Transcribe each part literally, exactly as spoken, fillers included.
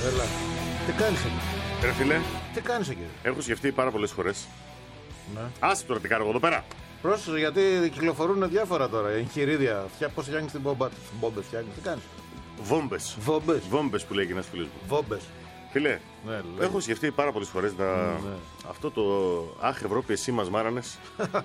Έλα. Τι κάνεις εκεί? Ρε φίλε, Τι κάνεις εκεί? έχω σκεφτεί πάρα πολλές φορές. Ναι. Άσε τώρα τι κάνω εγώ εδώ πέρα. Πρόσεχε, γιατί κυκλοφορούν διάφορα τώρα. Εγχειρίδια. Πώς φτιάχνεις την μπόμπα? Μπόμπες φτιάχνεις. Τι κάνεις? Βόμπες. Βόμπες. Βόμπες που λέει και ένας φίλος μου. Βόμπες. Φίλε, Ναι, λέει. έχω σκεφτεί πάρα πολλές φορές να... Ναι. αυτό το αχ Ευρώπη εσύ μας μάρανες.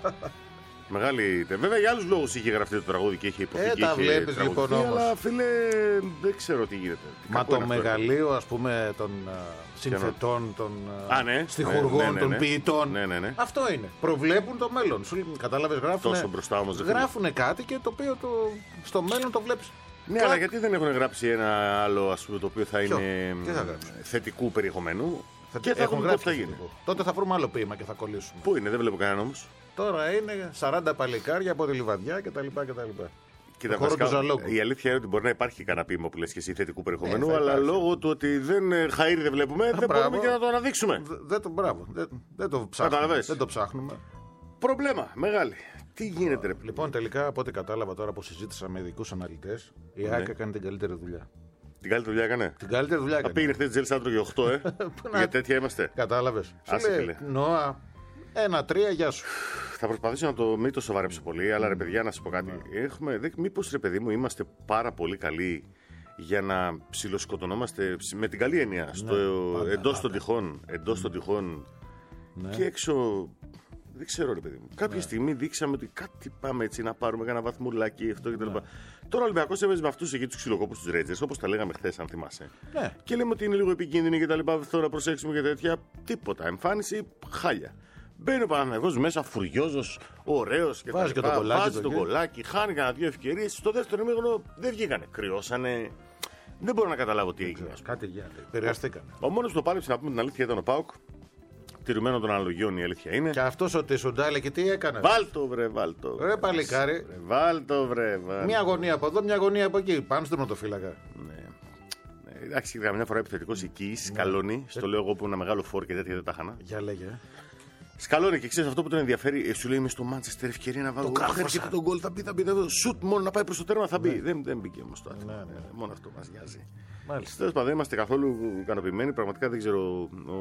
Μεγάλη. Βέβαια για άλλους λόγους είχε γραφτεί το τραγούδι και είχε υποθεί. Ε, και τα είχε βλέπεις, τραγουδιστεί, λοιπόν, όμως. Αλλά φίλε, δεν ξέρω τι γίνεται. Τι Μα κακό το είναι αυτό, μεγαλείο, ας πούμε, των α, συνθετών, των α, Α, ναι. στιχουργών, Ναι, ναι, ναι, των ναι. ποιητών. Ναι, ναι, ναι. Αυτό είναι. Προβλέπουν το μέλλον. Σου κατάλαβες, γράφουν. Τόσο μπροστά όμως δεν Γράφουν κάτι και το οποίο το, στο μέλλον το βλέπεις. Ναι, Κλακ. αλλά γιατί δεν έχουν γράψει ένα άλλο, ας πούμε, το οποίο θα Ποιο? είναι Τι θα γράψουν? θετικού περιεχομένου. Θα, και θα έχουν δούμε πώς θα γίνει. θετικό. Τότε θα βρούμε άλλο ποίημα και θα κολλήσουμε. Πού είναι, δεν βλέπω κανέναν όμως. Τώρα είναι σαράντα παλικάρια από τη Λιβαδιά κτλ. κτλ. Κοίτα, χώρο βασικά, του Ζαλόγκου. η αλήθεια είναι ότι μπορεί να υπάρχει κανένα ποίημα που λες και εσύ θετικού περιεχομένου, Ναι, θα αλλά υπάρξει. λόγω του ότι δεν ε, χαΐρι δεν βλέπουμε, δεν μπράβο. μπορούμε και να το αναδείξουμε. Δε- Δεν το, μπράβο, δεν, δεν το ψάχνουμε. Καταλαβες. Δεν το ψάχνουμε. Προβλέμα, μεγάλη. Τι γίνεται, ρε. Λοιπόν, τελικά από ό,τι κατάλαβα τώρα που συζήτησα με ειδικούς αναλυτές, η Ναι. ΑΕΚ έκανε την καλύτερη δουλειά. Την καλύτερη δουλειά έκανε. Την καλύτερη δουλειά Θα έκανε. πήγαινε χθες τη Τζέλ άντρωγε οκτώ, ε. να- Για τέτοια είμαστε. Κατάλαβες. Άσε, Σου λέει, φίλε. Νοά, ένα τρία, γεια σου. Θα προσπαθήσω να το μην το σοβαρέψω πολύ, αλλά ρε παιδιά, να σα πω κάτι. Έχουμε, δε, μήπως ρε παιδί μου είμαστε πάρα πολύ καλοί για να ψιλοσκοτωνόμαστε με την καλή έννοια στο, πάντα, εντός πάντα. των τυχών, εντός των τυχών Ναι. και έξω. Δεν ξέρω, ρε παιδί μου. Κάποια στιγμή δείξαμε ότι κάτι πάμε έτσι να πάρουμε ένα βαθμουλάκι αυτό κτλ. Τώρα ο Ολυμπιακός έβαιζε με αυτούς εκεί τους ξυλοκόπους τους Ρέτζερς, όπως τα λέγαμε χθες, αν θυμάσαι. Ναι. Και λέμε ότι είναι λίγο επικίνδυνοι και τα λοιπά. Τώρα προσέξουμε και τέτοια. Τίποτα. Εμφάνιση χάλια. Μπαίνει ο Παναθηναϊκός μέσα, φουριόζος, ωραίος και Βάζει τα και λοιπά. το κολλάκι Βάζει του τον εκεί. κολλάκι, χάνει κανένα δύο ευκαιρίες. Στο δεύτερο ημίχρονο δεν βγήκανε. Κρυώσανε. Δεν μπορώ να καταλάβω τι έγινε. Κάτι γίνεται. Επηρεαστήκανε. Ο μόνος που το πάλεψε, να πούμε την αλήθεια, ήταν ο Πάουκ. Τηρουμένο των αναλογιών, η αλήθεια είναι. Και αυτός ο Τισουντάλε και τι έκανε. Βάλτο βρε, βάλτο. Ρε παλικάρι. Βρε, Βάλτο βρε, βάλτο. Μια γωνία από εδώ, μια γωνία από εκεί. Πάνω στον πρωτοφύλακα. Ναι. Ναι, εντάξει, καμιά φορά επιθετικός εκεί, σκαλώνει. Στο λέω εγώ που είναι ένα μεγάλο φόρ και τέτοια δεν τα χάνα. Για λέγε. Σκαλώνει και ξέρει αυτό που τον ενδιαφέρει. Ε, σου λέει είμαι στο Μάντσεστερ, ευκαιρία να βάλω. κάρφωσα. Έρχεται τον γκολ, θα μπει, θα μπει. θα μπει. Σουτ μόνο να πάει προς το τέρμα θα μπει. Δεν, δεν μπήκε όμως το άθλημα. Ναι, ναι. Μόνο αυτό μας νοιάζει. Μάλιστα. Τέλος πάντων, δεν είμαστε καθόλου ικανοποιημένοι. Πραγματικά δεν ξέρω. Ο...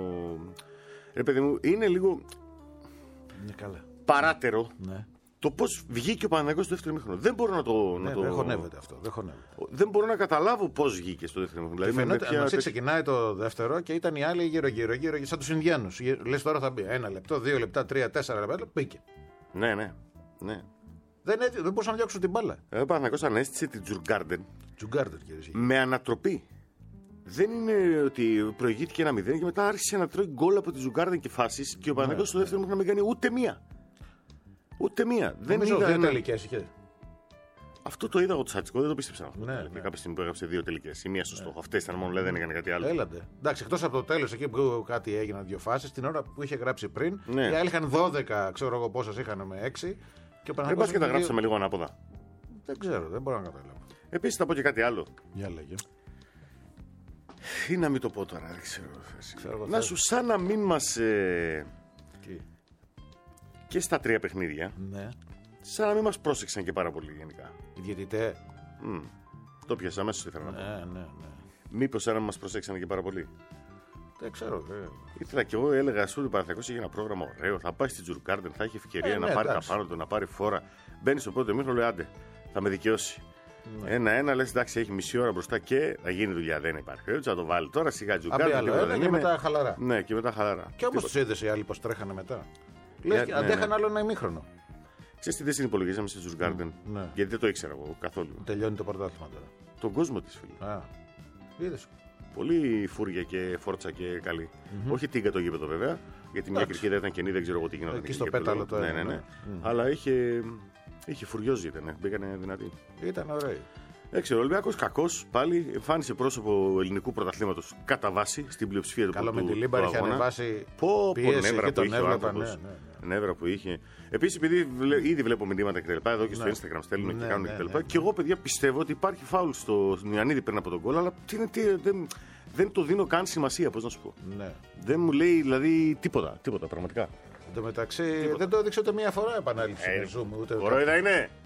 Ρε παιδί μου, είναι λίγο Είναι καλά. παράτερο Ναι. το πώς βγήκε ο Παναθηναϊκός στο δεύτερο ημίχρονο. Δεν μπορώ να το. Ναι, να το... δεν χωνεύεται αυτό. Δεν χωνεύεται. Δεν μπορώ να καταλάβω πώς βγήκε στο δεύτερο ημίχρονο. Δηλαδή, με Φαινόταν, ποια- μεταξύ ξεκινάει το δεύτερο και ήταν οι άλλοι γύρω-γύρω, γύρω, σαν του Ινδιάνου. Λε τώρα θα μπει ένα λεπτό, δύο λεπτά, τρία, τέσσερα λεπτά. Μπήκε. Ναι, ναι. ναι. Δεν, έτει- δεν μπορούσαν να διώξουν την μπάλα. Ε, Ο Παναθηναϊκός ανέστησε την Τζουργκάρντεν Τζουγκάρντερ, κύριε Σιγή. με ανατροπή. Δεν είναι ότι προηγήθηκε ένα μηδέν και μετά άρχισε να τρώει γκολ από τη Τζουργκάρντεν και φάσεις και ο Παναθηναϊκός στο δεύτερο να μην κάνει ούτε μία. Ούτε μία. Δεν Νομίζω είδα δύο ένα- τελικέ είχε. Αυτό το είδα εγώ το Σατσικό, δεν το πίστεψα αυτό. Ναι, Και ναι. κάποια στιγμή που έγραψε δύο τελικές. Η μία στο στόχο. Αυτές ήταν μόνο, λέει, δεν έκανε κάτι άλλο. Έλαντε. Εντάξει, εκτό από το τέλο εκεί που κάτι έγιναν δύο φάσει, την ώρα που είχε γράψει πριν. Ναι. Οι άλλοι είχαν δώδεκα, ξέρω εγώ πόσε είχαν με έξι. Και ο Δεν πα Παναθηναϊκός και τα είχε γράψαμε λίγο ανάποδα. δύο. Δεν ξέρω, δεν μπορώ να καταλάβω. Επίσης θα πω και κάτι άλλο. Για λέγε. Ή να μην το πω τώρα, δεν ξέρω. Ξέρω εγώ, Να θες. σου σαν να μην μας ε, Τι. και στα τρία παιχνίδια, Ναι. σαν να μην μας πρόσεξαν και πάρα πολύ γενικά. Οι διαιτητέ. Μμ. Το πιάσα αμέσως ήθελα να πω. Ναι, ναι, ναι. Μήπως σαν να μην μας προσέξαν και πάρα πολύ. Δεν ξέρω. ε. Ήθελα και εγώ, έλεγα σου ότι ο Παναθηναϊκός είχε ένα πρόγραμμα ωραίο. Θα πάει στη Τζουρκάρντεν, θα έχει ευκαιρία Ε, να ναι, πάρει τα εντάξει. πάνω του, να πάρει φόρα. Μπαίνει στο πρώτο μήχρονο, λέει άντε, θα με δικαιώσει. Ναι. Ένα-ένα, λες εντάξει, έχει μισή ώρα μπροστά και θα γίνει δουλειά. Δεν υπάρχει περίπτωση να το βάλει. Τώρα σιγά Απ' Τζουρκάρντεν. άλλο τίποτα ένα δεν και είναι. μετά χαλαρά. Ναι, και μετά χαλαρά. Και όμω Τίποτα. του είδε οι άλλοι πώ τρέχανε μετά. Λες, Ναι, αντέχαν ναι. άλλο ένα ημίχρονο. Ξέρεις τι δεν συνυπολογίζαμε στη Τζουρκάρντεν. Ναι. Γιατί δεν το ήξερα εγώ καθόλου. Τελειώνει το πρωτάθλημα τώρα. Τον κόσμο τη, φίλε. Α, είδες. Πολύ φούρια και φόρτσα και καλή. Όχι τίγκα το γήπεδο βέβαια, γιατί μια Εντάξει. κρυκίδα ήταν καινή, δεν ξέρω εγώ τι γινόταν. Εκεί εκεί στο και πέταλο αυτό. το Ναι, ένα, ναι, ναι. ναι. Μμ. Αλλά είχε, είχε φουριόζει ήταν, μπήκανε δυνατοί. Ήταν ωραίο. Δεν ξέρω, ο Ολυμπιακός κακός πάλι εμφάνισε πρόσωπο ελληνικού πρωταθλήματος κατά βάση στην πλειοψηφία του Καλό με του- τη του Λίμπαρ είχε αγώνα. ανεβάσει Πω, πω, πίεση νεύρα και που τον είχε ο έβλεπα. Ναι, άνθρωπος. ναι, Νεύρα που είχε. Επίσης, επειδή βλέ- ήδη βλέπω μηνύματα κτλ. Εδώ και στο Ναι. Instagram στέλνουν Ναι, και κάνουν ναι, κτλ. ναι, ναι. Και εγώ, παιδιά, πιστεύω ότι υπάρχει φάουλ στο Ιωαννίδη πριν από τον γκολ, αλλά τι είναι, τι, δεν, δεν το δίνω καν σημασία, πώς να σου πω. ναι. Δεν μου λέει δηλαδή τίποτα, τίποτα πραγματικά. Εν τω μεταξύ δεν το έδειξε ούτε μία φορά επανάληψη Ε, με zoom. Ούτε Κορόιδα είναι.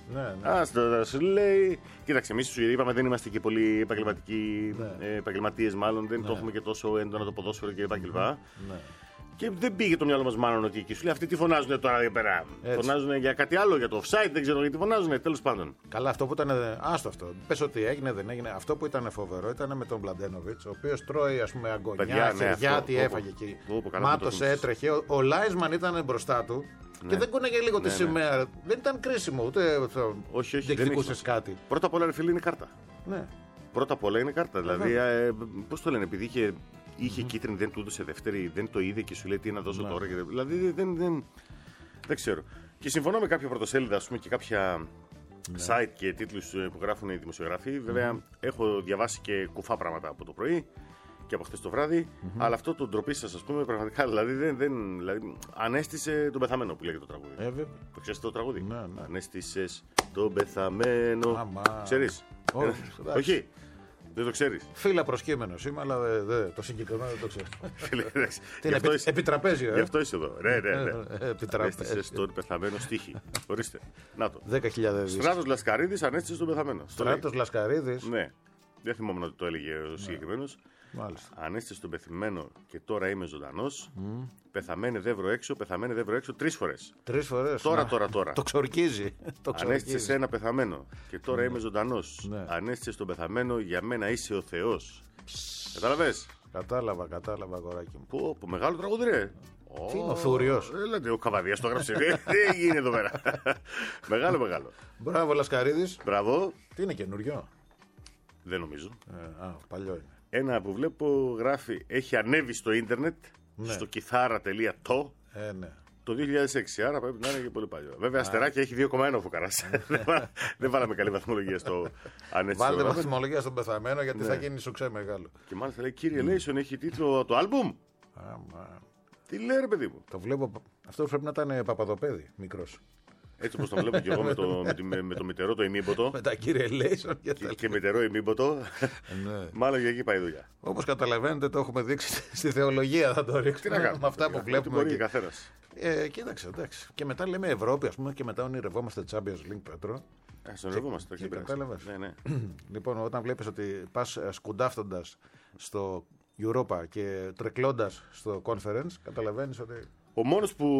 Ναι, ναι. Ας το σου λέει. Κοίταξε, εμείς σου είπαμε δεν είμαστε και πολύ επαγγελματικοί, Ναι. ε, επαγγελματίες μάλλον, δεν Ναι. το έχουμε και τόσο έντονα το ποδόσφαιρο κλπ. κλπ. Ναι. Και δεν πήγε το μυαλό μας μάλλον ότι εκεί σου λέει αυτοί τι φωνάζουν τώρα εδώ πέρα. Έτσι. Φωνάζουν για κάτι άλλο, για το offside, δεν ξέρω γιατί φωνάζουν, τέλος πάντων. Καλά, αυτό που ήταν. Άστο αυτό. Πες ότι έγινε, δεν έγινε. Αυτό που ήταν φοβερό ήταν με τον Μπλαντένοβιτς, ο οποίος τρώει ας πούμε αγωνιά, Παιδιά, ναι, χεριά, αυτό. τι Πω, πω. έφαγε εκεί. Πω, πω, καλά Μάτωσε, το θύμισες. έτρεχε. Ο, ο Λάισμαν ήταν μπροστά του και Ναι. δεν κούνεγε λίγο τη Ναι, ναι. σημαία. Δεν ήταν κρίσιμο, ούτε θα Όχι, όχι, δεν διεκδικούσες έχει κάτι. Πρώτα απ' όλα, ρε φίλε, είναι κάρτα. Ναι. Πρώτα απ' όλα είναι κάρτα. Δηλαδή, ε, πώς το λένε, επειδή είχε, είχε κίτρινη, δεν του έδωσε δεύτερη, δεν το είδε και σου λέει τι να δώσω Ναι. τώρα. Και, δηλαδή, δεν, δεν, δεν ξέρω. Και συμφωνώ με κάποια πρωτοσέλιδα, ας πούμε, και κάποια site και τίτλους που γράφουν οι δημοσιογράφοι. Βέβαια, έχω διαβάσει και κουφά πράγματα από το πρωί και από χτες το βράδυ. Αλλά αυτό το ντροπή σας, ας πούμε, πραγματικά, δηλαδή, δεν, δεν, δηλαδή, ανέστησε τον πεθαμένο που λέγεται το τραγούδι. Ε, βέβαια. Το ξέρεις το τραγούδι. Ναι, ναι. Ανέστησες τον πεθαμένο. Άμα. Ξέρεις. Όχι, Ε, εντάξει. Όχι. Δεν το ξέρεις. Φίλα προσκύμενος είμαι, αλλά δε, δε, το συγκεκριμένο δεν το ξέρω. Φίλε, εντάξει. Τι Γι' είναι, αυτό επι, είσαι- επιτραπέζιο, Γι' ε. αυτό είσαι εδώ. Ναι, ναι, ναι. Επιτραπέζιο. Ανέστησες τον πεθαμένο στίχη. Ορίστε. Να το. δέκα χιλιάδες δις. Στράτος Λασκαρίδης ανέστησε τον πεθαμένο. Στο λέει. Στράτος Λασκαρίδης. Ναι. Δεν θυμόμουν ότι το έλεγε ο συγκεκριμένος. Μάλιστα. Ανέστησε τον πεθυμένο και τώρα είμαι ζωντανός. Πεθαμένε δεν βρω έξω, πεθαμένε δεν βρω έξω τρεις φορές. Τρεις φορές. Τώρα, Να. τώρα, τώρα. Το ξορκίζει. Το Ανέστησε ξορκίζει. ένα πεθαμένο και τώρα είμαι ζωντανός. Ναι. Ανέστησε τον πεθαμένο, για μένα είσαι ο Θεός. Κατάλαβες. Κατάλαβα, κατάλαβα, αγοράκι μου. Πω, πω, μεγάλο τραγούδι, ρε. Τι είναι, ο Θούριος? Ε, λέτε, ο Καβαδίας το έγραψε. ρε. Τι έγινε εδώ πέρα. Μεγάλο, μεγάλο. Μπράβο, Λασκαρίδης. Μπράβο. Τι είναι, καινούριο? Δεν νομίζω. Ε, α, παλιό είναι. Ένα που βλέπω γράφει, έχει ανέβει στο ίντερνετ, Ναι. στο κιθάρα τελεία το, Ε, ναι. το δύο χιλιάδες έξι, άρα πρέπει να είναι και πολύ παλιό. Βέβαια, αστεράκια έχει δύο κόμμα ένα ο Φουκαράς. Δεν βά- Δεν βάλαμε καλή βαθμολογία στο ανέστησε. Βάλτε το γράφει. βαθμολογία στον πεθαμένο γιατί Ναι. θα γίνει σουξέ μεγάλο. Και μάλιστα λέει, κύριε Λέισον, έχει τίτλο το άλμπουμ. Άμα. Τι λέει, ρε παιδί μου. Το βλέπω. Αυτό πρέπει να ήταν Παπαδοπέδη, μικρός. Έτσι όπως το βλέπω και εγώ με το, με, τη- με- με το μητερό το ημίμποτο. Με τα κύριε Λέισον και και, τα και μητερό ημίμποτο. Ναι. Μάλλον για εκεί πάει η δουλειά. Όπως καταλαβαίνετε, το έχουμε δείξει στη θεολογία. Θα το Τι ρίξουμε να κάνουμε. με αυτά που Ό,τι βλέπουμε μπορεί εκεί. καθένας. Ε, κοίταξε, εντάξει. Και μετά λέμε Ευρώπη, ας πούμε, και μετά ονειρευόμαστε Champions League, Πέτρο. Ε, στον ρευόμαστε. και κατάλαβες. Ναι, ναι. Λοιπόν, όταν βλέπεις ότι πας ε, σκουντάφτοντας στο Europa και τρεκλώντας στο Conference, καταλαβαίνεις ότι. Ο μόνος που,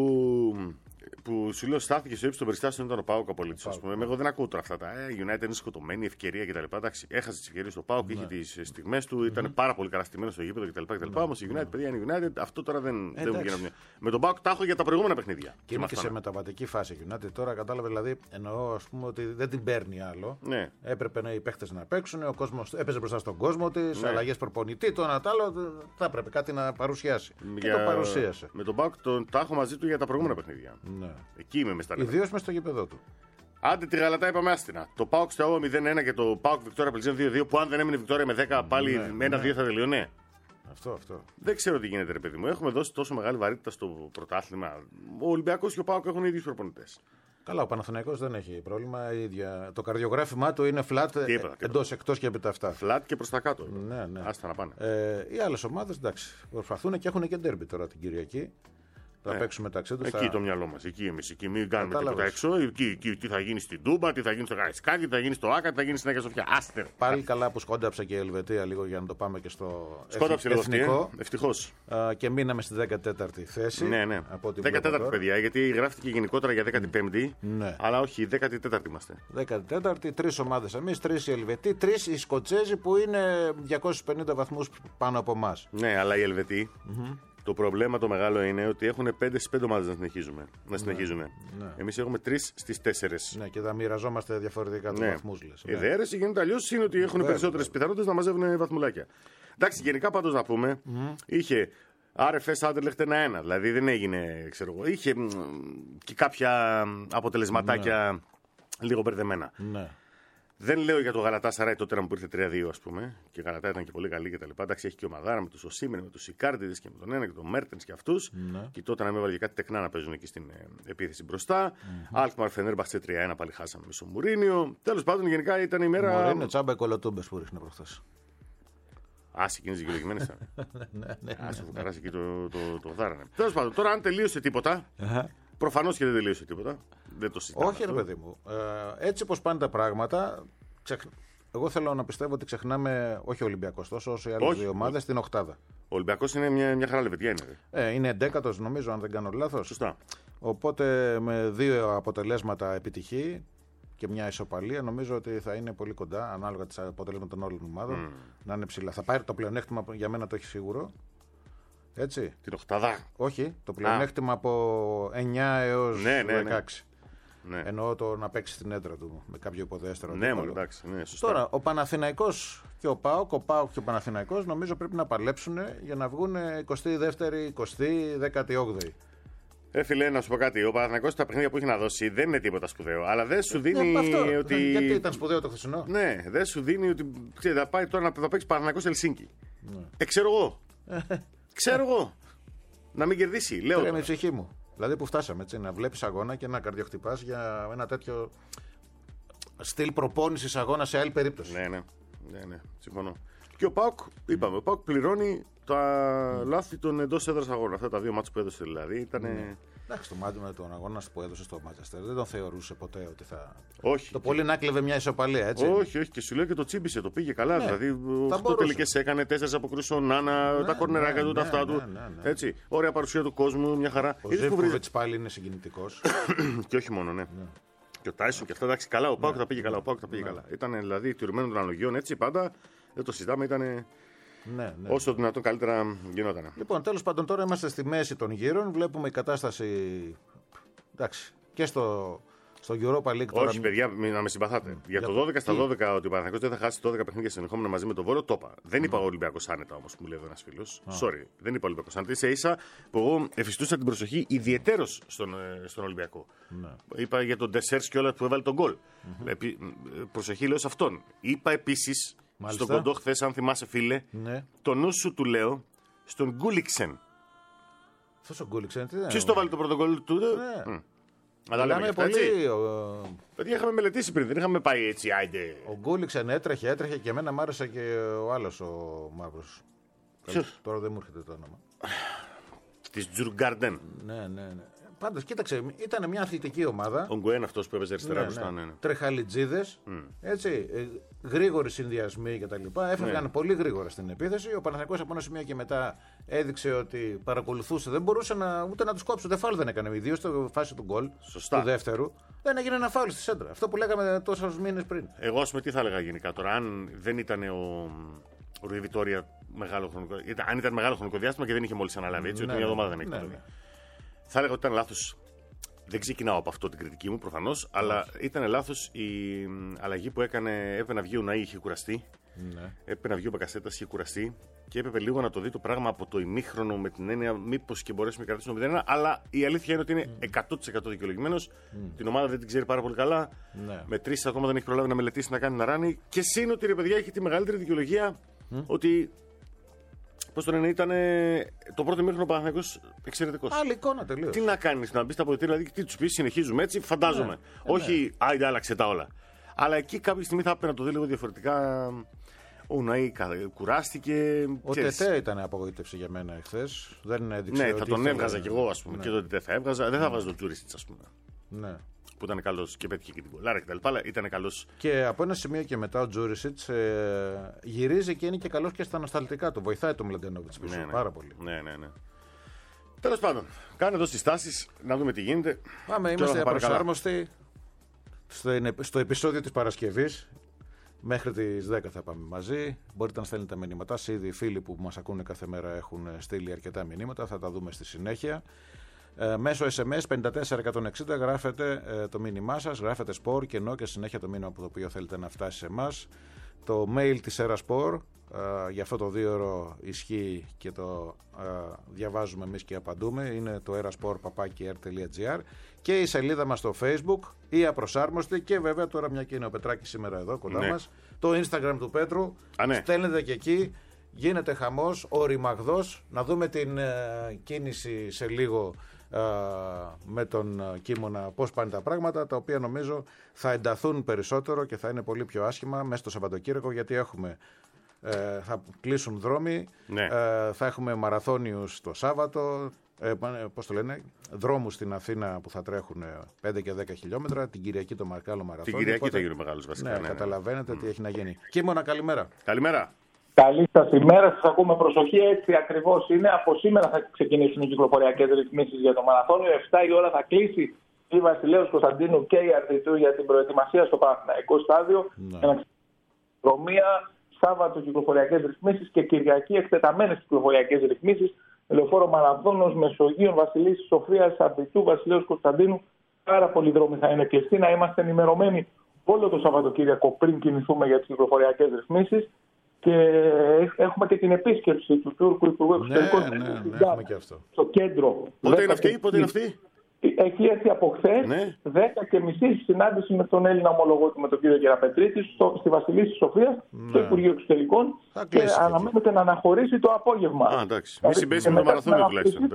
που σου λέω στάθηκε στο ύψος των περιστάσεων ήταν ο Πάοκ απολύτως. Ας πούμε. Εγώ δεν ακούω τώρα αυτά τα. Ε, United είναι σκοτωμένη, ευκαιρία κτλ. Εντάξει, έχασε τις ευκαιρίες στο Πάοκ, είχε τις στιγμές του, ήταν πάρα πολύ καλά στημένο στο γήπεδο κτλ. Όμως η United, παιδιά, είναι η United, αυτό τώρα δεν, δεν μου εντάξει. γίνει. Με τον Πάοκ τα έχω για τα προηγούμενα παιχνίδια. Και είναι και σε αυτά. μεταβατική φάση United. Τώρα κατάλαβε, δηλαδή, εννοώ ας πούμε, ότι δεν την παίρνει άλλο. Ναι. Έπρεπε να οι παίχτες να παίξουν, ο κόσμος έπαιζε μπροστά στον κόσμο τη, Ναι. αλλαγές προπονητή, το ένα τ' άλλο. Θα έπρεπε κάτι να παρουσιάσει. Και Για- το παρουσίασε. Με τον Πάοκ τον, τα έχω μαζί του για τα προηγούμενα παιχνίδια. Ναι. Εκεί είμαι με στα λεπτά. Ιδίως μες στο γήπεδο του. Άντε τη Γαλατά είπαμε άστινα. Το Πάοκ στο μηδέν ένα και το Πάοκ Βικτόρια Πλιζέν δύο δύο που αν δεν έμεινε Βικτόρια με δέκα πάλι Ναι, με ένα δύο θα τελειώνε. Αυτό, αυτό. Δεν ξέρω τι γίνεται, ρε παιδί μου. Έχουμε δώσει τόσο μεγάλη βαρύτητα στο πρωτάθλημα. Ο Ολυμπιακός και ο Πάοκ έχουν ίδιους προπονητές. Καλά, ο Παναθηναϊκός δεν έχει πρόβλημα. Η ίδια... Το καρδιογράφημά του είναι flat τίποτα. εντός, εκτός και επί τα αυτά. Φλατ και προς τα κάτω. Ναι, ναι. Άστα να πάνε. Ε, οι άλλες ομάδες εντάξει, προσπαθούν και έχουν και ντέρμπι τώρα την Κυριακή. Θα Ναι. παίξουν μεταξύ τους. Εκεί θα... το μυαλό μας. Εκεί εμείς. Εκεί μην κάνουμε Κατάλαβες. τίποτα έξω. Εκεί, εκεί, τι θα γίνει στην Τούμπα, τι θα γίνει στο Καραϊσκάκι, τι θα γίνει στο Άκα, τι θα γίνει στην Αγία Σοφιά. Άστε. Πάλι καλά που σκόνταψε και η Ελβετία λίγο για να το πάμε και στο Σκόταψε λίγο αυτή. εθνικό. Ε. Ευτυχώς. Α, και μείναμε στη δέκατη τέταρτη θέση. Ναι, ναι. Από ό,τι δέκατη τέταρτη βλέπω τώρα. παιδιά, γιατί γράφτηκε γενικότερα για δέκατη πέμπτη. Ναι. Αλλά όχι, δέκατη τέταρτη είμαστε. δέκατη τέταρτη, τρεις ομάδες εμείς, τρεις οι Ελβετοί, τρεις οι Σκοτσέζοι που είναι διακόσιους πενήντα βαθμούς πάνω από εμάς. Ναι, αλλά οι Ελβετοί. Το πρόβλημα το μεγάλο είναι ότι έχουν πέντε στις πέντε ομάδες να συνεχίζουμε. Να συνεχίζουν. ναι. Εμείς έχουμε τρεις στις τέσσερις. Ναι, και θα μοιραζόμαστε διαφορετικά τους Ναι. βαθμούς, λες. Η Ναι. διαίρεση γίνεται αλλιώς είναι ότι έχουν Βέβαια, περισσότερες βέβαια. πιθανότητες να μαζεύουν βαθμουλάκια. Εντάξει, γενικά πάντως να πούμε, είχε αρ εφ ες Anderlecht ένα ένα. Δηλαδή δεν έγινε, ξέρω εγώ. Είχε μ, και κάποια αποτελεσματάκια λίγο μπερδεμένα. Ναι. Δεν λέω για το Γαλατά Σαράι τότε που ήρθε τρία δύο, ας πούμε. Και η Γαλατά ήταν και πολύ καλή και τα λοιπά. Εντάξει, έχει και ομαδάρα με του Οσίμεν, με του Ικάρντιδες και με τον ένα και τον Μέρτεν και αυτού. Ναι. Και τότε να με έβαλε κάτι τεκνά να παίζουν εκεί στην ε, επίθεση μπροστά. Αλκμαρ Φενέρμπαχτσε τρία ένα πάλι χάσαμε με στο Μουρίνιο. Τέλος πάντων, γενικά ήταν η μέρα. Μωρέ, είναι τσάμπα οι κολοτούμπες που ρίχνε προχθές. Άσε, εκείνες δικαιολογημένες ήταν. Ναι, ναι. Άσε, ο Φουκαράς εκεί το, το, το, το δάρανε. Τέλος πάντων, τώρα αν τελείωσε τίποτα, Προφανώς και δεν τελείωσε τίποτα. Δεν το συζητάμε. Όχι, ρε παιδί μου. Ε, έτσι όπως πάνε τα πράγματα, ξεχ... εγώ θέλω να πιστεύω ότι ξεχνάμε, όχι ο Ολυμπιακός τόσο, όσο οι άλλες δύο ομάδες, στην οκτάδα. Ο Ολυμπιακός είναι μια, μια χαρά λεβετιά, είναι. Ε, είναι εντέκατος, νομίζω, αν δεν κάνω λάθος. Σωστά. Οπότε με δύο αποτελέσματα επιτυχή και μια ισοπαλία, νομίζω ότι θα είναι πολύ κοντά, ανάλογα τις αποτελέσματα των όλων των ομάδων, mm. να είναι ψηλά. Θα πάρει το πλεονέκτημα, για μένα το έχει σίγουρο. Έτσι. Την οκτάδα. Όχι, το πλεονέκτημα από εννιά έως ναι, ναι, δεκαέξι. Ναι. Εννοώ το να παίξει στην έντρα του με κάποιο υποδέστερο. Ναι, μόνο εντάξει. Ναι, σωστά. Τώρα, ο Παναθηναϊκός και ο ΠΑΟΚ, ο ΠΑΟΚ και ο Παναθηναϊκός νομίζω πρέπει να παλέψουν για να βγουν εικοστή δεύτερη, εικοστή, δέκατη όγδοη. Ε, φίλε, να σου πω κάτι. Ο Παναθηναϊκός τα παιχνίδια που έχει να δώσει δεν είναι τίποτα σπουδαίο. Αλλά δεν σου δίνει ναι, αυτό, ότι. Γιατί ήταν σπουδαίο το χθεσινό. Ναι, δεν σου δίνει ότι. Ξέρετε, θα πάει τώρα να θα παίξει Παναθηναϊκός Ελσίνκι. Ναι. Ε, ξέρω εγώ. ξέρω εγώ. Να μην κερδίσει. Λέω. Τρέμει η ψυχή μου. Δηλαδή που φτάσαμε έτσι, να βλέπεις αγώνα και να καρδιοχτυπάς για ένα τέτοιο στυλ προπόνησης αγώνα σε άλλη περίπτωση. Ναι, ναι, ναι, ναι, συμφωνώ. Και ο ΠΑΟΚ, είπαμε, ο ΠΑΟΚ πληρώνει τα mm. λάθη των εντός έδρας αγώνα. Αυτά τα δύο μάτς που έδωσε δηλαδή ήταν. Mm. Εντάξει, το μάτι με τον αγώνα που έδωσε στο Μάντσεστερ δεν τον θεωρούσε ποτέ ότι θα. Όχι. Το πολύ να κλέβε μια ισοπαλία, έτσι. Όχι, όχι. Και σου λέω και το τσίμπησε, το πήγε καλά. Ναι, δηλαδή, οκτώ τελικές έκανε, τέσσερις αποκρούσεις ο Νάνα, ναι, τα κορνεράκια ναι, του, τα ναι, αυτά ναι, του. Ναι, ναι, ναι. Έτσι. Ωραία παρουσία του κόσμου, μια χαρά. Ο Ζίβκοβιτς πάλι είναι συγκινητικός. Και όχι μόνο, ναι. ναι. Και ο Τάισον και αυτά, εντάξει, καλά. Ο Πάοκ ναι. τα πήγε καλά. Ο Πάοκ τα πήγε ναι. καλά. Ήταν δηλαδή τηρουμένο των αναλογιών, έτσι πάντα. Δεν το συζητάμε, ήταν. Ναι, ναι. Όσο δυνατόν καλύτερα γινόταν. Λοιπόν, τέλος πάντων, τώρα είμαστε στη μέση των γύρων. Βλέπουμε η κατάσταση. Εντάξει, και στο, στο Europa League. Τώρα... Όχι, παιδιά, να με συμπαθάτε. Mm. Για το δώδεκα στα δώδεκα ότι ο Παναθηναϊκός δεν θα χάσει δώδεκα παιχνίδια συνεχόμενα μαζί με τον Βόλο, το είπα. Δεν είπα mm. ο Ολυμπιακός άνετα όμως, που μου λέει εδώ ένας φίλος. Oh. Sorry, δεν είπα Ολυμπιακός άνετα. Ίσα ίσα που εγώ εφιστούσα την προσοχή ιδιαιτέρως στον, στον Ολυμπιακό. Mm. Είπα για τον Ντεσέρς και όλα που έβαλε τον γκολ. Mm-hmm. Επί, προσοχή λέω σε αυτόν. Είπα επίσης. Μάλιστα. Στον κοντό χθες, αν θυμάσαι, φίλε, ναι. το νου σου του λέω στον Γκούλιξεν. Αυτό ο Γκούλιξεν, τι είναι. Ποιος το βάλει το πρωτοκόλλο του, ναι. Mm. Αλλά πολύ. Ο... Παιδιά, είχαμε μελετήσει πριν, δεν είχαμε πάει έτσι, άιντε. Ο Γκούλιξεν έτρεχε, έτρεχε και εμένα μ' άρεσε και ο άλλος ο μαύρος. Ποιος? Τώρα δεν μου έρχεται το όνομα. Της Τζουργκάρντεν. Ναι, ναι, ναι. Πάντως, κοίταξε, ήταν μια αθλητική ομάδα. Ο Γκουέν αυτός που έπαιζε αριστερά ναι, μπροστά. ναι. Ναι, ναι. Τρεχαλιτζίδες, mm. έτσι, ε, γρήγοροι συνδυασμοί κτλ. Έφευγαν ναι. πολύ γρήγορα στην επίθεση. Ο Παναθηναϊκός από ένα σημείο και μετά έδειξε ότι παρακολουθούσε. Δεν μπορούσε να, ούτε να τους κόψει. Ούτε φάουλ δεν έκανε. Ιδίως στη φάση του γκολ του δεύτερου. Δεν έγινε ένα φάουλ στη σέντρα. Αυτό που λέγαμε τόσους μήνες πριν. Εγώ, ας πούμε, τι θα έλεγα γενικά τώρα. Αν δεν ήταν ο. Ο Ρουί Βιτόρια μεγάλο χρονικό. Αν ήταν μεγάλο χρονικό διάστημα και δεν είχε μόλις αναλάβει. Έτσι, ναι, ότι μια εβδομάδα δεν έχει ναι, ναι. Θα έλεγα ότι ήταν λάθος. Δεν ξεκινάω από αυτό την κριτική μου προφανώς, αλλά ήταν λάθος η αλλαγή που έκανε. Έπρεπε να βγει ο Ναΐ, είχε κουραστεί. Ναι. Έπρεπε να βγει ο Μπακασέτας, είχε κουραστεί. Και έπρεπε λίγο να το δει το πράγμα από το ημίχρονο με την έννοια μήπως και μπορέσουμε να κρατήσουμε μηδέν ένα. Αλλά η αλήθεια είναι ότι είναι εκατό τοις εκατό δικαιολογημένος. Mm. Την ομάδα δεν την ξέρει πάρα πολύ καλά. Ναι. Με τρεις ακόμα δεν έχει προλάβει να μελετήσει, να κάνει να ράνει. Και σύν ότι ρε παιδιά έχει τη μεγαλύτερη δικαιολογία mm. ότι. Πώς το λένε, ήταν το πρώτο μήχρονο ο Παναθηναϊκός εξαιρετικός. Άλλη εικόνα τελείως. Τι να κάνεις, να μπει στα αποδυτήρια, δηλαδή τι τους πεις, συνεχίζουμε έτσι, φαντάζομαι. Ναι, όχι, ναι. άιντε, άλλαξε τα όλα. Αλλά εκεί κάποια στιγμή θα έπρεπε να το δει λίγο διαφορετικά. Ο Ναΐ κουράστηκε. Ο Τετέ ήταν απογοήτευση για μένα εχθές. Δεν έδειξε. Ναι, θα τον ήθελε... έβγαζα κι εγώ, ας πούμε. Ναι. Και το Τετέ θα έβγαζα. Δεν θα βάζω τον Τζούρισιτς, ας πούμε. Ναι. Που ήταν καλός και πέτυχε και την κολάρα και τα λοιπά, αλλά ήταν καλός. Και από ένα σημείο και μετά ο Τζούρισιτς ε, γυρίζει και είναι και καλός και στα ανασταλτικά του. Βοηθάει τον Μλαντένοβιτς πίσω. Ναι, ναι. Πάρα πολύ. Ναι, ναι, ναι. Τέλος πάντων, κάνε εδώ τις τάσεις να δούμε τι γίνεται. Πάμε, είμαστε απροσάρμοστοι στο, στο επεισόδιο της Παρασκευής. Μέχρι τις δέκα θα πάμε μαζί. Μπορείτε να στέλνετε μηνύματα. Ήδη οι φίλοι που μας ακούνε κάθε μέρα έχουν στείλει αρκετά μηνύματα. Θα τα δούμε στη συνέχεια. Ε, μέσω ες εμ ες πέντε τέσσερα ένα εξήντα γράφετε ε, το μήνυμά σας, γράφετε σπορ και ενώ και συνέχεια το μήνυμα από το οποίο θέλετε να φτάσει σε εμάς. Το mail της Eraspor ε, για αυτό το δύο ώρο ισχύει και το ε, διαβάζουμε εμείς και απαντούμε. Είναι το eraspor παπάκι r τελεία gr και η σελίδα μας στο Facebook, η Απροσάρμοστη, και βέβαια τώρα μια και είναι ο Πετράκης σήμερα εδώ κοντά ναι. μας, το Instagram του Πέτρου. Α, ναι. Στέλνετε και εκεί. Γίνεται χαμός, οριμαγδός. Να δούμε την ε, κίνηση σε λίγο ε, με τον Κίμωνα, πώς πάνε τα πράγματα, τα οποία νομίζω θα ενταθούν περισσότερο και θα είναι πολύ πιο άσχημα μέσα στο Σαββατοκύριακο, γιατί έχουμε Ε, θα κλείσουν δρόμοι, ναι. ε, θα έχουμε μαραθώνιους το Σάββατο, ε, πώς το λένε, δρόμους στην Αθήνα που θα τρέχουν πέντε και δέκα χιλιόμετρα, την Κυριακή το Μαρκάλο μαραθώνιο. Την Κυριακή οπότε, θα γίνουν μεγάλος βασικά. Ναι, ναι, καταλαβαίνετε ναι. τι έχει να γίνει. Κίμωνα, καλημέρα. Καλημέρα. Καλή σας ημέρα, σας ακούμε προσοχή, έτσι ακριβώς είναι. Από σήμερα θα ξεκινήσουν οι κυκλοφοριακές ρυθμίσεις για το μαραθώνιο. εφτά η ώρα θα κλείσει η Βασιλέως Κωνσταντίνου και η Αρδιτού για την προετοιμασία στο Παναθηναϊκό στάδιο. Ναι. Δρομία, Σάββατο κυκλοφοριακές ρυθμίσεις και Κυριακή εκτεταμένες κυκλοφοριακές ρυθμίσεις. Λεωφόρο Μαραθώνος, Μεσογείων, Βασιλής Σοφίας, Αρδιτού, Βασιλέως Κωνσταντίνου. Πάρα πολλοί δρόμοι θα είναι κλειστοί. Να είμαστε ενημερωμένοι όλο το Σαββατοκύριακο πριν κινηθούμε για τις κυκλοφοριακές ρυθμίσεις. Και έχουμε και την επίσκεψη του Τούρκου Υπουργού Εξωτερικών ναι, ναι, ναι, ναι, στο κέντρο. Πότε είναι αυτή, πότε είναι αυτή? Έχει έρθει από χθες, ναι. δέκα και μισή συνάντηση με τον Έλληνα ομολογό του, με τον κύριο Γεραπετρίτη, στο, στη Βασιλίση Σοφία, ναι. στο Υπουργείο Εξωτερικών. Και αναμένεται να αναχωρήσει το απόγευμα. Α, εντάξει. Μη συμπέσει με το μαραθώνιο τουλάχιστον.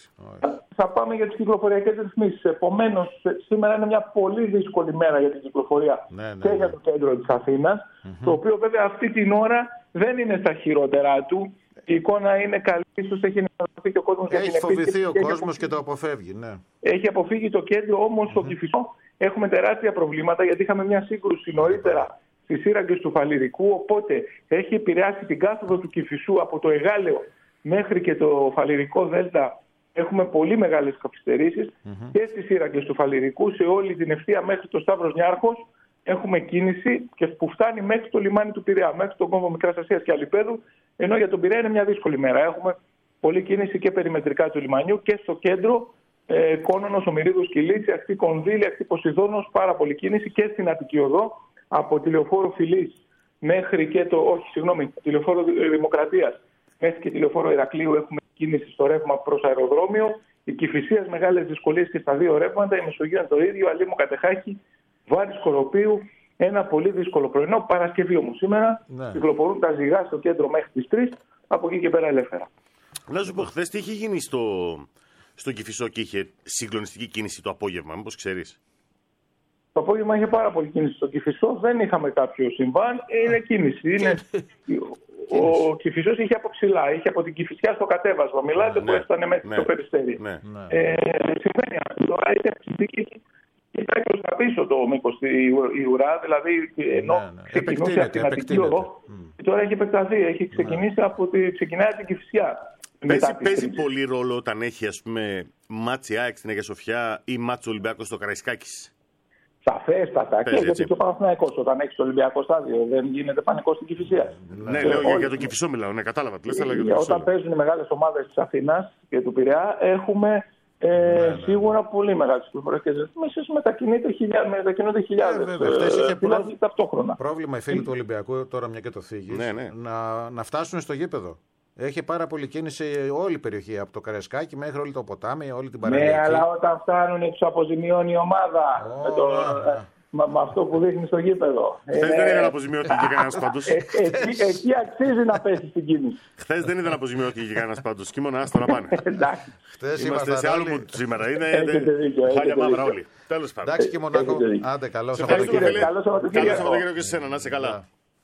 Θα πάμε για τις κυκλοφοριακές ρυθμίσεις. Επομένως, σήμερα είναι μια πολύ δύσκολη μέρα για την κυκλοφορία ναι, ναι, και ναι. για το κέντρο της Αθήνας, mm-hmm. το οποίο βέβαια αυτή την ώρα δεν είναι στα χειρότερά του. Η εικόνα είναι καλή, ίσως έχει ενημερωθεί και ο κόσμος. Έχει φοβηθεί ο κόσμος και το αποφεύγει. Ναι. Έχει αποφύγει το κέντρο, όμως mm-hmm. στο Κηφισό έχουμε τεράστια προβλήματα, γιατί είχαμε μια σύγκρουση νωρίτερα στις σύραγγες του Φαλιρικού, οπότε έχει επηρεάσει την κάθοδο του Κηφισού από το Εγάλεο μέχρι και το Φαλιρικό Δέλτα. Έχουμε πολύ μεγάλες καθυστερήσεις mm-hmm. και στις σύραγγες του Φαλιρικού, σε όλη την ευθεία μέχρι το Σταύρος Νιάρχος. Έχουμε κίνηση και που φτάνει μέχρι το λιμάνι του Πειραιά, μέχρι τον κόμβο Μικράς Ασίας και Αλιπέδου, ενώ για τον Πειραιά είναι μια δύσκολη μέρα. Έχουμε πολλή κίνηση και περιμετρικά του λιμανιού και στο κέντρο, ε, Κόνονος, Ομηρίδους, Κιλίτσι, Ακτή Κονδύλη, Ακτή Ποσειδώνος, πάρα πολλή κίνηση και στην Αττική Οδό, από τη Λεωφόρο Φιλής μέχρι και το, όχι συγγνώμη, τη Λεωφόρο Δημοκρατίας μέχρι και τη Λεωφόρο Ηρακλείου έχουμε κίνηση στο ρεύμα προς αεροδρόμιο. Η Κηφισίας μεγάλες δυσκολίες και στα δύο ρεύματα, η Μεσογείο το ίδιο, Αλήμου Κατεχάκη, Βάρης Κοροπίου, ένα πολύ δύσκολο πρωινό. Παρασκευή όμως σήμερα ναι. κυκλοφορούν τα ζυγά στο κέντρο μέχρι τις τρεις, από εκεί και πέρα ελεύθερα. Να σου πω, χθες τι είχε γίνει στο, στο Κηφισό και είχε συγκλονιστική κίνηση το απόγευμα, μήπως ξέρεις? Το απόγευμα είχε πάρα πολύ κίνηση στο Κηφισό, δεν είχαμε κάποιο συμβάν, είναι κίνηση. Είναι... Ο Κηφισός είχε από ψηλά, είχε από την Κηφισιά στο κατέβασμα. Μιλάτε ναι, που έφτανε μέχρι ναι, το Περιστέρι. Ναι, ναι. Ε, σημαίνει αυτό, τώρα είχε ψηλή. Κοιτάει προς τα πίσω το μήκος η ουρά, δηλαδή ενώ ναι, ναι. ξεκινούσε από την Αττική Οδό, mm. τώρα έχει επεκταθεί, έχει ξεκινήσει ναι. από τη, ξεκινάει από την Κηφισιά. Παίζει, παίζει πολύ ρόλο όταν έχει ας πούμε μάτς ΑΕΚ στην Αγία Σοφιά ή μάτς Ολυμπιακός στο Καραϊσκάκης? Σαφέστατα. Και γιατί και ο Παναθηναϊκός όταν έχει το Ολυμπιακό στάδιο δεν γίνεται πανικός στην Κηφισιά. Ναι, ναι λέω όλοι... για το Κηφισό μιλάω, ναι, κατάλαβα. Λες, αλλά για το όταν παίζουν οι μεγάλες ομάδες της Αθήνας και του Πειραιά έχουμε. Ε, ναι, ναι. Σίγουρα πολύ μεγάλες κυκλοφοριακές ρυθμίσεις, μετακινούνται χιλιάδες ε, δηλαδή ταυτόχρονα. Πρόβλημα οι φίλοι του Ολυμπιακού, τώρα μια και το θίγεις, ναι, ναι. Να, να φτάσουν στο γήπεδο. Έχει πάρα πολύ κίνηση όλη η περιοχή, από το Καραϊσκάκι μέχρι όλο το ποτάμι, όλη την παραλία. Ναι, αλλά όταν φτάνουν τους αποζημιώνει η ομάδα. Oh, με, το, ναι. με, με αυτό που δείχνει στο γήπεδο. Χθες ε, δεν είδα να αποζημιώθηκε κανένας πάντως. Ε, ε, εκεί, εκεί αξίζει να πέσει στην κίνηση. Χθες δεν είδα να αποζημιώθηκε κανένας πάντως. Κίμωνα, άστο να πάνε. Είμαστε σε άλλο μου σήμερα. Είναι χάλια μαύρα όλοι. Τέλος πάντων. Εντάξει και Μονάκο. Άντε, καλό Σαββατοκύριακο. Καλό Σαββατοκύριακο και σε εσένα, να είσαι καλά.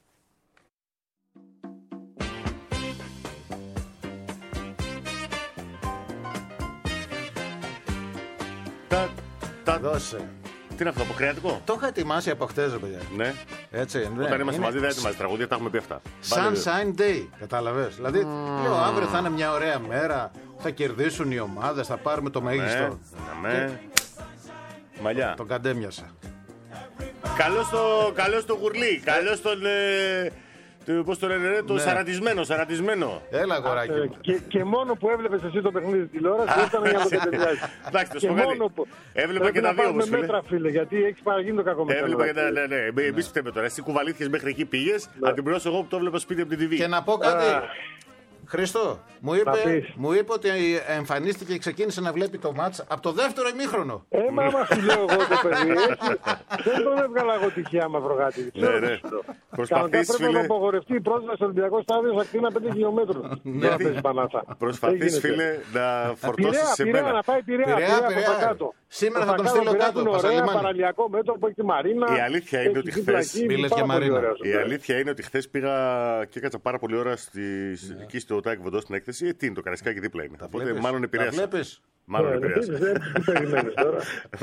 Δώσε. Τι είναι αυτό, αποκριατικό? Το είχα ετοιμάσει από χτες, παιδιά. Ναι. Έτσι, ναι. Όταν είμαστε είναι... μαζί δεν ετοιμάζει τραγούδια, τα έχουμε πει αυτά. Sunshine Day, κατάλαβες. Δηλαδή, mm. λέω αύριο θα είναι μια ωραία μέρα, θα κερδίσουν οι ομάδες, θα πάρουμε το μέγιστο. Ναι, ναι. Και... Μαλλιά. Τον καντέμιασα. Καλώς το, καλώς το γουρλί, καλώς τον... Ε... Πώς το λένε, το ναι. σαρατισμένο, σαρατισμένο. Έλα, αγοράκι. Ε, και, και μόνο που έβλεπες εσύ το παιχνίδι στη τηλεόραση ήταν για να το κατεβιάσεις. Εντάξει, το σου πω κάτι. Έβλεπα και τα δύο όμως, φίλε. Μέτρα, φίλε, γιατί έχεις παραγίνει το κακό μεταλλό. Έβλεπα και τα, ναι, ναι. Εμείς φταίμε τώρα. Εσύ κουβαλήθηκες μέχρι εκεί πήγες, αντιμπρός εγώ που το έβλεπα σπίτι από την τι βι. Και να πω κάτι. Χριστό, μου είπε, μου είπε ότι εμφανίστηκε και ξεκίνησε να βλέπει το μάτς από το δεύτερο ημίχρονο. Ε, μα άμα σου λέω εγώ το παιδί, έτσι, δεν τον έβγαλα εγώ τυχαία μαυρογάτι. Ναι, ναι. Προσπαθείς, φίλε. Πρέπει να απογορευτεί η πρόσβαση στο Ολυμπιακό στάδιο σε ακτίνα πέντε χιλιόμετρων. Προσπαθείς, φίλε, να φορτώσεις σε μένα. Να πάει Πειραιά, Πειραιά από τα κάτω. Σήμερα θα τον στείλω κάτω. Ωραία, παραλιακό μέτωπο, έχει τη Μαρίνα. Η αλήθεια είναι ότι χθες. και Μαρίνα. Η αλήθεια είναι ότι χθες πήγα και έκατσα πάρα πολλή ώρα εκεί στο Τάικ Βοντό στην έκθεση. Ε, τι είναι το Καραϊσκάκι δίπλα είναι. Οπότε μάλλον επηρέασα. Μάλλον επηρέασα. Τι περιμένεις τώρα.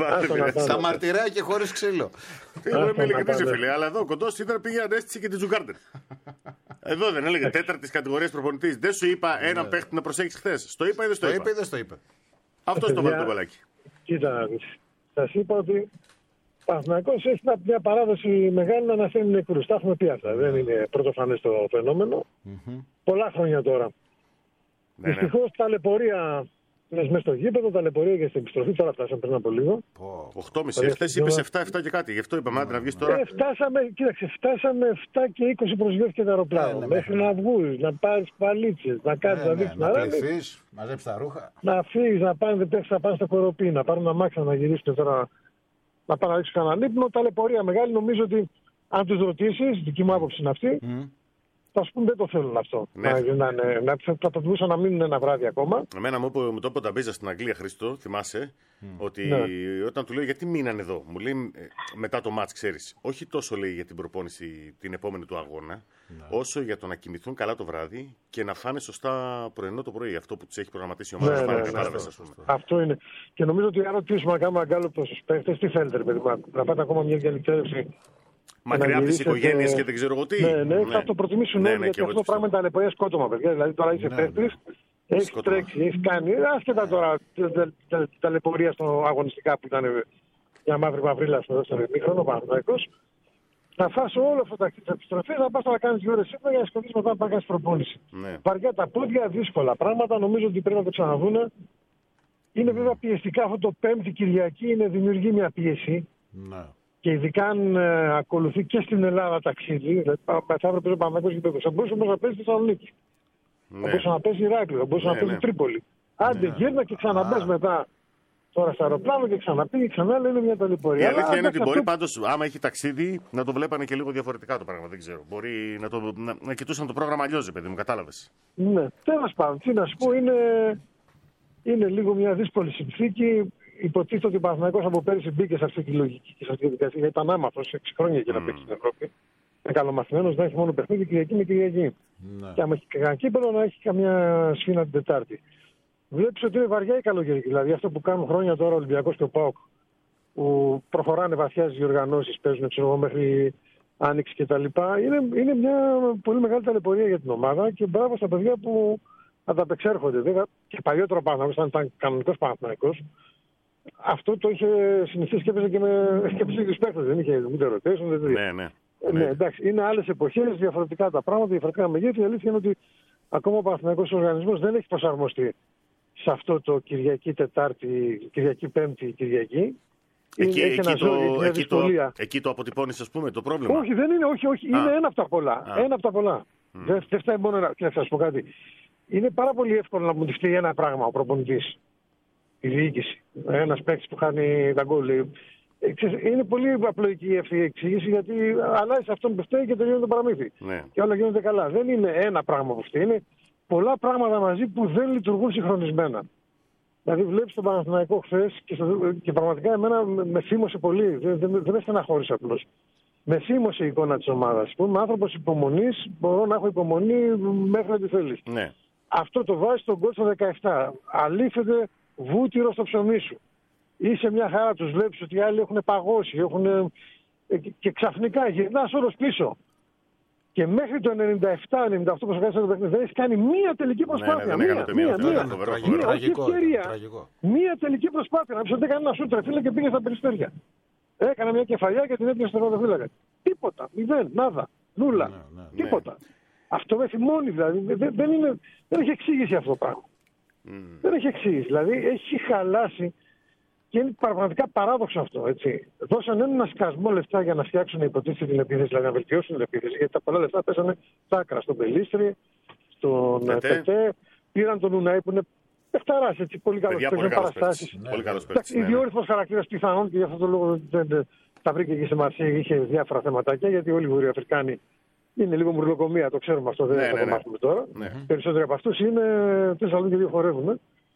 Στα μαρτυρέα και χωρίς ξύλο. Εγώ είμαι ειλικρινής, φίλε. Αλλά εδώ ο κοντός ήταν πήγε ανέστηση και την Τζουγκάρντερ. Εδώ δεν έλεγε τέταρτη κατηγορία προπονητής. Δεν σου είπα έναν παίχτη να προσέξεις χθες. Στο είπα ή δεν στο είπα. Αυτό το βάλει το μπαλάκι. Κοίτα να δεις. Σας είπα ότι ο Παναθηναϊκός έχει μια παράδοση μεγάλη να αναφέρει νεκρούς. Τα έχουμε πει αυτά. Δεν είναι πρωτοφανές το φαινόμενο. Mm-hmm. Πολλά χρόνια τώρα. Ναι, δυστυχώς ναι. ταλαιπωρία μέσα στο γήπεδο, ταλαιπωρία και στην επιστροφή. Τώρα φτάσαμε πριν από λίγο. οκτώ και μισή. Χθες είπες επτά επτά και κάτι. Γι' αυτό είπαμε άντε να βγεις τώρα. Ε, φτάσαμε, κοίταξε, φτάσαμε επτά και είκοσι προσγειώθηκε το αεροπλάνο. Ε, ναι, μέχρι ναι. να βγουν, να πάρεις παλίτσες, να κάτσεις ε, να δείξεις ναι, να πληθείς, μαζέψεις τα ρούχα. Να φύγεις, να πάνε, δεν πέφτεις, να πάνε στο κοροπή, να πάρουν αμάξια, να γυρίσουν τώρα. Να πάνε να ρίξουν κανένα ύπνο. Ταλαιπωρία μεγάλη. Νομίζω ότι αν τους ρωτήσεις, δική μου άποψη είναι αυτή. Mm. Θα σου πούν δεν το θέλουν αυτό. Ναι. Να, να, να, να, θα προτιμούσαν να μείνουν ένα βράδυ ακόμα. Εμένα μου, μου το είπε ο Ταμπίζα στην Αγγλία, Χρήστο, θυμάσαι, mm. ότι ναι. όταν του λέω γιατί μείναν εδώ, μου λέει μετά το μάτς, ξέρεις, όχι τόσο λέει για την προπόνηση την επόμενη του αγώνα, ναι. όσο για το να κοιμηθούν καλά το βράδυ και να φάνε σωστά πρωινό το πρωί. Αυτό που τους έχει προγραμματίσει η ομάδα. Ναι, ναι, ναι, αυτό, αυτό. αυτό είναι. Και νομίζω ότι αν ρωτήσουμε να κάνουμε αγκάλωπο στους παίχτες, τι θέλετε, παιδί μου, να πάτε ακόμα μια διαλυκέρευση. Μακριά από τις οικογένειες και δεν ξέρω εγώ τι. Ναι, ναι, ναι. θα το προτιμήσουν όλοι, ναι, ναι, γιατί αυτό το πράγμα είναι ταλαιπωρία σκότωμα, παιδιά. Δηλαδή τώρα είσαι παίκτης, έχεις τρέξει, έχεις κάνει, άσχετα τώρα ταλαιπωρία στο αγωνιστικά που ήταν μια μαύρη μαυρίλα στο δεύτερο ημίχρονο, ο Παναθηναϊκός. Να φας όλο αυτό το ταξίδι της επιστροφής, να πας να κάνεις δύο ώρες ύπνο για να σκοτήσεις μετά να κάνεις προπόνηση. Ναι. Βαριά τα πόδια, δύσκολα πράγματα, νομίζω ότι πρέπει να το ξαναδούνε. Είναι βέβαια πιεστικά αυτό το Πέμπτη Κυριακή, είναι, δημιουργεί μια πίεση. Ναι. Και ειδικά αν ε, ακολουθεί και στην Ελλάδα ταξίδι, δηλαδή θα έπρεπε ο Παναθηναϊκός γηπέδος. Θα μπορούσε όμως να παίζει στη Θεσσαλονίκη. Ναι. Θα μπορούσε να παίζει Ηράκλειο, θα μπορούσε ναι, να παίζει ναι. Τρίπολη. Άντε ναι. γύρνα και ξαναμπες μετά τώρα στο αεροπλάνο και ξαναπήγε ξανά, αλλά είναι μια ταλαιπωρία. Η αλήθεια είναι ότι μπορεί πάντως, άμα έχει ταξίδι, να το βλέπανε και λίγο διαφορετικά το πράγμα. Δεν ξέρω. Μπορεί να, το, να, να κοιτούσαν το πρόγραμμα αλλιώς, παιδί μου, κατάλαβες. Ναι, τέλος πάντων, τι να σου πω, είναι, είναι λίγο μια δύσκολη συνθήκη. Υποτίθεται ότι ο Παναθηναϊκός από πέρυσι μπήκε σε αυτή τη λογική και σε αυτή τη διαδικασία. Γιατί ήταν άμαθος έξι χρόνια για να παίξει στην Ευρώπη. Είναι καλομαθημένος να έχει μόνο παιχνίδι Κυριακή με Κυριακή. Ναι. Και άμα έχει κανένα κύπελο να έχει καμιά σφήνα την Τετάρτη. Βλέπεις ότι είναι βαριά η καλοκαιρική. Δηλαδή αυτό που κάνουν χρόνια τώρα ο Ολυμπιακός και ο ΠΑΟΚ, που προχωράνε βαθιά στις διοργανώσεις, παίζουν ξέρω, μέχρι Άνοιξη κτλ. Είναι, είναι μια πολύ μεγάλη ταλαιπωρία για την ομάδα και μπράβο στα παιδιά που ανταπεξέρχονται. Και παλιότερο Παναθηναϊκός, αν ήταν κανονικός Παναθηναϊκός, αυτό το είχε συνηθίσει και έπαιζε και με τους παίκτες. Δεν είχε ούτε rotation, δεν ναι, ναι. ναι, εντάξει, είναι άλλες εποχές, διαφορετικά τα πράγματα, διαφορετικά μεγέθη. Η αλήθεια είναι ότι ακόμα ο Παναθηναϊκός οργανισμός δεν έχει προσαρμοστεί σε αυτό το Κυριακή Τετάρτη, Κυριακή Πέμπτη, Κυριακή. Εκεί, εκεί, το, ζώο, εκεί, το, εκεί το αποτυπώνεις, ας πούμε, το πρόβλημα. Όχι, δεν είναι, όχι, όχι. Είναι ένα από τα πολλά. Α. Ένα από τα πολλά. Mm. Δεν, δεν φτάνει μόνο να. Θα σας πω κάτι. Είναι πάρα πολύ εύκολο να μου τη φταίει ένα πράγμα ο προπονητής. Η διοίκηση. Ένας παίκτης που χάνει τα γκολ. Είναι πολύ απλοϊκή αυτή η εξήγηση γιατί αλλάζει αυτόν που φταίει και τελειώνει το παραμύθι. Ναι. Και όλα γίνονται καλά. Δεν είναι ένα πράγμα που φταίει. Είναι πολλά πράγματα μαζί που δεν λειτουργούν συγχρονισμένα. Δηλαδή, βλέπεις τον Παναθηναϊκό χθες και, και πραγματικά εμένα με θύμωσε πολύ. Δεν, δεν, δεν με στεναχώρησε απλώς. Με θύμωσε η εικόνα της ομάδας. Είμαι άνθρωπος υπομονής, μπορώ να έχω υπομονή μέχρι ό,τι θέλεις. Ναι. Αυτό το βάζει στον γκολ στο δεκαεπτά. Αλήθεται βούτυρο στο ψωμί σου. Είσαι μια χαρά, τους βλέπεις ότι οι άλλοι έχουν παγώσει έχουν... και ξαφνικά γυρνάς όλος πίσω. Και μέχρι το ενενήντα επτά ενενήντα οκτώ που σου κάνει το παιχνίδι δεν έχει κάνει μία τελική προσπάθεια. Ναι, ναι, μία, μία, μία, μία, όχι ευκαιρία. Μία τελική προσπάθεια. Να πει ότι έκανε ένα σούτρα φίλε και πήγε στα περιστέρια. Έκανε μια κεφαλιά και την έπιασε στον ροδοφύλακα. Τίποτα. Μηδέν. Νάδα. Νούλα. Ναι, ναι, τίποτα. Ναι. Αυτό με θυμώνει δηλαδή. Δεν, δεν, είναι, δεν έχει εξήγηση αυτό το πράγμα. Mm. Δεν έχει εξήγηση. Δηλαδή έχει χαλάσει. Και είναι πραγματικά παράδοξο αυτό. Έτσι. Δώσαν ένα σκασμό λεφτά για να φτιάξουν υποτίθεται την επίθεση, δηλαδή να βελτιώσουν την επίθεση. Γιατί τα πολλά λεφτά πέσανε στα άκρα. Στον Πελίστρη, στον Πετέ. Πήραν τον Ουναή που είναι παιχταράς, έτσι. Πολύ καλός παίκτης. Παραστάσεις. Ναι. Ιδιόρυθμος χαρακτήρας πιθανόν και γι' αυτό το λόγο δεν τα βρήκε και στη Μαρσέη. Είχε διάφορα θεματάκια γιατί όλοι οι Βορειοαφρικάνοι είναι λίγο μουρλοκομεία. Το ξέρουμε αυτό, δεν ναι, θα ναι, το μάθουμε ναι. τώρα. Ναι. Περισσότεροι από αυτούς είναι Θεσσαλονίκη και δύο χορεύουν.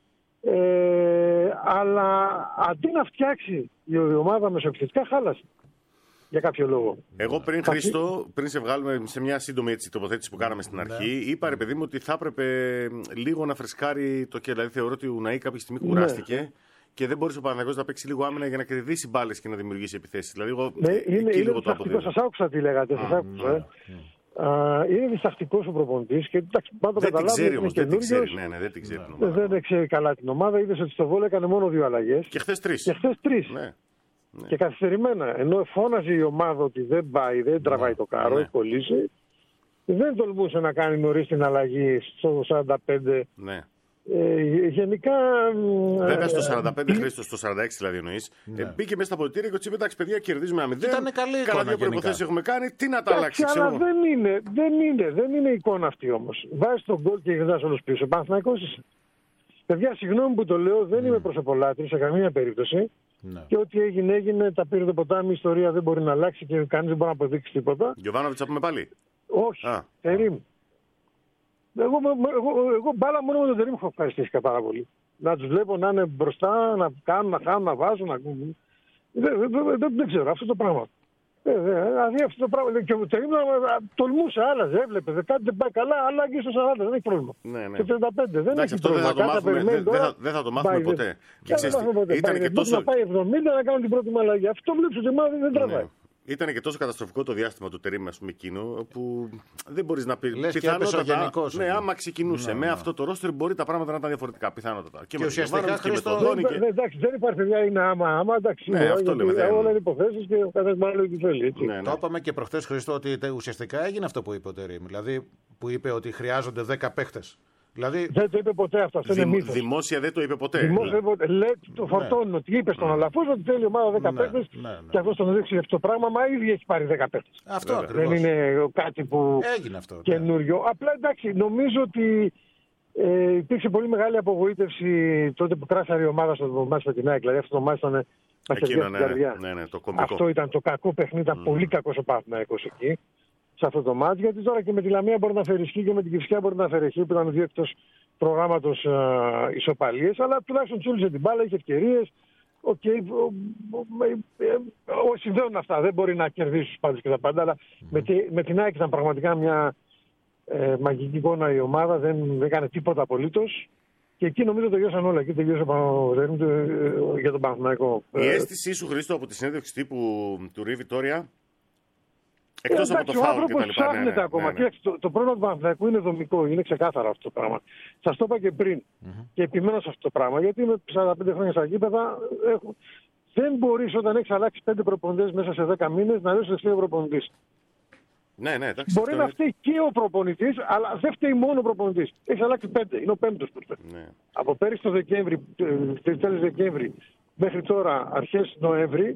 Ε, αλλά αντί να φτιάξει η ομάδα μεσοεπιθετικά, χάλασε. Για κάποιο λόγο. Εγώ πριν, Χρήστο, πριν σε βγάλουμε σε μια σύντομη έτσι, τοποθέτηση που κάναμε στην αρχή, ναι. είπα ρε παιδί μου ότι θα έπρεπε λίγο να φρεσκάρει το κέντρο. Δηλαδή θεωρώ ότι ο Ουναή κάποια στιγμή κουράστηκε ναι. και δεν μπορούσε ο Παναθηναϊκός να παίξει λίγο άμυνα για να κερδίσει μπάλες και να δημιουργήσει επιθέσεις. Δηλαδή, εγώ ναι, είναι, εκεί είναι διστακτικό. Σας άκουσα τι λέγατε. Σας άκουσα. Ναι, ναι. Uh, είναι διστακτικός ο προπονητής και εντάξει, πάντα δεν την ξέρει όμως, δεν την ξέρει. Ναι, ναι, δεν την ξέρει την ομάδα. Δεν, δεν ξέρει καλά την ομάδα. Είδες ότι στο Βόλο έκανε μόνο δύο αλλαγές. Και χθες τρεις. Και χθες τρεις. Ναι. Ναι. Και καθυστερημένα. Ενώ φώναζε η ομάδα ότι δεν πάει, δεν τραβάει ναι. το κάρο, ναι. έχει κολλήσει. Δεν τολμούσε να κάνει νωρίς την αλλαγή στο σαράντα πέντε. Ναι. Ε, γενικά. Βέβαια στο σαράντα πέντε, Χρήστο, στο σαράντα έξι δηλαδή εννοείς. Ναι. Ε, μπήκε μέσα στα αποδυτήρια και ο Τσίπ, εντάξει, παιδιά, κερδίζουμε ένα μηδέν. Ήταν καλή εικόνα. Κάνα δύο προϋποθέσεις έχουμε κάνει. Τι να τα αλλάξει, ξέρω. Αλλά δεν είναι, δεν είναι, δεν είναι εικόνα αυτή όμως. Βάζεις τον γκολ και γυρνάς όλους πίσω. Παναθηναϊκός είσαι. Παιδιά, συγγνώμη που το λέω, δεν mm. είμαι προσωπολάτρης σε καμία περίπτωση. Ναι. Και ό,τι έγινε, έγινε, τα πήρε το ποτάμι, η ιστορία δεν μπορεί να αλλάξει και κανείς δεν μπορεί να αποδείξει τίποτα. Γιωβάνοβιτς θα πούμε πάλι. Όχι. Τερίμ. Εγώ, εγώ, εγώ μπάλα μόνο με τον Τερίμ έχω ευχαριστήσει πάρα πολύ. Να τους βλέπω να είναι μπροστά, να κάνουν, να κάνουν, να βάζουν. Να... Δεν, δεν, δεν, δεν ξέρω αυτό το πράγμα. Ε, δηλαδή αυτό το πράγμα. Και ο Τερίμ τολμούσε, άλλαζε, έβλεπε. Κάτι δεν πάει καλά, αλλά και στο σαράντα δεν έχει πρόβλημα. Ναι, ναι. Και τριάντα πέντε δεν εντάξει, έχει αυτό πρόβλημα. Δεν θα το μάθουμε, δεν, θα, δεν θα το μάθουμε πάει, ποτέ. Και ξέρεις, ποτέ. Ήταν πάει, και τόσο... να πάει εβδομήντα να κάνουν την πρώτη αλλαγή. Αυτό βλέπεις ότι η ομάδα δεν τραβάει. Ήταν και τόσο καταστροφικό το διάστημα του Τερίμ, ας πούμε, εκείνο, που δεν μπορείς να πει. Λες πιθανότατα. Ναι, άμα ξεκινούσε ναι, με ναι. αυτό το ρόστερ, μπορεί τα πράγματα να ήταν διαφορετικά. Πιθανότατα. Και, και ουσιαστικά και με το Δόνι. Και... Εντάξει, δεν υπάρχει παιδιά, είναι άμα, άμα. Εντάξει, ναι, αυτό λέμε. Δεν... Όλα είναι υποθέσεις και ο καθένας μάλλον τι θέλει. Έτσι. Ναι, ναι. Το είπαμε και προχθές, Χρήστο, ότι ουσιαστικά έγινε αυτό που είπε ο Τερίμ. Δηλαδή που είπε ότι χρειάζονται δέκα παίχτες. Δηλαδή... Δεν το είπε ποτέ αυτό. Αυτό Δη, είναι μύθος. Δημόσια δεν το είπε ποτέ. Δημόσια δεν ποτέ. Λέει, το φορτώνει ναι. ότι είπε στον ναι. Αλαφούζο ότι θέλει η ομάδα δέκα ναι. παίκτες ναι. ναι. και αυτό τον δείξει αυτό το πράγμα. Μα ήδη έχει πάρει δέκα παίκτες. Αυτό ακριβώς. Δεν είναι κάτι που έγινε αυτό. Καινούριο. Ναι. Απλά εντάξει, νομίζω ότι ε, υπήρξε πολύ μεγάλη απογοήτευση τότε που κράσαρε η ομάδα στο μάτι με την ΑΕΚ. Δηλαδή αυτό το μάτι ήταν Εκείνο, ναι, ναι, ναι, το αυτό ήταν το κακό παιχνίδι. Ήταν mm. πολύ κακό ο Παναθηναϊκός εκεί. Σε αυτό το μάτι, γιατί τώρα και με τη Λαμία μπορεί να φέρει και με την Κυφσιά μπορεί να φέρει που ήταν δύο εκτός προγράμματος uh, ισοπαλίες, αλλά τουλάχιστον τσούλησε την μπάλα, είχε ευκαιρίες. Okay, συμβαίνουν αυτά, δεν μπορεί να κερδίσει τους πάντες και τα πάντα, αλλά mm. με, τη, με την ΑΕΚ ήταν πραγματικά μια ε, μαγική εικόνα η ομάδα, δεν, δεν έκανε τίποτα απολύτως. Και εκεί νομίζω τελειώσαν όλα. Εκεί τελειώσε για τον Παναθηναϊκό. Η αίσθησή σου, Χρήστο, από τη συνέντευξη τύπου του Ρι Βιτόρια. Εκτός ε, από το φάουλ και τα λοιπά. Ψάχνεται ναι, ναι, ακόμα. Ναι, ναι. Κοίταξε, το, το πρόβλημα του Παναθηναϊκού είναι δομικό. Είναι ξεκάθαρο αυτό το πράγμα. Σας το είπα και πριν. Mm-hmm. Και επιμένω σε αυτό το πράγμα. Γιατί με σαράντα πέντε χρόνια στα γήπεδα έχω... δεν μπορείς όταν έχεις αλλάξει πέντε προπονητές μέσα σε δέκα μήνες να λες ότι φταίει ο προπονητής. Ναι, ναι, εντάξει, μπορεί να φταίει και ο προπονητής, αλλά δεν φταίει μόνο ο προπονητής. Έχεις αλλάξει πέντε. Είναι ο πέμπτος που φταίει. Ναι. Από πέρυσι το Δεκέμβρη, τέλος Δεκέμβρη μέχρι τώρα αρχές Νοέμβρη,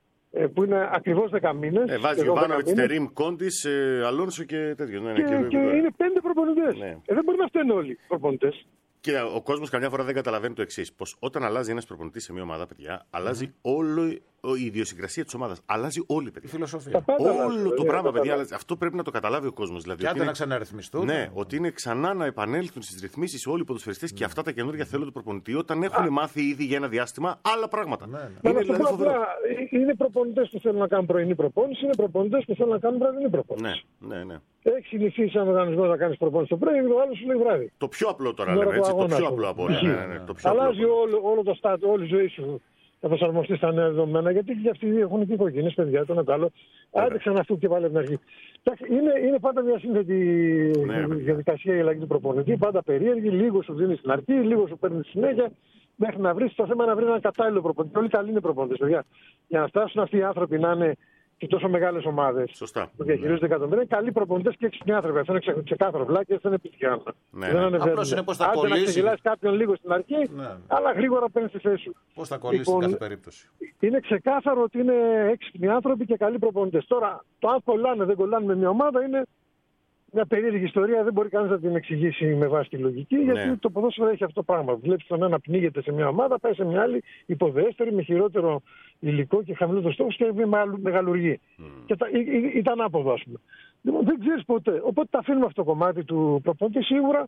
που είναι ακριβώς δέκα μήνες. Ε, βάζει Γιωβάνοβιτς, Τερίμ, Κόντις, ε, Αλόνσο και τέτοιο. Ναι, και, και, και, και είναι πέντε προπονητές. Ναι. Ε, δεν μπορεί να φταίνουν όλοι οι προπονητές. Κοίτα, ο κόσμος καμιά φορά δεν καταλαβαίνει το εξής. Πως όταν αλλάζει ένας προπονητής σε μια ομάδα, παιδιά, αλλάζει mm. όλο η ιδιοσυγκρασία της ομάδας. Αλλάζει όλη παιδιά. Η φιλοσοφία. Όλο αλλάζει, το ναι, πράγμα, παιδιά. Αλλάζει. Αυτό πρέπει να το καταλάβει ο κόσμος. Δηλαδή, και άντε είναι... να ξαναρυθμιστούν. Ναι, ότι είναι ξανά να επανέλθουν στις ρυθμίσεις όλοι οι ποδοσφαιριστές mm. και αυτά τα καινούργια θέλω του προπονητή όταν έχουν ah. μάθει ήδη για ένα διάστημα άλλα πράγματα. Ναι, ναι. Είναι, δηλαδή, απλά, είναι προπονητές που θέλουν να κάνουν πρωινή προπόνηση, είναι προπονητές που θέλουν να κάνουν βραδινή προπόνηση. Ναι, ναι, ναι. Έχει συνηθίσει έναν οργανισμό να κάνει προπόνηση το πρωί, το άλλο σου λέει βράδυ. Το πιο απλό τώρα λέμε έτσι. Το πιο απλό από όλα. Αλλάζει όλο το στάτ, όλη η ζωή σου. Θα προσαρμοστεί στα νέα δεδομένα, γιατί και αυτοί έχουν και οικογένειες, παιδιά, το ένα το άλλο. Άντε ξανά αυτού και πάλι από την αρχή. Είναι, είναι πάντα μια σύνθετη ναι, διαδικασία η αλλαγή του προπονητή, πάντα περίεργη. Λίγο σου δίνει στην αρχή, λίγο σου παίρνει στη συνέχεια, μέχρι να βρει το θέμα να βρει έναν κατάλληλο προπονητή. Όλοι καλοί είναι προπονητές, παιδιά. Για να φτάσουν αυτοί οι άνθρωποι να είναι και τόσο μεγάλες ομάδες που διαχειρίζονται εκατομμύρια, είναι καλοί προπονητές και έξυπνοι άνθρωποι. Αυτό είναι ξεκάθαρο. Βλάκες δεν επιτυχάνουν. Ναι, ναι. Απλώς είναι πώς θα κολλήσει. Άντε να ξεγελάσεις κάποιον λίγο στην αρχή, ναι, αλλά γρήγορα παίρνει τη θέση σου. Πώς θα κολλήσει λοιπόν, σε κάθε περίπτωση. Είναι ξεκάθαρο ότι είναι έξυπνοι άνθρωποι και καλοί προπονητές. Τώρα, το αν κολλάνε δεν κολλάνε με μια ομάδα είναι μια περίεργη ιστορία. Δεν μπορεί κανείς να την εξηγήσει με βάση τη λογική, ναι. γιατί το ποδόσφαιρο έχει αυτό το πράγμα. Βλέπεις τον ένα πνίγεται σε μια ομάδα, πάει σε μια άλλη υποδέστερη με χειρότερο υλικό και χαμηλότερο στόχο και μεγαλουργεί. Mm. Και τα, ή, ή, ήταν άποδο, ας πούμε. Λοιπόν, δεν ξέρεις ποτέ. Οπότε τα αφήνουμε αυτό το κομμάτι του προπονητή. Σίγουρα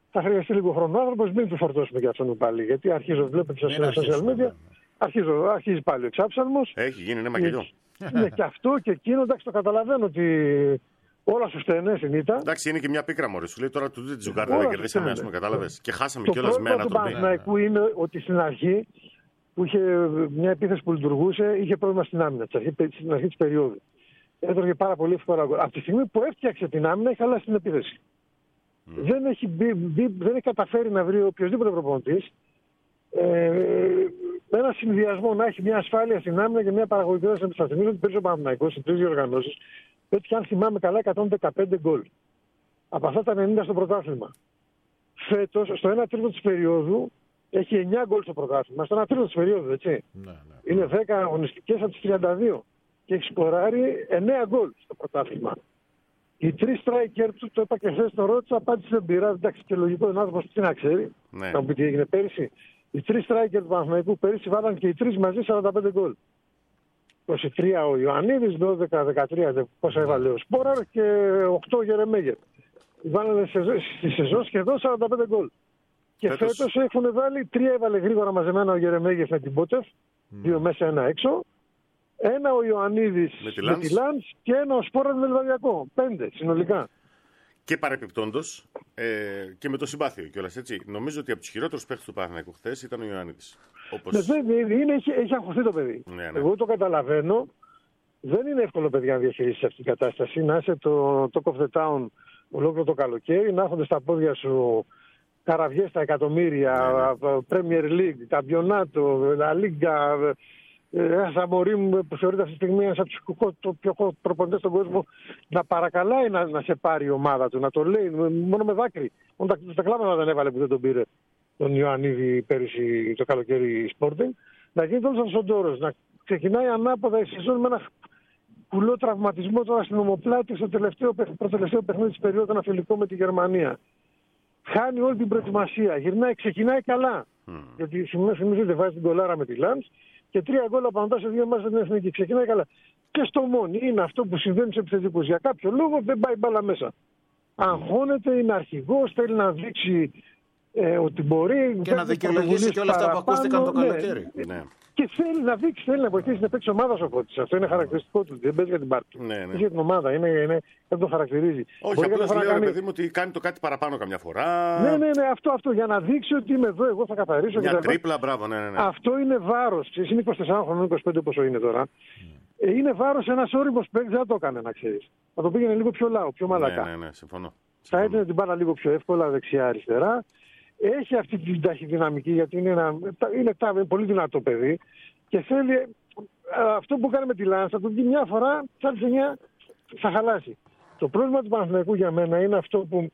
θα χρειαστεί λίγο χρόνο ο άνθρωπος, μην του φορτώσουμε για αυτόν πάλι. Γιατί αρχίζω, βλέπετε στα social media, αρχίζω, αρχίζει πάλι ο εξάψαλμος. Έχει γίνει, είναι μακελιό. Ναι, και αυτό και εκείνο, εντάξει, το καταλαβαίνω ότι όλα σου φταίνε στην ήττα. Εντάξει, είναι και μια πίκρα μωρέ. Σου λέει τώρα του Τζουγκάρδα δεν κερδίσαμε, α πούμε, κατάλαβες. Και χάσαμε κιόλας με ένα Το Παναθηναϊκού είναι ότι στην αρχή που είχε μια επίθεση που λειτουργούσε, είχε πρόβλημα στην άμυνα, στην αρχή της περίοδου. Έτρωγε πάρα πολύ εύκολα γκολ. Από τη στιγμή που έφτιαξε την άμυνα, έχει χαλάσει την επίθεση. Mm. Δεν, έχει μπει, μπει, δεν έχει καταφέρει να βρει οποιοδήποτε προπονητής ε, με ένα συνδυασμό να έχει μια ασφάλεια στην άμυνα και μια παραγωγικότητα στην επιστροφή. Νομίζω ότι πήρε ο Παναθηναϊκός σε τρεις διοργανώσεις. Πέτυχε, αν θυμάμαι καλά, εκατόν δεκαπέντε γκολ. Από αυτά τα ενενήντα στο πρωτάθλημα. Φέτος, στο ένα τρίτο της περίοδου, έχει εννιά γκολ στο πρωτάθλημα. Στο ένα τρίτο της περίοδου, έτσι. Ναι, ναι. Είναι δέκα αγωνιστικές από τις τριάντα δύο. Και έχει σκοράρει εννέα γκολ στο πρωτάθλημα. Οι τρεις striker του, το είπα και χθες, το ρώτησα, απάντηση δεν πειράζει. Εντάξει, και λογικό είναι άνθρωπος τι να ξέρει. Ναι. Να μου πει τι έγινε πέρυσι. Οι τρεις striker του Παναθηναϊκού πέρυσι βάλαν και οι τρεις μαζί σαράντα πέντε γκολ. είκοσι τρία ο Ιωαννίδης, δώδεκα δεκατρία πόσα έβαλε ο Σπόραρ και οκτώ ο Γερεμέγερ. Βάλανε στη σεζόν σχεδόν σαράντα πέντε γκολ. Και φέτος, φέτος έχουν βάλει, τρία έβαλε γρήγορα μαζεμένα ο Γερεμέγερ με την Πότεφ, mm. δύο μέσα, ένα έξω. Ένα ο Ιωαννίδης με τη Λάνς και ένα ο Σπόραρ με Λιβαδιακό. Πέντε συνολικά. Και παρεπιπτόντως ε, και με το συμπάθειο κιόλας, έτσι. Νομίζω ότι από τους χειρότερους παίκτες του Παναθηναϊκού χθες ήταν ο Ιωαννίδης. Όπως... Ναι, είναι, είναι, έχει, έχει αγχωθεί το παιδί. Ναι, ναι. Εγώ το καταλαβαίνω. Δεν είναι εύκολο, παιδιά, να διαχειρίσεις αυτή την κατάσταση. Να είσαι το talk of the town ολόκληρο το καλοκαίρι, να έχονται στα πόδια σου καραβιές στα εκατομμύρια, ναι, ναι. Premier League, Καμπιονάτο, La Liga. Ένα Αμορίμ που θεωρείται αυτή τη στιγμή ένας από τους πιο προπονητές στον κόσμο, να παρακαλάει να, να σε πάρει η ομάδα του, να το λέει μόνο με δάκρυ. Μόνο τα, τα κλάματα δεν έβαλε που δεν τον πήρε τον Ιωαννίδη πέρυσι το καλοκαίρι Sporting. Να γίνει όλος ο Ντόρος, να ξεκινάει ανάποδα η σεζόν με ένα κουλό τραυματισμό τώρα στην ομοπλάτη στο τελευταίο, προτελευταίο παιχνίδι της περίοδου, ένα φιλικό με τη Γερμανία. Χάνει όλη την προετοιμασία, γυρνάει, ξεκινάει καλά. Mm. Γιατί θυμίζεται βάζει την κολάρα με τη Λάνς. Και τρία γκολ απαντά σε δύο μάτς στην Εθνική. Ξεκινάει καλά. Και στο Μόνι είναι αυτό που συμβαίνει σε επιθετικούς. Για κάποιο λόγο δεν πάει μπάλα μέσα. Αγχώνεται, είναι αρχηγός, θέλει να δείξει ε, ότι μπορεί. Και να δικαιολογήσει και όλα αυτά που ακούστηκαν το καλοκαίρι. Ναι. Ναι. Και θέλει να δείξει, θέλει να βοηθήσει να παίξει ομάδα ο Φώτης. Αυτό είναι χαρακτηριστικό του. Δεν παίζει για την πάρτι. Ναι, ναι. Για την ομάδα, είναι, είναι, δεν το χαρακτηρίζει. Όχι, απλώς λέω, κάνει... παιδί μου, ότι κάνει το κάτι παραπάνω καμιά φορά. Ναι, ναι, ναι, αυτό, αυτό. Για να δείξει ότι είμαι εδώ, εγώ θα καθαρίσω. Μια τρίπλα, μπράβο, ναι, ναι, ναι. Αυτό είναι βάρος. Είναι είκοσι τέσσερα χρονών, είκοσι πέντε πόσο είναι τώρα. Mm. Ε, είναι βάρος ένας όριμος παίκτης, δεν το έκανε, να ξέρεις. Θα το πήγαινε λίγο πιο λαό, πιο μαλακά. Ναι, ναι, ναι, συμφωνώ. Θα έδινε την μπάλα λίγο πιο εύκολα δεξιά-αριστερά. Έχει αυτή την ταχυδυναμική, γιατί είναι, ένα, είναι, είναι πολύ δυνατό παιδί. Και θέλει αυτό που κάνει με τη Λάνς, θα του πει μια φορά, θα τη εννιά, θα χαλάσει. Το πρόβλημα του Παναθηναϊκού για μένα είναι αυτό που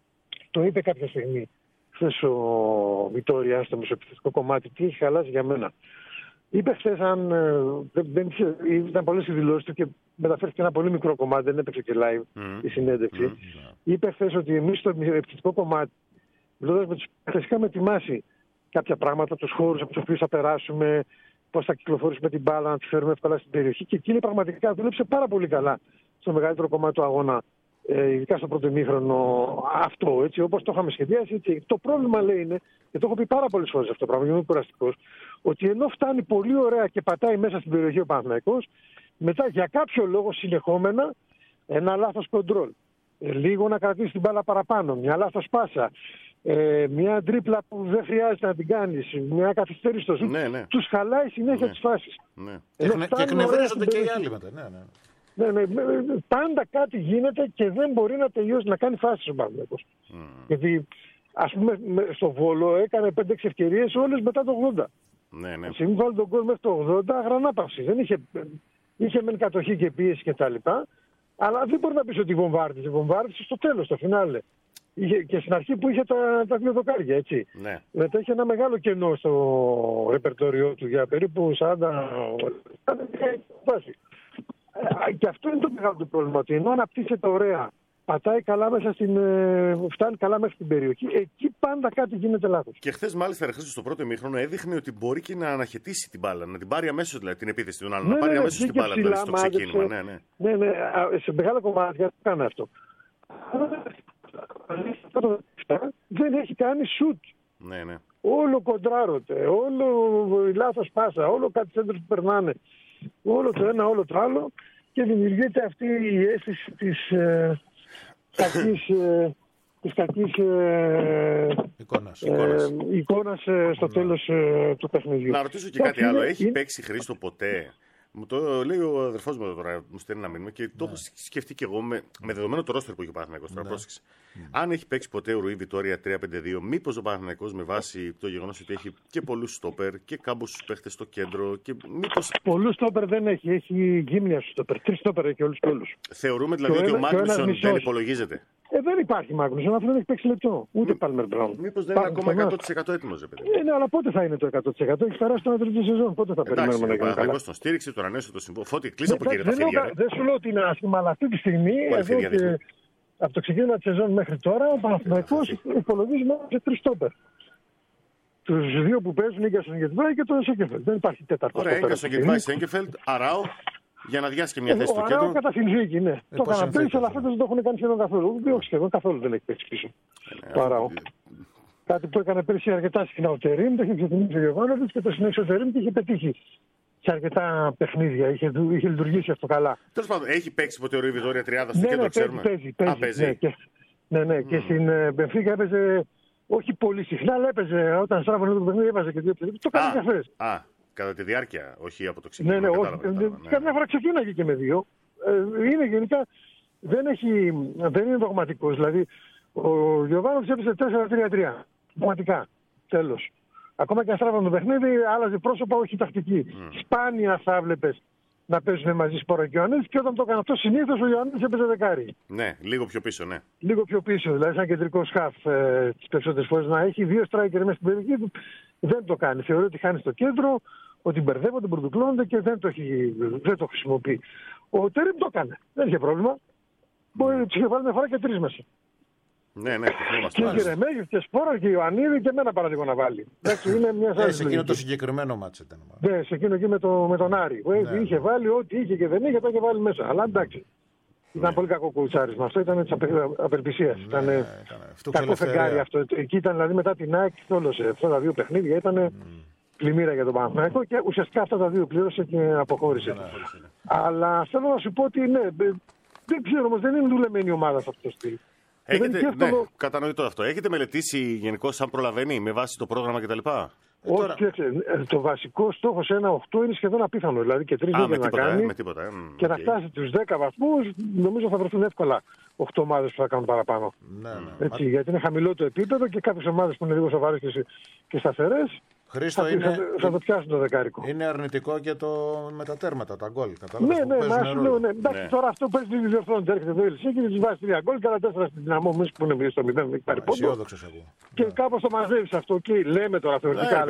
το είπε κάποια στιγμή χθες ο Βιτόρια στο μεσοεπιθετικό κομμάτι, τι έχει χαλάσει για μένα. Είπε χθες, αν δεν, δεν είχε, ήταν πολλές οι δηλώσεις του και μεταφέρθηκε ένα πολύ μικρό κομμάτι, δεν έπαιξε και live mm. η συνέντευξη. Mm. Είπε χθες ότι εμείς στο επιθετικό κομμάτι, μιλώντας με τους παίκτες, είχαμε ετοιμάσει κάποια πράγματα, τους χώρους από τους οποίους θα περάσουμε, πώς θα κυκλοφορήσουμε την μπάλα, να τη φέρουμε εύκολα στην περιοχή. Και εκείνη πραγματικά δούλεψε πάρα πολύ καλά στο μεγαλύτερο κομμάτι του αγώνα, ε, ειδικά στο πρώτο ημίχρονο. Αυτό, έτσι, όπως το είχαμε σχεδιάσει. Έτσι. Το πρόβλημα, λέει, είναι, και το έχω πει πάρα πολλές φορές αυτό το πράγμα, είμαι κουραστικός, ότι ενώ φτάνει πολύ ωραία και πατάει μέσα στην περιοχή ο Παναθηναϊκός, μετά για κάποιο λόγο συνεχόμενα ένα λάθος κοντρόλ. Ε, λίγο να κρατήσει την μπάλα παραπάνω, μια λάθος πάσα. Ε, μια τρίπλα που δεν χρειάζεται να την κάνεις, μια καθυστέρηση στο σουτ, ναι, ναι. τους χαλάει συνέχεια ναι. τις φάσεις. Ναι. Και, και εκνευρίζονται και οι άλλοι μετά. Ναι, ναι. Ναι, ναι, πάντα κάτι γίνεται και δεν μπορεί να τελειώσει, να κάνει φάσεις ο Παναθηναϊκός. Mm. Γιατί ας πούμε στο Βόλο έκανε πέντε έξι ευκαιρίες όλες μετά το ογδόντα. Ναι, ναι. Σήμερα βάλει τον γκολ μέχρι το ογδόντα, γρανάπαυση. Δεν είχε, είχε μεν κατοχή και πίεση κτλ. Αλλά δεν μπορεί να πεις ότι βομβάρδισε. Βομβάρδισε στο τέλος, στο φινάλε. Είχε, και στην αρχή που είχε τα, τα δύο δοκάρια, έτσι. Ναι. Μετά είχε ένα μεγάλο κενό στο ρεπερτόριό του για περίπου σαράντα βάση. Και αυτό είναι το μεγάλο του πρόβλημα. Ότι ενώ αναπτύσσεται ωραία, πατάει καλά μέσα στην. Φτάνει καλά μέχρι την περιοχή, εκεί πάντα κάτι γίνεται λάθος. Και χθες, μάλιστα, χθες στο πρώτο ημίχρονο έδειχνε ότι μπορεί και να αναχαιτήσει την μπάλα, να την πάρει αμέσως δηλαδή, την επίθεση των άλλων. Ναι, να πάρει ναι, αμέσως την μπάλα δηλαδή, στο ξεκίνημα. Ναι, ναι. ναι, ναι, σε μεγάλα κομμάτια το κάνει αυτό. δεν έχει κάνει σουτ. Ναι, ναι. Όλο κοντράρωτε, όλο λάθος πάσα, όλο κάτι σέντρες που περνάνε, όλο το ένα, όλο το άλλο και δημιουργείται αυτή η αίσθηση της ε, κακής, ε, της κακής ε, εικόνας, ε, εικόνας ε, στο τέλος ε, του παιχνιδιού. Να ρωτήσω και κάτι είναι, άλλο. Έχει είναι... παίξει Χρήστο ποτέ? Μου το λέει ο αδερφός μου τώρα, μου στέλνει ένα μήνυμα και το έχω σκεφτεί και εγώ με, με δεδομένο το ρόστερ που έχει ο Παναθηναϊκός. Τώρα πρόσεξε. Αν έχει παίξει ποτέ ο Ρουί Βιτόρια τρία πέντε δύο, μήπως ο Παναθηναϊκός με βάση το γεγονός ότι έχει και πολλούς στόπερ και κάμποσους παίχτες στο κέντρο. Και μήπως... Πολλούς στόπερ δεν έχει, έχει γύμνια στους στόπερ. Τρεις στόπερ έχει όλους και όλους. Θεωρούμε δηλαδή ότι ο Μάγνουσον δεν υπολογίζεται? Ε, δεν υπάρχει Μάγνουσον, αυτό δεν έχει παίξει λεπτό. Ούτε Πάλμερ Μπράουν. Μήπως δεν είναι ακόμα εκατό τοις εκατό έτοιμος, παιδί? Ε, ναι, αλλά πότε θα είναι το εκατό τοις εκατό? Έχει περάσει το τρίτη σεζόν. Πότε θα εντάξει, περιμένουμε να γίνει καλά? τον στήριξε, τον ανέσω το συμβόλαιο. Φώτη, κλείσε από κύριε τα χέρια. Δεν σου λέω ότι είναι άσχημα, αλλά αυτή τη στιγμή, εδώ και από το ξεκίνημα τη σεζόν μέχρι τώρα, ο Παναθηναϊκός υπολογίζει μόνο σε τρεις στόπερ. Τους δύο που παίζουν, Ίγκασον Γετβάη και τον Σέγκεφελτ. Δεν υπάρχει τέταρτο. Ωραία, Ίγκασον Γετβάη, Σέγκεφελτ, Αράο. Για να διάσει και μια θέση στο κέντρο. Αράο κατά συνθήκη, ναι. Ε, το έκανα πέρυσι, αλλά φέτος δεν το έχουν κάνει σχεδόν καθόλου. Όχι σχεδόν καθόλου δεν έχει παίξει πίσω. Το Αράο. Κάτι που έκανε πέρυσι αρκετά συχνά ο Τερίμ, το είχε ξεκινήσει ο Γιωβάνοβιτς και το συνέχισε ο Τερίμ και είχε πετύχει σε αρκετά παιχνίδια. Είχε, είχε λειτουργήσει αυτό καλά. Τέλος πάντων, έχει παίξει ποτέ ο Ρουί Βιτόρια τριάδα στο ναι, κέντρο, ναι, ξέρουμε? Παίζει, παίζει, Α, παίζει. Ναι, και, ναι, ναι, mm. και στην Μπενφίκα έπαιζε όχι πολύ συχνά, αλλά έπαιζε όταν στράβωνε το παιχνίδι, έβαζε και δύο παιχνίδια. Το κάνει και χθες. Α, κατά τη διάρκεια, όχι από το ξεκίνημα. Ναι, ναι, όχι. Καμιά φορά ξεκίναγε και με δύο. Ε, είναι γενικά, δεν, έχει, δεν είναι δογματικός. Δηλαδή, ο Γιωβάνοβιτς έπαιζε τέσσερα τρία τρία. Δογματικά. Τέλος. Ακόμα και αν στράβωνε το παιχνίδι, άλλαζε πρόσωπα, όχι τακτική. Mm. Σπάνια θα βλέπεις να παίζουν μαζί Σπόρα και ο Ιωαννίδης και όταν το έκανε αυτό συνήθως ο Ιωαννίδης έπαιζε δεκάρι. Ναι, λίγο πιο πίσω, ναι. Λίγο πιο πίσω, δηλαδή σαν κεντρικό σκάφ ε, τις περισσότερες φορές να έχει δύο στράικερ μέσα στην περιοχή του. Δεν το κάνει. Θεωρεί ότι χάνει στο κέντρο, ότι μπερδεύονται, μπουρδουκλώνονται και δεν το, έχει, δεν το χρησιμοποιεί. Ο Τερίμ το έκανε. Δεν είχε πρόβλημα. Μπορεί να του είχε βάλει μια φορά και τρεις μέσα. Ναι, ναι, και η Γερεμέγεφ και Σπόρα και Ιωαννίδη και εμένα παράδειγμα να βάλει. Εντάξει, είναι μια ναι, σε εκείνο το συγκεκριμένο μάτσο ήταν. Ναι, σε εκείνο εκεί με, το, με τον Άρη. Ναι, είχε ναι. βάλει ό,τι είχε και δεν είχε, το είχε βάλει μέσα. Αλλά εντάξει. Ήταν ναι. πολύ κακό κουτσάρισμα. Αυτό ήταν τη απελπισία. Ναι, ήταν ναι, κακό φεγγάρι αυτό. Εκεί ήταν δηλαδή μετά την ΑΕΚ και όλωσε. Αυτά τα δύο παιχνίδια ήταν mm. πλημμύρα για τον Παναθηναϊκό και ουσιαστικά αυτά τα δύο πλήρωσε και αποχώρησε. Ναι, ναι, ναι. Αλλά θέλω να σου πω ότι ναι, δεν ξέρω όμως, δεν είναι δουλεμένη ομάδα σε αυτό το στυλ. Έχετε, ναι, το... κατανοητό αυτό. Έχετε μελετήσει γενικώς αν προλαβαίνει με βάση το πρόγραμμα κτλ? Όχι, τώρα... το βασικό στόχο σε ένα οκτώ είναι σχεδόν απίθανο. Δηλαδή και τρεις δεν να κάνει. Με τίποτα, ε, και okay. να φτάσει στους δέκα βαθμούς, νομίζω θα βρεθούν εύκολα οκτώ ομάδες που θα κάνουν παραπάνω. Ναι, ναι. Έτσι, γιατί είναι χαμηλό το επίπεδο και κάποιες ομάδες που είναι λίγο σοβαρές και, και σταθερές. Χρήστο, θα, είναι, θα, θα το πιάσουν το δεκάρικο. Είναι αρνητικό και το με τα τέρματα, τα γκολ. Ναι, ναι, μα σου λέω, ναι. Εντάξει, ναι. Τώρα αυτό παίζει τη διορθώνοντα. Έρχεται εδώ η Ελσίνκη και τη βάζει τρία γκολ και άλλα τέσσερα στην Δυναμό. Εμείς που είναι στο μηδέν, έχει πάρει πόντο. Και κάπως το μαζεύει αυτό και λέμε τώρα θεωρητικά.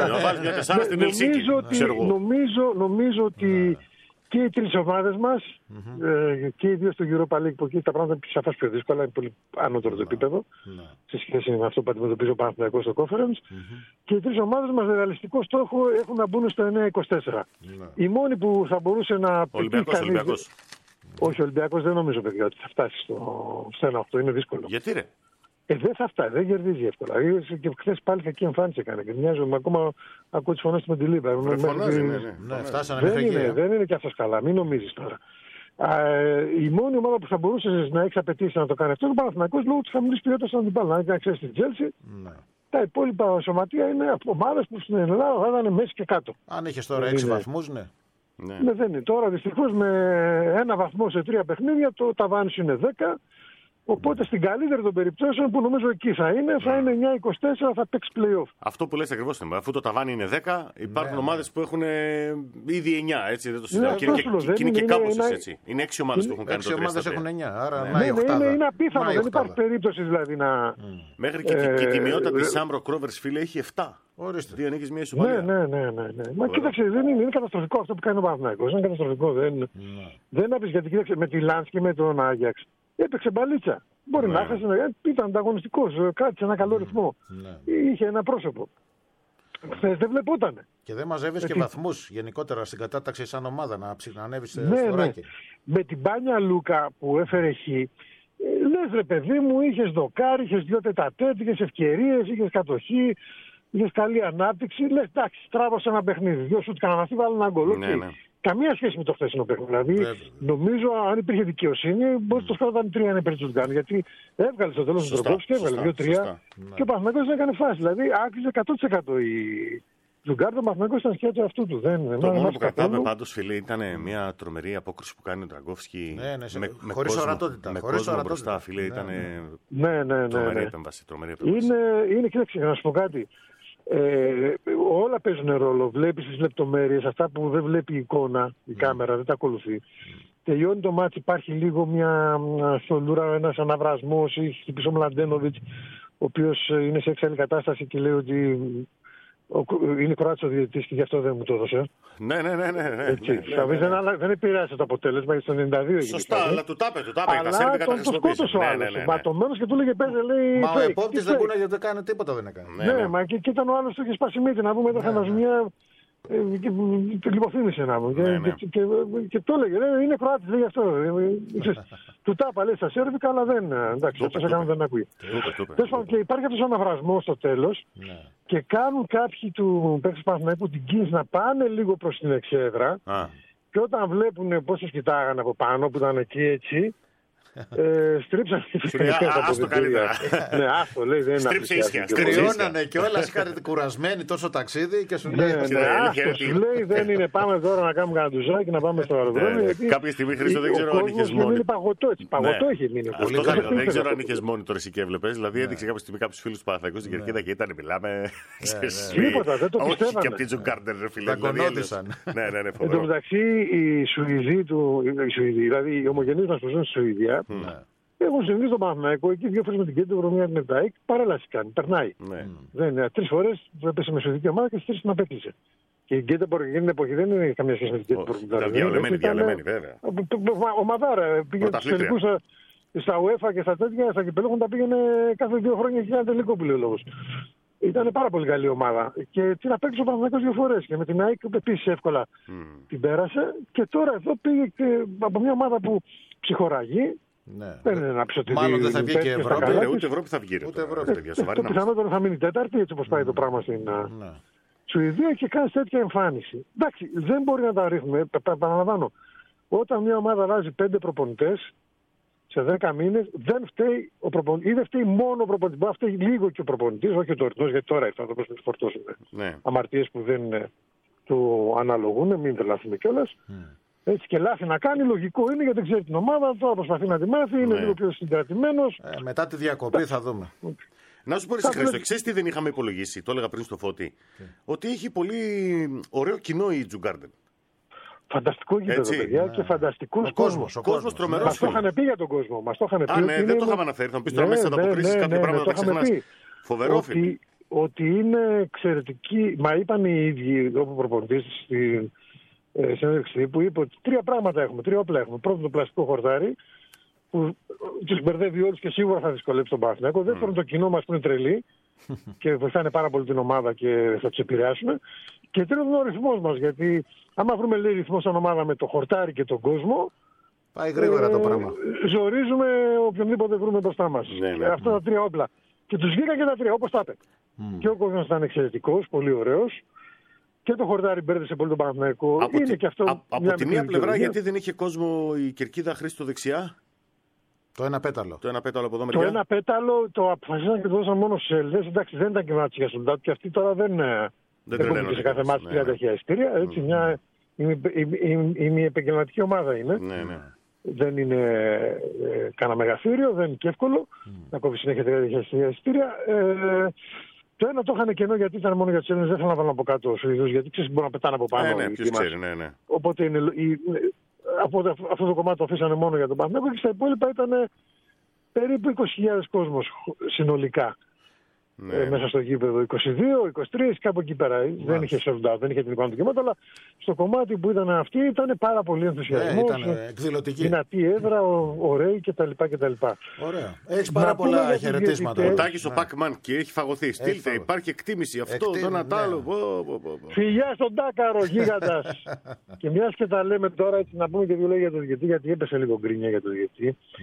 Νομίζω ότι και οι τρεις ομάδες μας mm-hmm. ε, και οι δύο στο Europa League που εκεί τα πράγματα είναι σαφώς πιο δύσκολα, είναι πολύ ανώτερο το επίπεδο mm-hmm. σε σχέση με αυτό που αντιμετωπίζει ο Παναθηναϊκός στο Conference mm-hmm. και οι τρεις ομάδες μας με ρεαλιστικό στόχο έχουν να μπουν στο εννιά είκοσι τέσσερα. Mm-hmm. Η μόνη που θα μπορούσε να Ολυμπιακός, κανείς... Ολυμπιακός. Όχι, ο Ολυμπιακός δεν νομίζω παιδιά ότι θα φτάσει στο ένα οκτώ, είναι δύσκολο. Γιατί ρε? Ε, δεν θα φτάσει, δεν κερδίζει εύκολα. Και χθες πάλι κακή εμφάνιση έκανε και μοιάζομαι ακόμα ακούω τις φωνές του με τη Λίβα. Ναι, φτάσανε δεν, είναι, δεν είναι και αυτός καλά, μην νομίζεις τώρα. Α, η μόνη ομάδα που θα μπορούσε να έχει απαιτήσει να το κάνει αυτό είναι ο Παναθηναϊκός λόγω της χαμηλής ποιότητας των αντιπάλων. Αν ξέρεις την Τζέλσι, ναι. τα υπόλοιπα σωματεία είναι ομάδες που στην Ελλάδα θα ήταν μέση και κάτω. Αν έχεις τώρα έξι βαθμούς, ναι. Ναι. ναι, δεν είναι. Τώρα δυστυχώς με ένα βαθμό σε τρία παιχνίδια το ταβάνι σου είναι δέκα. Οπότε στην καλύτερη των περιπτώσεων που νομίζω εκεί θα είναι, θα είναι εννιά είκοσι τέσσερα, θα παίξει play-off. Αυτό που λες ακριβώς είναι. Αφού το ταβάνι είναι δέκα, υπάρχουν ναι, ομάδες ναι. που έχουν ήδη εννιά. Έτσι, δεν το συζητάω. Ναι, και, και, και, και είναι και κάπως είναι, έτσι. Είναι έξι ομάδες που έχουν κάνει το τρία. Έξι ομάδες έχουν εννιά. Άρα ναι, ναι, είναι, είναι απίθανο. Δεν υπάρχει περίπτωση δηλαδή να. Μέχρι και η τιμιότητα τη Σάμπρο Κρόβερς, φίλε, έχει επτά. Ορίστε. Δύο νίκες, μία ισοπαλία. Ναι, ναι, ναι, ναι, ναι. Μα κοίταξε, δεν είναι, είναι καταστροφικό αυτό που κάνει ο Παναθηναϊκός. Είναι καταστροφικό. Δεν, ναι. δεν έπαιζε γιατί κοίταξε με τη Λάνς και με τον Άγιαξ. Έπαιξε μπαλίτσα. Μπορεί ναι. να χάσει, ήταν ανταγωνιστικός, κράτησε ένα καλό ρυθμό. Ναι. Είχε ένα πρόσωπο. Χθες δεν βλεπότανε. Και δεν μαζεύεις και βαθμούς γενικότερα στην κατάταξη σαν ομάδα να, να ανέβεις ναι, στο ράκι. Ναι. Με την Πάνια Λούκα που έφερε χ, ναι, χθες, ρε παιδί μου, είχες δοκάρι, είχες δυο τετατέτ, είχες ευκαιρίες, είχες κατοχή, είχες καλή ανάπτυξη. Λες, εντάξει, τράβωσε ένα παιχνίδι. Δυο σουτ κανένα αυτή, βάλει ένα γκολ. Ναι, ναι. Καμία σχέση με το χθεσινό παιχνίδι. Δηλαδή, Βέβαια. νομίζω αν υπήρχε δικαιοσύνη, μπορεί το σκορ να ήταν τρία ένα υπέρ του Τζουγκάρντ. Γιατί έβγαλε στο τέλος του Ντρογκόφσκι και έβγαλε δύο τρία. Και ο Παναθηναϊκός δεν έκανε φάση. Δηλαδή, άκουσε εκατό τοις εκατό η Τζουγκάρντ. Ο Παναθηναϊκός ήταν σκέτο αυτού του. Δεν, το μόνο που κρατάμε πάντως, φίλε, ήταν μια τρομερή απόκριση που κάνει ο Ντραγκόφσκι. Ναι, ναι, με, με χωρίς κόσμο, ορατότητα. Με χωρίς κόσμο ορατότητα. μπροστά, φίλε. Ήταν ναι, ναι, ναι, τρομερή ναι. επέμβαση. Τρομερή επέμβαση. Είναι, είναι κοίταξε, να σου πω κάτι. Ε, όλα παίζουν ρόλο. Βλέπεις τις λεπτομέρειες, αυτά που δεν βλέπει η εικόνα, η κάμερα, δεν τα ακολουθεί. Τελειώνει το μάτι, υπάρχει λίγο μια θολούρα, ένας αναβρασμός, ή χτυπήσει ο Μλαντένοβιτς, ο οποίος είναι σε έξαλλη κατάσταση και λέει ότι είναι Κροάτης ο διαιτητής και γι' αυτό δεν μου το έδωσε. Ναι, ναι, ναι. ναι, ναι, Έτσι, ναι, ναι, ναι. Δεν, δεν επηρεάσε το αποτέλεσμα, γιατί στο ενενήντα δύο έγινε. Σωστά, αλλά του τάπε, του τάπε. Αλλά τον το σκότωσε ο άλλος. Ματωμένος και του λέγε παίζε, λέει. Μα ο επόπτης δεν μπορεί να δεν κάνει τίποτα, δεν έκανε. Ναι, ναι, μα και, και ήταν ο άλλος του είχε σπάσει μύτη, να πούμε, ήταν χανασμιά. Ε, και, και λιποθύμησε να μου. Και, Ναι, ναι. και, και, και το έλεγε, λέει, είναι Κροάτης, λέει αυτό. Του τάπα, λέει, στα σέρβικα, αλλά δεν. Εντάξει, όπως έκαναν δεν ακούει. Τέλος πάντων, και υπάρχει αυτός ο αναβρασμός στο τέλος και κάνουν κάποιοι του παίκτες Παναθηναϊκού την κίνηση να πάνε λίγο προς την εξέδρα. Και όταν βλέπουν πώς τους κοιτάγανε από πάνω, που ήταν εκεί έτσι, ε, στρίψαν τις φυλακές από την πορεία. Ναι, άστο, λέει, δεν είναι Στρίψε ίσια. Κρυώνανε κιόλας, είχατε κουρασμένοι τόσο ταξίδι και σου λέει. Ναι, ναι, άστο, σου λέει, δεν είναι, πάμε τώρα να κάνουμε κανένα ντουζάκι, να πάμε στο αεροδρόμιο. Κάποια στιγμή, Χρήστο, δεν ξέρω αν είχες μόνη. Είναι παγωτό, έτσι, παγωτό έχει μείνει. Δεν ξέρω αν είχες μόνη τώρα εσύ και έβλεπες. Δηλαδή έδειξε κάποια στιγμή κάποιους φίλους του Παναθηναϊκού στην κερκίδα και ήταν, μιλάμε. Τίποτα, δεν το πιστεύανε. Όχι και από την Τζουγκάρντερ, ρε φίλε. Ναι, ναι, ναι. Εν τω μεταξύ, οι Σουηδοί του, δηλαδή οι ομογενείς μας που ζουν στη Σουηδία, έχουν συνηθίσει στον Παναθηναϊκό εκεί δύο φορές με την Κέντρο, μια την Επτάικ, παρέλαση κάνει, περνάει. Τρεις φορές έπεσε με σουηδική ομάδα και στις τρεις την απέκλεισε. Και η Γκέτεμποργκ εκείνη την εποχή δεν είναι καμία σχέση με την Γκέτεμποργκ. Ήταν διαλεμένη, διαλεμένη, βέβαια. Ομαδάρα, πήγε στους τελικούς στα UEFA και στα τέτοια, στα κυπελούχων τα πήγαινε κάθε δύο χρόνια και ένα τελικό που λέει ο λόγος. Ήταν πάρα πολύ καλή ομάδα. Και την απέκτησε ο Παναθηναϊκός δύο φορές. Και με την ΑΕΚ επίσης εύκολα mm. την πέρασε. Και τώρα εδώ πήγε και από μια ομάδα που ψυχοραγεί. Ναι. Δεν είναι να πει ότι. Μάλλον δεν θα βγει και Ευρώπη. Ναι, ούτε Ευρώπη θα βγει. Ούτε Ευρώπη. Το πιθανότερο θα μείνει τέταρτη, έτσι όπως πάει το πράγμα στην ναι. Σουηδία και κάνει τέτοια εμφάνιση. Εντάξει, δεν μπορεί να τα ρίχνουμε. Παραλαμβάνω. Όταν μια ομάδα αλλάζει πέντε προπονητές σε δέκα μήνες, δεν φταίει ο προπονητής, ή δεν φταίει μόνο ο προπονητής. Μπορεί να φταίει λίγο και ο προπονητής, όχι ο τωρινός, γιατί τώρα ήρθαν να το φορτώσουν. Ναι. Αμαρτίες που δεν του αναλογούν, μην τρελαθούμε κιόλας. Mm. Έτσι και λάθη να κάνει, λογικό είναι γιατί δεν ξέρει την ομάδα, τώρα προσπαθεί να τη μάθει, είναι ναι. λίγο πιο συγκρατημένος. Ε, μετά τη διακοπή θα δούμε. Να σου πω εσύ, Χρήστο, ξέρεις τι δεν είχαμε υπολογίσει, το έλεγα πριν στο Φώτη, okay. ότι έχει πολύ ωραίο κοινό η Τζουγκάρντεν. Φανταστικό γήπεδο, παιδιά, και φανταστικός κόσμος. Ο κόσμος τρομερός. Μας το είχαν πει για τον κόσμο. Μας το είχαν πει. Α, ναι, δεν το είχαμε αναφέρει. Θα μου πεις τώρα μέσα να αποκρίσεις κάποια πράγματα τα ξεχνάς. Φοβερό, φίλε. Ότι είναι εξαιρετική. Μα είπαν οι ίδιοι όπου προπονητής στην συνέντευξη που είπε ότι τρία πράγματα έχουμε, τρία όπλα έχουμε. Πρώτον, το πλαστικό χορτάρι που τους μπερδεύει όλους και σίγουρα θα δυσκολέψει τον Παναθηναϊκό. Δεύτερον, το κοινό μας που είναι τρελή και βοηθάνε πάρα πολύ την ομάδα και θα τους επηρεάσουν. Και τρίτον, ο ρυθμός μας. Γιατί άμα βρούμε λέει ρυθμό σαν ομάδα με το χορτάρι και τον κόσμο, πάει γρήγορα ε, το πράγμα. Ζορίζουμε οποιονδήποτε βρούμε μπροστά μας. Ναι, ναι. Αυτά τα τρία όπλα. Και τους βγήκαν και τα τρία, όπως τα είπε. Mm. Και ο κόσμος ήταν εξαιρετικός, πολύ ωραίος. Και το χορτάρι μπέρδεσε πολύ τον Παναθηναϊκό. Από, είναι τη, και αυτό α, από τη μία πλευρά, γιατί δεν είχε κόσμο η κερκίδα Χρήστο δεξιά. Το ένα πέταλο. Το ένα πέταλο από εδώ μεριά. Το ένα πέταλο το αποφασίσαν και το δώσαν μόνο στους Έλληνες. Εντάξει, δεν ήταν και μάτσι για Σολντάτ και αυτοί τώρα δεν. Δεν τρελαίνονται σε κάθε μάτσι τριάντα χιλιάδες εισιτήρια. Έτσι, mm. μια ημιεπαγγελματική ομάδα είναι. Ναι, ναι. Δεν είναι ε, κανένα μεγαθύριο, δεν είναι και εύκολο mm. να κόβει συνέχεια τριάντα χιλιάδες εισιτήρια. Ε, το ένα το είχαν κενό γιατί ήταν μόνο για τους Έλληνες, δεν θέλουν να βάλουν από κάτω τους Σουηδούς, γιατί ξέρεις μπορούν να πετάνε από πάνω. Ναι, ναι, ποιος ξέρει, ναι, ναι. Οπότε είναι, η, από αυτό το κομμάτι το αφήσανε μόνο για τον Παναθηναϊκό και στα υπόλοιπα ήταν περίπου είκοσι χιλιάδες κόσμος συνολικά. Ναι. Ε, μέσα στο γήπεδο είκοσι δύο, είκοσι τρία, κάπου εκεί πέρα. Μάλιστα. Δεν είχε sold out, δεν είχε την εικόνα του γήματο, αλλά στο κομμάτι που ήταν αυτή ήταν πάρα πολύ ενθουσιασμός. Ναι, ήταν εκδηλωτική. Δυνατή έδρα, ωραίοι κτλ. Ωραία. Έχει πάρα πολλά χαιρετίσματα. Ο Τάκης ο Πακμαν και έχει φαγωθεί. Στείλτε, υπάρχει εκτίμηση αυτό, το ένα τ' άλλο. Φιλιά στον Τάκαρο, γίγαντας. Και μια και τα λέμε τώρα, έτσι να πούμε και δύο λόγια για τον διαιτητή, γιατί έπεσε λίγο γκρίνια για τον διαιτητή.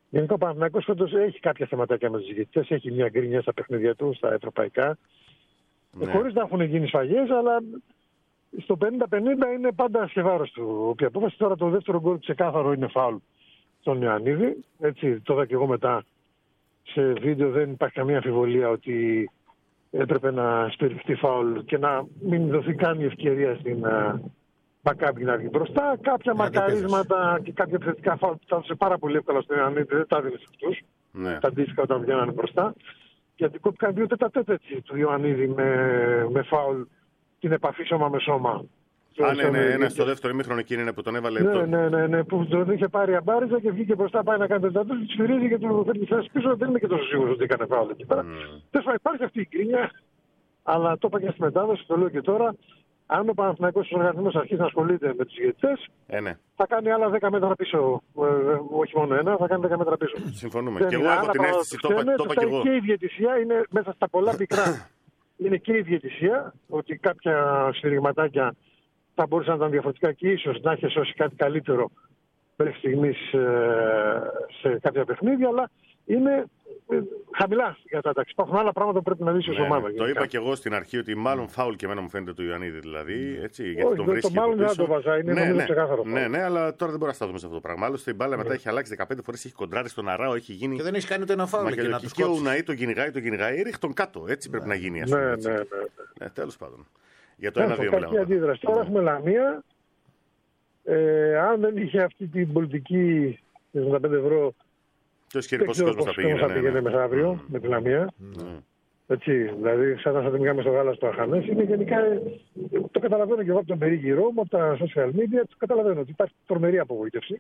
Γενικά ο Παναθηναϊκός φέτος έχει κάποια θεματάκια με τους διαιτητές. Έχει μια γκρίνια στα παιχνίδια του, στα ευρωπαϊκά. Ναι. Χωρίς να έχουν γίνει σφαγές, αλλά στο πενήντα πενήντα είναι πάντα σε βάρος του. Όποια απόφαση. Τώρα το δεύτερο γκολ ξεκάθαρο είναι φάουλ στον Ιωαννίδη. Έτσι το είδα και εγώ μετά σε βίντεο. Δεν υπάρχει καμία αμφιβολία ότι έπρεπε να σπεριχτεί φάουλ και να μην δοθεί καν η ευκαιρία στην Μακάμπι να βγει μπροστά. Κάποια μαρκαρίσματα και κάποια επιθετικά φάουλ που τα έδωσε πάρα πολύ εύκολα στον Ιωαννίδη δεν τα έδινε σε αυτούς. Ναι. Τα αντίστοιχα όταν βγαίνανε μπροστά. Γιατί κόπηκαν δύο τέτα-τέτα του Ιωαννίδη με, με φάουλ την επαφή σώμα με σώμα. Α, ναι, ναι, ένα στο δεύτερο ημίχρονο εκείνη είναι που τον έβαλε. Ναι, ναι, ναι, ναι, που τον είχε πάρει αμπάριζα και βγήκε μπροστά, πάει να κάνει το τέταρτο, τη σφυρίζει και του φέρνει θέση πίσω. Δεν είμαι και τόσο σίγουρο ότι έκανε φάουλ εκεί πέρα. Mm. Τέλος υπάρχει αυτή η κρίνια, αλλά το είπα και στη μετάδοση, το λέω και τώρα. Αν ο Παναθηναϊκός οργανισμός αρχίσει να ασχολείται με τους διαιτητές, ε, ναι. θα κάνει άλλα δέκα μέτρα πίσω. Ε, όχι μόνο ένα, θα κάνει δέκα μέτρα πίσω. Συμφωνούμε. Και εγώ έχω την αίσθηση, το είπα και εγώ. Και η διαιτησία είναι μέσα στα πολλά πικρά. Είναι και η διαιτησία, ότι κάποια σφυριγματάκια θα μπορούσαν να ήταν διαφορετικά και ίσως να έχει σώσει κάτι καλύτερο μέχρι στιγμής σε κάποια παιχνίδια, αλλά είναι χαμηλά η κατάταξη. Υπάρχουν άλλα πράγματα που πρέπει να λύσει ως ομάδα. Το είπα και εγώ στην αρχή ότι μάλλον φάουλ και εμένα μου φαίνεται του Ιωαννίδη. Δηλαδή, έτσι, γιατί όχι, τον το, βρίσκει. Το μάλλον δεν το βάζα, είναι ναι, ναι, ξεκάθαρο. Ναι, ναι, αλλά τώρα δεν μπορούμε να σταθούμε σε αυτό το πράγμα. Άλλωστε η μπάλα ναι. μετά έχει αλλάξει δεκαπέντε φορές, έχει κοντράρει στον Αράο, έχει γίνει. Και δεν έχει κάνει ούτε ένα φάουλ. Και, να και ο Ουναή τον κυνηγάει, τον κυνηγάει, ρίχνει τον κάτω. Έτσι πρέπει να γίνει. Ναι, ναι, ναι. Τέλος πάντων. Για το ένα δύο μιλάμε. Αντίδραση. Τώρα έχουμε Λαμία. Αν δεν είχε αυτή την πολιτική εβδομήντα πέντε ευρώ. Και ο πόσο κόσμο θα πήγαινε. Θα πήγαινε μεθαύριο με τη Λαμία. Έτσι, δηλαδή, σαν να θα την κάνουμε στο γάλα στο Αχανές. Είναι γενικά. Το καταλαβαίνω και εγώ από τον περίγυρό μου, από τα social media. Το καταλαβαίνω ότι υπάρχει τρομερή απογοήτευση.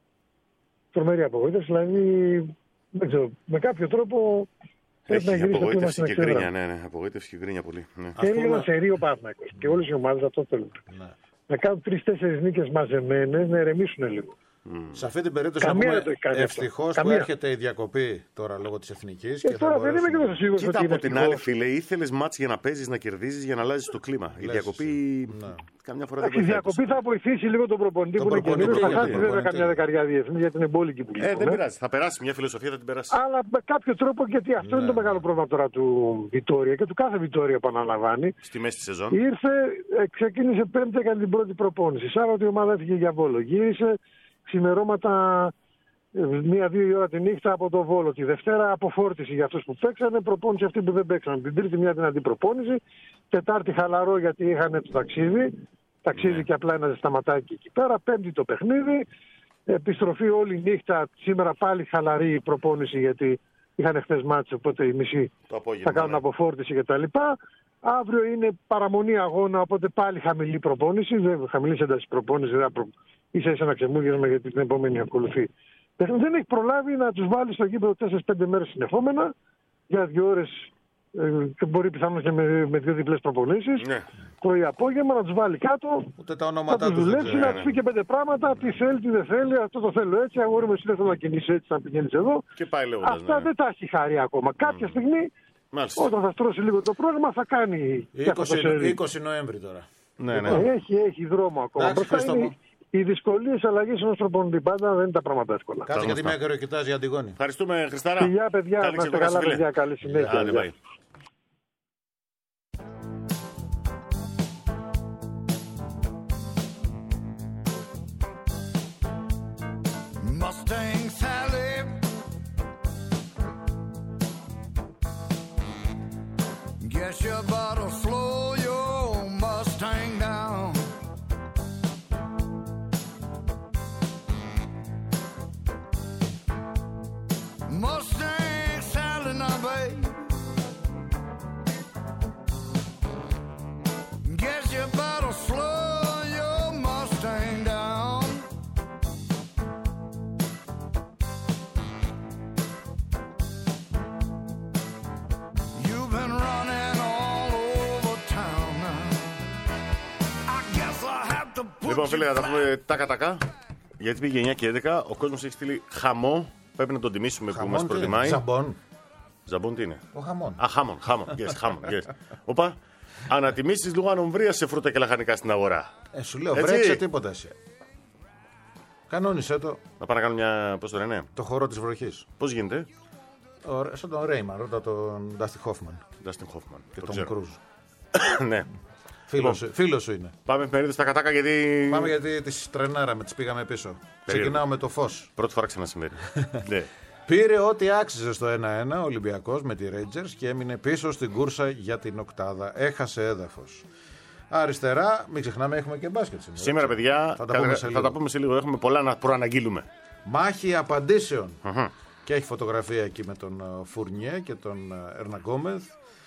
Τρομερή απογοήτευση, δηλαδή. Δεν ξέρω, με κάποιο τρόπο. Έχει να απογοήτευση και γκρίνια, ναι, ναι. Απογοήτευση και γκρίνια πολύ. Ναι. Και είναι ένα σερί ο Παναθηναϊκός. Και όλες οι ομάδες αυτό θέλουν. Ναι. Να κάνουν τρεις-τέσσερις νίκες μαζεμένες, να ηρεμήσουν λίγο. Mm. Σε αυτή την περίπτωση ευτυχώς που έρχεται η διακοπή τώρα λόγω της εθνικής. Και, και τώρα δεν είμαι και τόσο σίγουρος ότι είναι. Από την άλλη, φίλε, ήθελες μάτς για να παίζεις, να κερδίζεις, για να αλλάζεις το κλίμα. Λες, η διακοπή. Ναι. Καμιά φορά δεν βοηθάει. Η διακοπή θα βοηθήσει λίγο τον προπονητή που είναι καινούριο. Θα χάσει βέβαια καμιά δεκαριά διεθνή γιατί είναι εμπόλικη που λέει. Δεν πειράζει. Θα περάσει μια φιλοσοφία, θα την περάσει. Αλλά με κάποιο τρόπο, γιατί αυτό είναι το μεγάλο πρόβλημα τώρα του Βιτόρια και του κάθε Βιτόρια που αναλαμβάνει. Στη μέση τη σεζόν. Ήρθε, ξεκίνησε πέμπτη, έκανε την πρώτη προπόνηση. Σάββατο η ομάδα έφυγε για Βόλο. Γύρισε ξημερώματα μία-δύο η ώρα τη νύχτα από το Βόλο. Τη Δευτέρα αποφόρτιση για αυτούς που παίξανε, προπόνηση αυτοί που δεν παίξανε. Την Τρίτη μια δυνατή προπόνηση. Τετάρτη χαλαρό γιατί είχαν το ταξίδι. Ταξίδι ναι. Και απλά ένα σταματάκι εκεί πέρα. Πέμπτη το παιχνίδι. Επιστροφή όλη νύχτα. Σήμερα πάλι χαλαρή προπόνηση γιατί είχαν χθες μάτς. Οπότε οι μισοί θα κάνουν ναι. αποφόρτιση κτλ. Αύριο είναι παραμονή αγώνα. Οπότε πάλι χαμηλή προπόνηση. Χαμηλή ένταση προπόνηση. Προ... ίσα ίσα να ξεμούγεσμα γιατί την επόμενη ακολουθεί. Δεν έχει προλάβει να τους βάλει στο γήπεδο τέσσερις πέντε μέρες συνεχόμενα για δύο ώρες και μπορεί πιθανώς και με, με δύο διπλές προπονήσεις. Ναι. Πρωί-απόγευμα να τους βάλει κάτω. Ούτε τα ονόματά τους δουλέψει, να τους πει και πέντε πράγματα. Τι θέλει, τι δεν θέλει. Αυτό το θέλω έτσι. Αγόρι μου, εσύ δεν θέλω να κινήσεις έτσι, να πηγαίνεις εδώ. Και πάει λέγοντας, αυτά ναι. δεν τα έχει χαρεί ακόμα. Mm. Κάποια στιγμή, μάλιστα. Όταν θα στρώσει λίγο το πρόγραμμα, θα κάνει. είκοσι Νοέμβρη τώρα. Ναι, ναι. Έχει, έχει δρόμο ακόμα. Οι δυσκολίες αλλαγής ενός προπονητή πάντα δεν είναι τα πράγματα εύκολα. Κάτσε γιατί με ακροκοιτάζει η Αντιγόνη. Ευχαριστούμε, Χριστάρα. Φιλιά, παιδιά, να είστε καλά, παιδιά. Καλή συνέχεια. Mustang Sally, guess you better slow your Mustang down. Mustang Sally now, babe, guess you better slow your Mustang down. You've been running all over town now. I guess I have to put. Λοιπόν, φίλε, θα τα πούμε τάκα-τάκα. Γιατί πήγε εννιά και έντεκα, ο κόσμος έχει στείλει χαμό. Πρέπει να τον τιμήσουμε χαμόν, που μας προτιμάει. Ζαμπόν. Ζαμπόν τι είναι? Ο χαμόν. Α, χαμόν, χαμόν. Yes, χαμόν, yes. Οπα, ανατιμήσεις λόγω ανομβρίας σε φρούτα και λαχανικά στην αγορά. Ε, σου λέω, βρέξε τίποτα εσύ. Κανόνισε το. Να πάμε να κάνουμε μια. Πώς το λένε, Το χορό της βροχής. πώς γίνεται. Ο, σαν τον Ρέιμαν, ρώτα τον Ντάστι Χόφμαν Ντάστιν Χόφμαν. και Το τον ξέρω. Κρούζ. Ναι. Φίλος, σου- φίλος σου είναι. Πάμε εφημερίδες στα κατάκα γιατί. Πάμε γιατί τις τρενάραμε, τις πήγαμε πίσω. Ξεκινάω με το φως. Πρώτη φορά ξανασυμβαίνει. Ναι. Πήρε ό,τι άξιζε στο ένα ένα ο Ολυμπιακός με τη Rangers και έμεινε πίσω στην κούρσα για την οκτάδα. Έχασε έδαφος. Αριστερά, μην ξεχνάμε, έχουμε και μπάσκετ σήμερα. Σήμερα, παιδιά, θα τα πούμε σε θα λίγο. τα πούμε σε λίγο. Έχουμε πολλά να προαναγγείλουμε. Μάχη απαντήσεων. Αχα. Και έχει φωτογραφία εκεί με τον ε, Φουρνιέ και τον ε, Ερναγκόμεθ.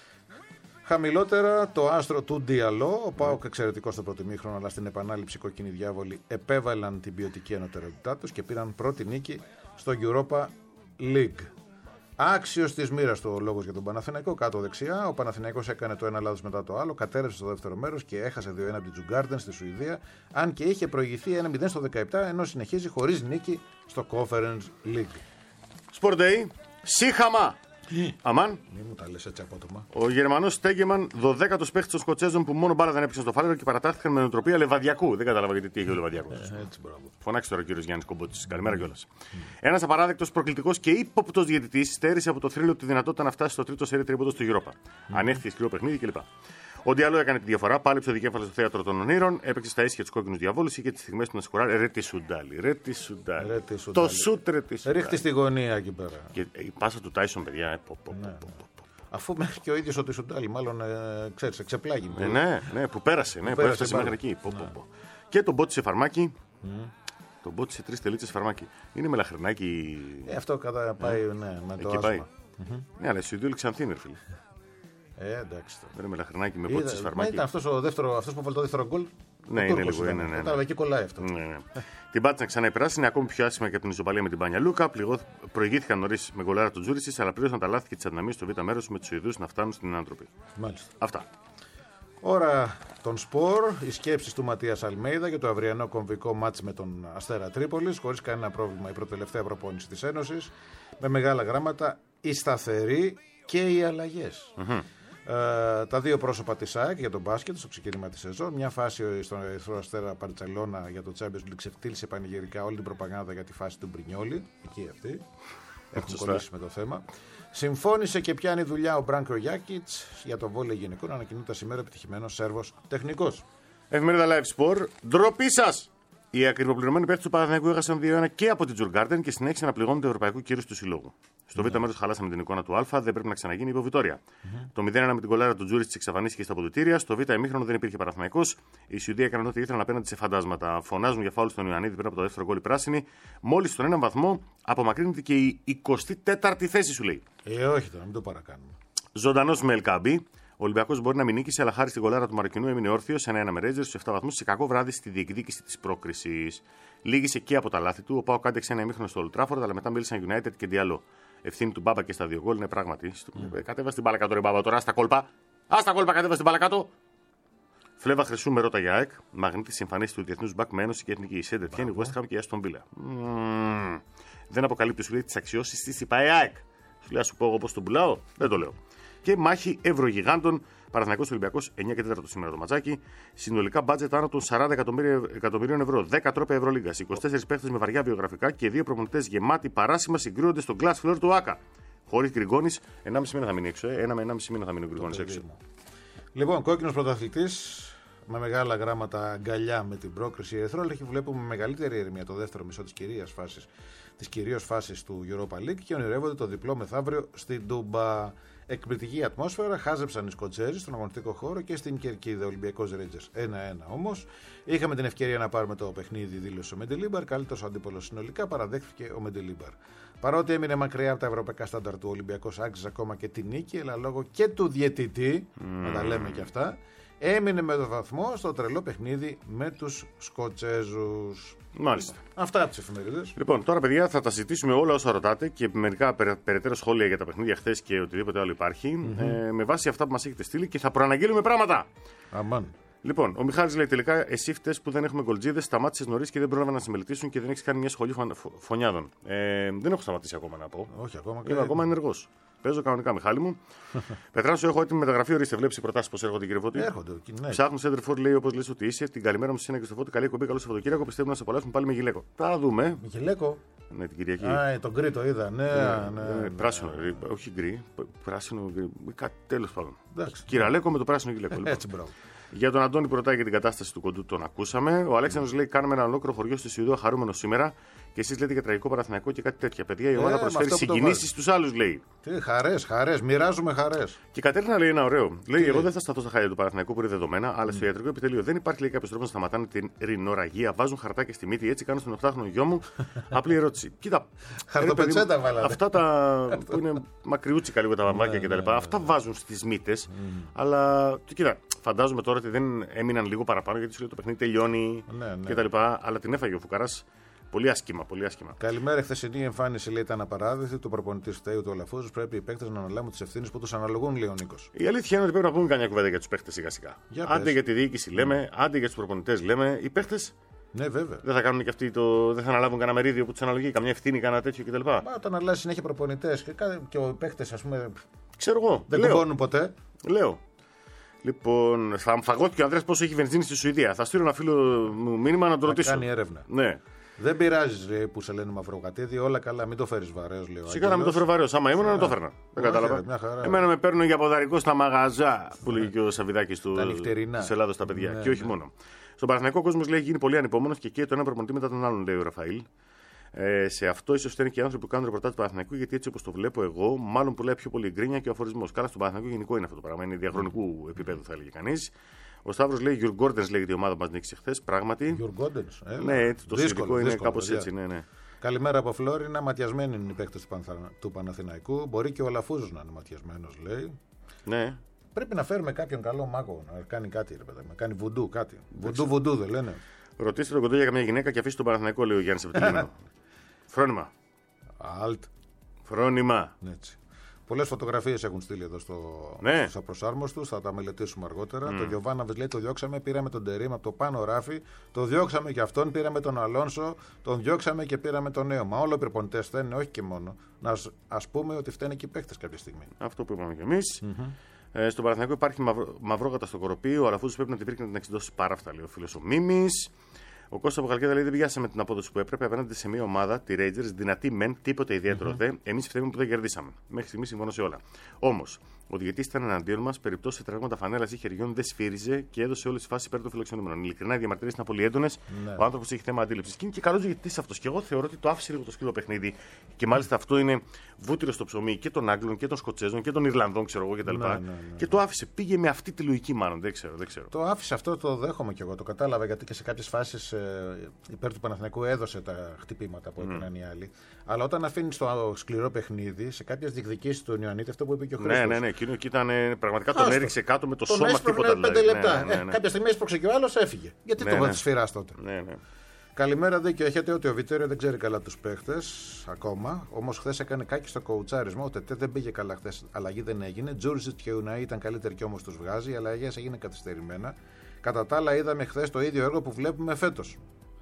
Χαμηλότερα το άστρο του Διαλό. Ο Πάοκ εξαιρετικό στο πρώτο ημίχρονο, αλλά στην επανάληψη οι κόκκινοι διάβολοι επέβαλαν την ποιοτική ανωτερότητά του και πήραν πρώτη νίκη στο Europa League. Άξιος της μοίρας του ο λόγος για τον Παναθηναϊκό. Κάτω δεξιά, ο Παναθηναϊκός έκανε το ένα λάθος μετά το άλλο, κατέρευσε στο δεύτερο μέρος και έχασε δύο ένα από την Τζουγκάρντεν στη Σουηδία. Αν και είχε προηγηθεί ένα μηδέν στο δεκαεπτά, ενώ συνεχίζει χωρίς νίκη στο Conference League. Sport Day. Σύχαμα. Αμάν. Μην μου τα λες έτσι απότομα. Ο Γερμανός Στέγκεμαν, δωδέκατος παίχτης των Σκοτσέζων που μόνο μπάλα δεν έπαιξαν στο φάλερο και παρατάχθηκαν με νοοτροπία Λεβαδιακού. Δεν κατάλαβα γιατί τι έχει ο Λεβαδιακός. Ε, έτσι, μπράβο. Φωνάξει τώρα ο κύριος Γιάννης Κομπότης. Καλημέρα κιόλας. Ένας απαράδεκτος, προκλητικός και ύποπτος διαιτητής στέρισε από το θρύλο τη δυνατότητα να φτάσει στο τρίτο σερί τρίποντο στο Europa. Ανέχθηκε σκληρό παιχνίδι κλπ. Ο Διαλό έκανε τη διαφορά, πάλεψε δικέφαλο στο θέατρο των ονείρων, έπαιξε στα ίσια του κόκκινου διαβόλου και τι στιγμές του να σκοράρει. Ρε τη Σουντάλι, ρε τη Σουντάλι. Ρε τη Σουντάλι. Το σούτ ρε τη Σουντάλι. Ρίχτη στη γωνία εκεί πέρα. Και η πάσα του Τάισον, παιδιά. Ε, πο, πο, Ναι. πο, πο, πο, πο. Αφού μέχρι και ο ίδιος ο Τισουντάλη, μάλλον ε, ξέρεις, εξεπλάγει. Ε, ναι, ναι, που πέρασε, ναι, που πέρασε έφτασε πάρα. μέχρι εκεί. Πο, πο, πο. Και τον μπότισε φαρμάκι. Τον μπότισε τρεις τελίτσες φαρμάκι. Είναι μελαχρινάκι. Ε, αυτό κατά πάει, ναι, με το Εκεί πάει. άσμα. Ναι, αλλά εσύ δύο ξανθήνε, ρε φίλε. Ε, εντάξει. τώρα. Δεν είναι μελαχρινάκι με Είδα- μπότισε μα φαρμάκι. ήταν αυτός ο δεύτερο, αυτός που βάλει το δεύτερο γκολ. Ναι, ο είναι Τούρκος λίγο, ήταν. ναι, ναι, ναι. Κατάλαβα, εκεί κολλάει αυτό. Ναι, ναι. Την πάτησαν ξανά οι πράσινοι, είναι ακόμη πιο άσχημα και από την ισοπαλία με την Πάνια Λούκα. Πληγώ... Προηγήθηκαν νωρί με γκολάρα του Τζούρισι, αλλά πλήρωσαν τα λάθη και τι αδυναμίες στο β' μέρο με του Σουηδούς να φτάνουν στην ανατροπή. Μάλιστα. Αυτά. Ώρα των σπορ, οι σκέψεις του Ματίας Αλμέιδα για το αυριανό κομβικό μάτς με τον Αστέρα Τρίπολης, χωρίς κανένα πρόβλημα η προτελευταία προπόνηση της Ένωσης, με μεγάλα γράμματα οι σταθεροί και οι αλλαγές. Ε, τα δύο πρόσωπα της ΑΕΚ για τον μπάσκετ στο ξεκίνημα της σεζόν. Μια φάση στον Ερυθρό Αστέρα Παρτσελώνα για το Champions League ξεφτύλισε πανηγυρικά όλη την προπαγάνδα για τη φάση του Μπρινιόλη. Εκεί αυτή. Έχουμε Σωστά. κολλήσει με το θέμα. Συμφώνησε και πιάνει δουλειά ο Μπράνκο Γιάκιτς για το βόλεϊ γυναικών. Ανακοινούνται σήμερα επιτυχημένος Σέρβος τεχνικός. Εφημερίδα Live Sport. Ντροπή σα! Οι ακριβοπληρωμένοι παίκτες του Παναθηναϊκού έχασαν δύο ένα και από την Τζουργκάρντεν και συνέχισαν να πληγώνουν το ευρωπαϊκό κύρος του συλλόγου. Στο β' μέρος χαλάσαμε την εικόνα του Α, δεν πρέπει να ξαναγίνει υπό Βιτόρια. Το μηδέν ένα με την κολάρα του Τζούρις εξαφανίστηκε στα αποδυτήρια. Στο β' ημίχρονο δεν υπήρχε Παναθηναϊκός. Οι Σουηδοί έκαναν ό,τι ήθελαν απέναντι σε φαντάσματα. Φωνάζουν για φάουλ στον Ιωαννίδη πριν από το δεύτερο γκολ οι πράσινοι. Μόλις στον έναν βαθμό απομακρύνεται και η εικοστή τέταρτη θέση, σου λέει. Ε, όχι τώρα, μην το παρακάνουμε. Ζωντανός με Ελκάμπη. Ο Ολυμπιακός μπορεί να μην νίκησε, αλλά χάρη στην κολάρα του Μαρκινού έμεινε όρθιο ένα ένα με Rangers στους επτά βαθμούς σε κακό βράδυ στη διεκδίκηση της πρόκρισης. Λύγησε και από τα λάθη του. Ο Πάοκ άντεξε ένα ημίχρονο στο Old Trafford, αλλά μετά μίλησαν United και Διαλό. Ευθύνη του Μπάμπα και στα δύο γκολ είναι πράγματι. Mm. Κατέβα στην μπάλα κάτω, ρε Μπάμπα, τώρα στα κόλπα. Α τα κόλπα, κατέβα στην μπάλα κάτω. Φλέβα Χρυσού με ρώτα για ΑΕΚ. Μαγνήτη εμφανίσει του Διεθνούς Μπακ με Ένωση και Εθνική. Σέντερ Τιένι, West Ham και Aston Villa. Mm. Δεν αποκαλύπτει, σου λέει, τι αξιώσει τη ΙΠΑΕ ΑΕΚ. Σου λέει, α σου πω εγώ πώ τον πουλάω. Δεν το λέω. Και μάχη Ευρωγιγάντων. Παναθηναϊκός Ολυμπιακός εννιά και τέσσερα σήμερα το ματσάκι. Συνολικά μπάτζετ άνω των σαράντα εκατομμυρίων ευρώ. δέκα τρόπια Ευρωλίγκα. είκοσι τέσσερις παίχτες με βαριά βιογραφικά και δύο προπονητές γεμάτοι παράσημα συγκρίνονται στο glass floor του ΆΚΑ. Χωρίς Γκριγκόνης, ενάμιση μήνα θα μείνει έξω. Ε. Ένα με ενάμιση μήνα θα μείνει ο Γκριγκόνης έξω. Λοιπόν, κόκκινος πρωταθλητής με μεγάλα γράμματα αγκαλιά με την πρόκριση. Η Ερυθρόλευκη βλέπουμε μεγαλύτερη ηρεμία το δεύτερο μισό της κυρίας φάσης, της κυρίως φάσης του Europa League και ονειρεύονται το διπλό μεθαύριο στην Τούμπα. Εκπληκτική ατμόσφαιρα, χάζεψαν οι Σκοτσέζοι στον αγωνιστικό χώρο και στην Κερκίδα. Ολυμπιακός Rangers ένα ένα όμως. Είχαμε την ευκαιρία να πάρουμε το παιχνίδι, δήλωσε ο Μεντελίμπαρ. Καλύτερος αντίπολος συνολικά, παραδέχθηκε ο Μεντελίμπαρ. Παρότι έμεινε μακριά από τα ευρωπαϊκά στάνταρ του, Ολυμπιακός άξιζε ακόμα και την νίκη, αλλά λόγω και του διαιτητή, mm. να τα λέμε και αυτά, έμεινε με το βαθμό στο τρελό παιχνίδι με τους Σκοτσέζους. Μάλιστα. Αυτά από τις εφημερίδες. Λοιπόν, τώρα παιδιά θα τα συζητήσουμε όλα όσα ρωτάτε και μερικά περαι, περαιτέρω σχόλια για τα παιχνίδια χθες και οτιδήποτε άλλο υπάρχει. Mm-hmm. Ε, με βάση αυτά που μας έχετε στείλει και θα προαναγγείλουμε πράγματα. Αμάν. Λοιπόν, ο Μιχάλης λέει τελικά: εσύ φταίς που δεν έχουμε γκολτζίδες, σταμάτησες νωρίς και δεν πρόλαβαν να συμμελετήσουν και δεν έχεις κάνει μια σχολή φων, φωνιάδων. Ε, δεν έχω σταματήσει ακόμα να πω. Όχι ακόμα. Είμαι ακόμα ενεργός. Παίζω κανονικά, Μιχάλη μου. Πετράσου, έχω έτοιμη μεταγραφή. Ορίστε, βλέπει οι προτάσει πώ έρχονται, κύριε Φώτη. Έρχονται. Ναι. Ψάχνουν Σέντερφορ, λέει όπω λες ότι είσαι. Την καλημέρα μου σε ένα και στο Φώτη. Καλή εκπομπή, καλό Σαββατοκύριακο. Πιστεύω να σε απολαύσουμε πάλι με γυλαίκο. Θα δούμε. Γυλαίκο. Ναι, την Κυριακή. Α, τον γκρι το είδα. Ναι, ναι, ναι, ναι. Πράσινο, όχι γκρι. Πράσινο γκρι. Κάτι τέλο πάντων. Κυραλέκο με το πράσινο γυλαίκο. Έτσι, μπράβο. Για τον Αντώνη που ρωτάει για την κατάσταση του κοντού, τον ακούσαμε. Ο Αλέξανδρος λέει: Κάνουμε ένα ολόκληρο χωριό στη Σουηδία χαρούμενο σήμερα. Και εσείς λέτε για τραγικό Παναθηναϊκό και κάτι τέτοια. Παιδιά, η ομάδα ε, προσφέρει συγκινήσεις στους άλλους, λέει. Τι χαρές, χαρές, μοιράζουμε χαρές. Και η Κατέρινα λέει ένα ωραίο. Λέει: Εγώ δεν θα σταθώ στα χάλια του Παναθηναϊκού που είναι δεδομένα, αλλά στο ιατρικό επιτελείο δεν υπάρχει λέει κάποιο τρόπο να σταματάνε την ρινοραγία. Βάζουν χαρτάκια στη μύτη, έτσι κάνουν στον οκτάχρονο γιο μου. Απλή ερώτηση. Κοίτα. Χαρτοπετσέτα βάλατε. Αυτά τα που είναι μακριούτσικα λίγο τα βαμβάκια κτλ. Αυτά βάζουν στις μύτες. Αλλά κοίτα, φαντάζομαι τώρα ότι δεν έμειναν λίγο παραπάνω γιατί σου λέει το παιχνίδι τελειώνει κτλ. Αλλά την έφαγε ο Φουκαράς. Πολύ άσχημα, πολύ άσχημα. Καλημέρα. Η χθεσινή εμφάνιση λέει ήταν απαράδεκτη. Το προπονητή φταίει του Ολαφούζου. Πρέπει οι παίκτες να αναλάβουν τις ευθύνες που τους αναλογούν, λέει ο Νίκος. Η αλήθεια είναι ότι πρέπει να πούμε καμιά κουβέντα για τους παίκτες σιγά-σιγά. Για άντε πες. Για τη διοίκηση λέμε, άντε για τους προπονητές λέμε. Οι παίκτες. Ναι, βέβαια. Δεν θα κάνουν και αυτοί το. Δεν θα αναλάβουν κανένα μερίδιο που τους αναλογεί, καμιά ευθύνη, κανένα τέτοιο κτλ. Μα όταν αλλάζει συνέχεια προπονητές και, και οι παίκτες, ας πούμε. Ξέρω εγώ. Δεν κουμπώνουν ποτέ. Λέω. Λοιπόν, θα φαγώθηκε ο Ανδρέας πόσο έχει βενζίνη στη Σουηδία. Θα στείλω ένα φίλο μου μήνυμα να το ρωτήσω. Κάνει έρευνα. Ναι. Δεν πειράζει λέει, που σε λένε μαυροκατίδι, όλα καλά, μην το φέρει βαρέω. Σιγά να μην το φέρω βαρέω. Άμα ήμουν να το φέρνα. Δεν κατάλαβα. Εμένα με παίρνουν για ποδαρικό στα μαγαζά που λέει και ο Σαββιδάκης του τη Ελλάδα στα παιδιά. Ναι, και όχι ναι. μόνο. Στον Παναθηναϊκό κόσμο λέει γίνει πολύ ανυπόμονο και καίει το ένα προπονητή μετά τον άλλον, λέει ο Ραφαήλ. Ε, σε αυτό ίσω φταίνουν και οι άνθρωποι που κάνουν ρεπορτάζ του Παναθηναϊκού, γιατί έτσι όπω το βλέπω εγώ, μάλλον πουλάει πιο πολύ γκρίνια και ο αφορισμό. Καλά, στον Παναθηναϊκό γενικό είναι αυτό το πράγμα. Είναι διαχρονικού επίπεδου, θα έλεγε κανεί. Ο Σταύρος λέει: Γιουρ Γκόρντεν λέγεται η ομάδα που μα νίκησε χθε. Πράγματι. Γιουρ Γκόρντεν. Ναι, το σχετικό είναι κάπω έτσι. Ναι, ναι. Καλημέρα από Φλόρινα. Ματιασμένοι είναι οι παίκτες του, Πανθα... του Παναθηναϊκού. Μπορεί και ο Λαφούζος να είναι ματιασμένο, λέει. Ναι. Πρέπει να φέρουμε κάποιον καλό μάγο να κάνει κάτι, ρε παιδί, να κάνει βουντού κάτι. Βουντού, βουντού δεν λένε. Ρωτήστε τον κοντό για καμιά γυναίκα και αφήσει τον Παναθηναϊκό, λέει ο Γιάννη Επιτελείο. Φρόνημα. Αλτ. Φρόνημα. Έτσι. Πολλές φωτογραφίες έχουν στείλει εδώ στο, ναι. στους απροσάρμοστους, θα τα μελετήσουμε αργότερα. Mm. Το Γιωβάναβης λέει: Το διώξαμε, πήραμε τον Τερίμ από το πάνω ράφι, το διώξαμε και αυτόν, πήραμε τον Αλόνσο, τον διώξαμε και πήραμε τον Νέο. Μα όλοι οι προπονητές φταίνουν, όχι και μόνο. Να ας πούμε ότι φταίνουν και οι παίκτες κάποια στιγμή. Αυτό που είπαμε κι εμείς. Mm-hmm. Ε, στον Παναθηναϊκό υπάρχει μαυρο, μαυρόγατα στο κοροπή. Ο Αραφούζος πρέπει να την βρει και να την εξεντώσει πάρα αυτά, λέει ο φίλος ο Μίμης. Ο Κώστας από Χαλκίδα λέει: Δεν πιάσαμε την απόδοση που έπρεπε απέναντι σε μια ομάδα, τη Rangers, δυνατή μεν, τίποτε ιδιαίτερο mm-hmm. δε. Εμείς φταίμε που δεν κερδίσαμε. Μέχρι στιγμή συμφωνώ σε όλα. Όμως, ο διαιτητής ήταν εναντίον μας, περιπτώσει σε τραύματα φανέλας ή χεριών δεν σφύριζε και έδωσε όλες τις φάσεις υπέρ των φιλοξενούμενων. Ειλικρινά οι διαμαρτυρίες ήταν πολύ έντονες. Mm-hmm. Ο άνθρωπος έχει θέμα αντίληψης. Και είναι και καλός διαιτητής αυτός. Και εγώ θεωρώ ότι το άφησε λίγο το σκύλο παιχνίδι. Και μάλιστα αυτό είναι βούτυρο στο ψωμί και των Άγγλων και των Σκοτσέζων και των Ιρλανδών, ξέρω εγώ κτλ. Mm-hmm. Και το άφησε. Πήγε με αυτή τη λογική, μάλλον. Δεν ξέρω. Δεν ξέρω. Το άφησε αυτό, το δέχομαι κι εγώ. Το κατάλαβα γιατί και σε κάποιες φάσεις ε, υπέρ του Παναθηναϊκού έδωσε τα χτυπήματα που έκαναν mm. οι άλλοι. Αλλά όταν αφήνει το σκληρό παιχνίδι, σε κάποιες διεκδικήσεις του Ιωαννίτη, αυτό που είπε και ο Χρήστος. Ναι, ναι, ναι. Εκείνο εκεί ήταν. Πραγματικά τον Άστο. Έριξε κάτω με το τον σώμα τίποτα. Τον πέντε λεπτά. Ναι, ναι, ναι. Ε, κάποια στιγμή έσπρωξε και ο άλλος έφυγε. Γιατί ναι, το ναι. σφυράς τότε. Ναι, ναι. Καλημέρα, δίκιο έχετε ότι ο Βιτέριο δεν ξέρει καλά τους παίχτες ακόμα. Όμως χθες έκανε κάκι στο κοουτσάρισμα. Ο Τετέ δεν πήγε καλά χθες. Αλλαγή δεν έγινε. Τζούρζιτ και Ουναή ήταν καλύτεροι και όμως τους βγάζει. Οι αλλαγές έγιναν καθυστερημένα. Κατά τα άλλα, είδαμε χθες το ίδιο έργο που βλέπουμε φέτος.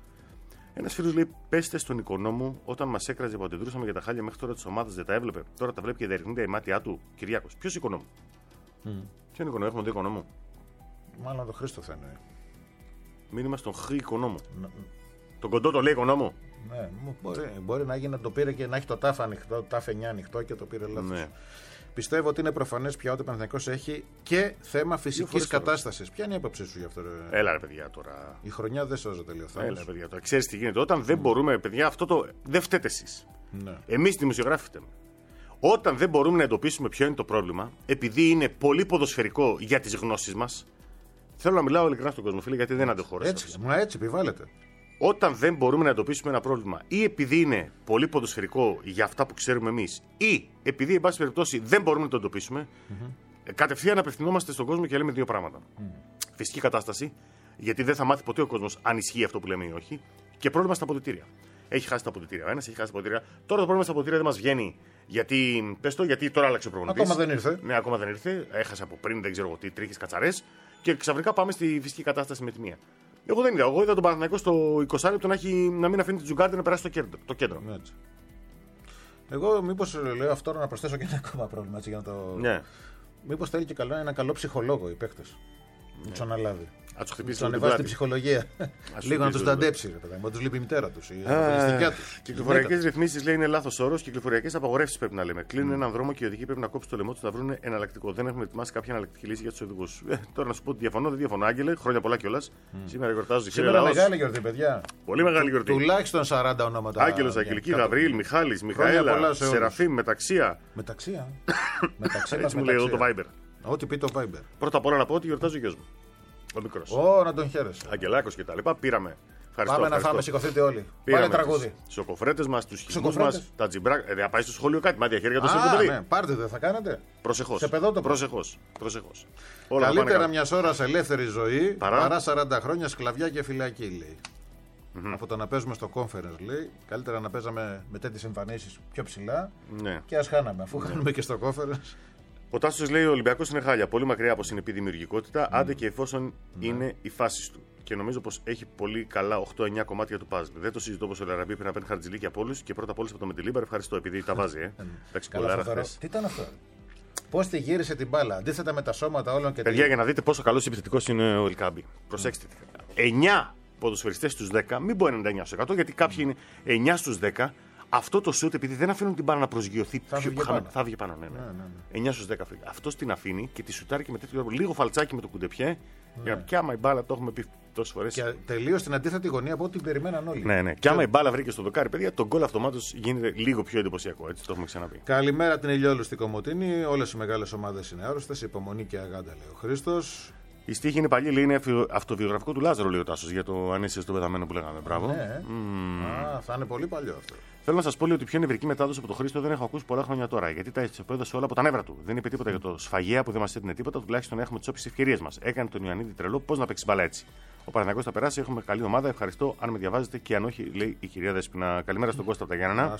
Ένα φίλο λέει: Πέστε στον οικονόμου όταν μας έκραζε που αντιδρούσαμε για τα χάλια μέχρι τώρα τη ομάδα, δεν τα έβλεπε. Τώρα τα βλέπει και διαρριγνύεται η μάτια του. Κυριάκος. Ποιος οικονόμου. Mm. Ποιον οικονόμου, έχουμε δει οικονόμου. Μάλλον τον Χρήστο θα εννοεί. Μήνυμα στον Χ οικονόμου. Mm. Τον κοντό το λέει οικονόμου. Ναι, μπορεί, μπορεί να γίνει να το πήρε και να έχει το τάφ ανοιχτό, το τάφ εννιά ανοιχτό και το πήρε λάθος. Ναι. Πιστεύω ότι είναι προφανές πια ότι ο Παναθηναϊκός έχει και θέμα φυσικής κατάστασης. Ποια είναι η άποψή σου γι' αυτό, ρε? Έλα, ρε παιδιά τώρα. Η χρονιά δεν σώζεται, λέει ο Θάνος. Έλα, ρε παιδιά τώρα. Ξέρεις τι γίνεται. Όταν δεν mm. μπορούμε, παιδιά, αυτό το. Δεν φταίτε εσείς. Ναι. Εμείς δημοσιογράφοι φταίμε. Όταν δεν μπορούμε να εντοπίσουμε ποιο είναι το πρόβλημα, επειδή είναι πολύ ποδοσφαιρικό για τις γνώσεις μας. Θέλω να μιλάω ειλικρινά στον κόσμο, φίλε, γιατί δεν αντέχω. Έτσι, μα έτσι επιβάλλεται. Όταν δεν μπορούμε να εντοπίσουμε ένα πρόβλημα, ή επειδή είναι πολύ ποδοσφαιρικό για αυτά που ξέρουμε εμείς, ή επειδή, εν πάση περιπτώσει, δεν μπορούμε να το εντοπίσουμε, mm-hmm. κατευθείαν απευθυνόμαστε στον κόσμο και λέμε δύο πράγματα. Mm. Φυσική κατάσταση, γιατί δεν θα μάθει ποτέ ο κόσμος αν ισχύει αυτό που λέμε ή όχι, και πρόβλημα στα αποδυτήρια. Έχει χάσει τα αποδυτήρια. Ένας έχει χάσει τα αποδυτήρια. Τώρα το πρόβλημα στα αποδυτήρια δεν μας βγαίνει. Γιατί, πες το, γιατί τώρα άλλαξε ο προπονητής. Ακόμα δεν ήρθε. Ναι, ακόμα δεν ήρθε. Έχασε από πριν, δεν ξέρω εγώ τι, τρίχες κατσαρές. Και ξαφνικά πάμε στη φυσική κατάσταση με τη μία. Εγώ δεν είδα. Εγώ είδα τον Παναθηναϊκό στο είκοσι λεπτό να, έχει, να μην αφήνει την Τζουγκάρντι να περάσει το κέντρο. Το κέντρο. Έτσι. Εγώ μήπως λέω αυτό να προσθέσω και ένα ακόμα πρόβλημα έτσι, για να το. Ναι. Μήπως θέλει και καλό, ένα καλό ψυχολόγο οι παίκτες. Ναι. Του αναλάβει. Να του χτυπήσει του ανεβάσει την ψυχολογία. Λίγο να του δαντέψει, ρε παιδί μου. Να του λείπει η μητέρα του. Η αγωνιστικιά του. Κυκλοφοριακές ρυθμίσεις λέει είναι λάθος όρος. Κυκλοφοριακές απαγορεύσεις πρέπει να λέμε. Κλείνουν mm. έναν δρόμο και οι οδηγοί πρέπει να κόψουν το λαιμό του να βρουν εναλλακτικό. Δεν έχουμε ετοιμάσει κάποια εναλλακτική λύση για του οδηγούς. Ε, τώρα να σου πω ότι διαφωνώ, δεν διαφωνώ, Άγγελε. Χρόνια πολλά κιόλας. Mm. Σήμερα γιορτάζω. Σήμερα μεγάλη γιορτή, παιδιά. Πολύ μεγάλη γιορτή. Τουλάχιστον σαράντα ονόματα. Άγγελος, Αγγελική, Γαβριήλ, Μιχάλης, Μιχαέλα, Σεραφείμ, Μεταξία. Μεταξία. Μεταξία. Έτσι μου λέει εδώ το Viber. Ό,τι πει το Viber. Πρώτα απ' όλα να πω ότι γιορτάζει ο γιος μου. Ο μικρός. Ω, να τον χαίρεσαι. Αγγελάκος και τα λοιπά. Πήραμε. Ευχαριστώ, πάμε ευχαριστώ. να φάμε, σηκωθείτε όλοι. Πήραμε Πάλι τραγούδι. Τους σοκοφρέτες μας, τους χισμούς μας, τα τζιμπράκια. Ε, θα πάει στο σχολείο κάτι, μάτια χέρια το Α, παιδί. Ναι, πάρτε, δεν θα κάνετε. Προσεχώς. Σε παιδότοπο. Προσεχώς. Προσεχώς. Καλύτερα μια ώρα ελεύθερη ζωή παρά... παρά σαράντα χρόνια σκλαβιά και φυλακή, λέει. Mm-hmm. Από το να παίζουμε στο conference, λέει. Καλύτερα να παίζαμε με τέτοιες εμφανίσεις πιο ψηλά. Ναι. Και ας χάναμε, αφού χάνουμε και στο conference. Ο Τάσος λέει: Ο Ολυμπιακός είναι χάλια. Πολύ μακριά από συνεπή δημιουργικότητα, mm. άντε και εφόσον mm. είναι η φάση του. Και νομίζω πως έχει πολύ καλά οκτώ εννιά κομμάτια του puzzle. Δεν το συζητώ πως ο Λαραμπή πρέπει να παίρνει χαρτζηλίκι από όλους και πρώτα απ' όλους από το Μεντιλίμπαρ. Ευχαριστώ επειδή τα βάζει. Ε. Εντάξει, πολλά χθες. Τι ήταν αυτό. Πώς τη γύρισε την μπάλα, αντίθετα με τα σώματα όλων και παιδιά, τη... για να δείτε πόσο καλός επιθετικός είναι ο Ελκάμπη. Προσέξτε. Mm. εννιά ποδοσφαιριστές στους δέκα, μην πω ενενήντα εννιά τοις εκατό, γιατί κάποιοι είναι εννιά στους δέκα. Αυτό το σουτ, επειδή δεν αφήνουν την μπάλα να προσγειωθεί, θα βγει πάνω. Θα βγει πάνω, ναι, ναι. ναι, ναι, ναι. εννιά στους δέκα. Αυτό την αφήνει και τη σουτάρει και με τέτοιο τρόπο. Λίγο φαλτσάκι με το κουντεπιέ. Ναι. Για να και άμα η μπάλα, το έχουμε πει τόσες φορές. Και τελείως στην αντίθετη γωνία από ό,τι περιμέναν όλοι. Ναι, ναι. Και άμα η μπάλα βρήκε στο δοκάρι, παιδιά, το γκολ αυτομάτως γίνεται λίγο πιο εντυπωσιακό. Έτσι το έχουμε ξαναπεί. Καλημέρα την Ηλιόλου στην Κομωτίνη. Όλες οι μεγάλες ομάδες είναι άρρωστες. Υπομονή και αγάντα, λέει ο Χρήστος. Η στίχη είναι παλιή, λέει, είναι αυτοβιογραφικό του Λάζαρο, λέει ο Τάσος, για το αν είσαι στο πεθαμένο που λέγαμε. Μπράβο. Ναι. Mm. Α, θα είναι πολύ παλιό αυτό. Θέλω να σας πω, λέει, ότι πιο νευρική μετάδοση από τον Χρήστο δεν έχω ακούσει πολλά χρόνια τώρα. Γιατί τα εξεπέδωσε όλα από τα νεύρα του. Δεν είπε τίποτα mm. για το σφαγέα που δεν μας έδινε τίποτα, τουλάχιστον έχουμε τις όποιες ευκαιρίες μας. Έκανε τον Ιωαννίδη τρελό, πώς να παίξει μπαλά έτσι. Ο Παναθηναϊκός θα περάσει, έχουμε καλή ομάδα. Ευχαριστώ αν με διαβάζετε και αν όχι, λέει η κυρία Δέσποινα. Καλημέρα στον Κώστα από τα Γιάννενα.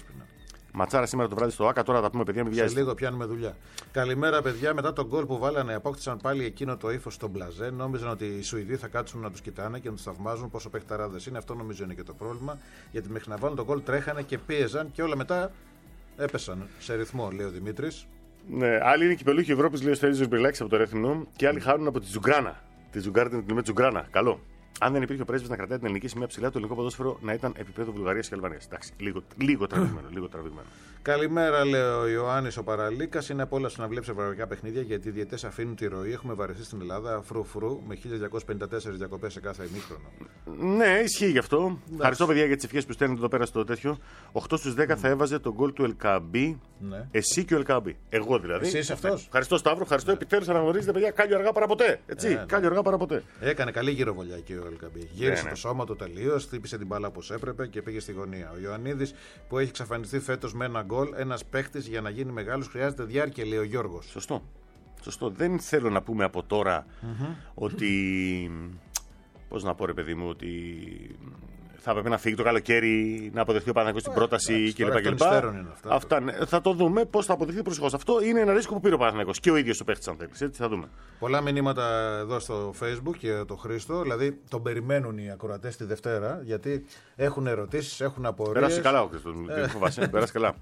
Ματσάρα σήμερα το βράδυ στο ΆΚΑ, τώρα τα πούμε παιδιά, μην βιάζετε. Σε λίγο πιάνουμε δουλειά. Καλημέρα παιδιά, μετά τον γκολ που βάλανε, απόκτησαν πάλι εκείνο το ύφος στον μπλαζέ. Νόμιζαν ότι οι Σουηδοί θα κάτσουν να τους κοιτάνε και να τους θαυμάζουν πόσο παιχταράδες είναι. Αυτό νομίζω είναι και το πρόβλημα. Γιατί μέχρι να βάλουν τον γκολ τρέχανε και πίεζαν και όλα μετά έπεσαν σε ρυθμό, λέει ο Δημήτρης. Ναι, άλλοι είναι κυπελούχοι Ευρώπης, λέει ο Στέλιος Μπριλάκης από το Ρέθυμνο και άλλοι χάνουν από τη Τζουγκράνα. Τη Τζουγκάρτιν την Τζουγκράνα. Καλό. Αν δεν υπήρχε ο πρέσβης να κρατάει την ελληνική σημαία ψηλά, το ελληνικό ποδόσφαιρο να ήταν επίπεδο Βουλγαρίας και Αλβανίας. Εντάξει, λίγο, λίγο τραβηγμένο. λίγο τραβηγμένο. Καλημέρα, λέει ο Ιωάννης ο Παραλίκας. Είναι απόλαυση να βλέπει ευρωπαϊκά παιχνίδια γιατί οι διαιτές αφήνουν τη ροή. Έχουμε βαρεθεί στην Ελλάδα φρου-φρου με χίλια διακόσιες πενήντα τέσσερις διακοπές σε κάθε ημίχρονο. Ναι, ισχύει γι' αυτό. Εντάξει. Ευχαριστώ, παιδιά, για τις ευχές που στέλνετε εδώ πέρα στο τέτοιο. οκτώ στους δέκα mm. θα έβαζε τον γκολ του Ελκαμπή. Ναι. Εσύ και ο Ελκαμπή. Εγώ δηλαδή. Εσύ είσαι αυτός. Ευχαριστώ, Σταύρο. Ευχαριστώ. Ναι. Επιτέλους αναγνωρίζετε, παιδιά, κάλιο αργά παρά ποτέ. Έτσι, ναι, ναι. κάλιο αργά παρά ποτέ. Έκανε καλή γυροβολιά και ο Ελκαμπή. Γύρισε ναι, ναι. το σώμα του τελείως, χτύπησε την μπάλα όπως έπρεπε και πήγε στη γωνία. Ο Ιωαννίδης που έχει εξαφανιστεί φέτος με ένα γκολ, ένας παίχτης για να γίνει μεγάλος χρειάζεται διάρκεια, λέει ο Γιώργος. Σωστό. Σωστό. Δεν θέλω να πούμε από τώρα mm-hmm. ότι. Πώς να πω, ρε παιδί μου, ότι θα πρέπει να φύγει το καλοκαίρι, να αποδεχτεί ο Παναθηναϊκός την πρόταση κλπ. Αυτά ναι. Θα το δούμε πώς θα αποδεχτεί προσεχώς. Αυτό είναι ένα ρίσκο που πήρε ο Παναθηναϊκός και ο ίδιος το παίχτης, αν θέλει. Έτσι θα δούμε. Πολλά μηνύματα εδώ στο Facebook για τον Χρήστο. Δηλαδή τον περιμένουν οι ακροατές τη Δευτέρα γιατί έχουν ερωτήσεις, έχουν απορίες. Περάσει καλά ο Χρήστος. Ε. Περάσει καλά.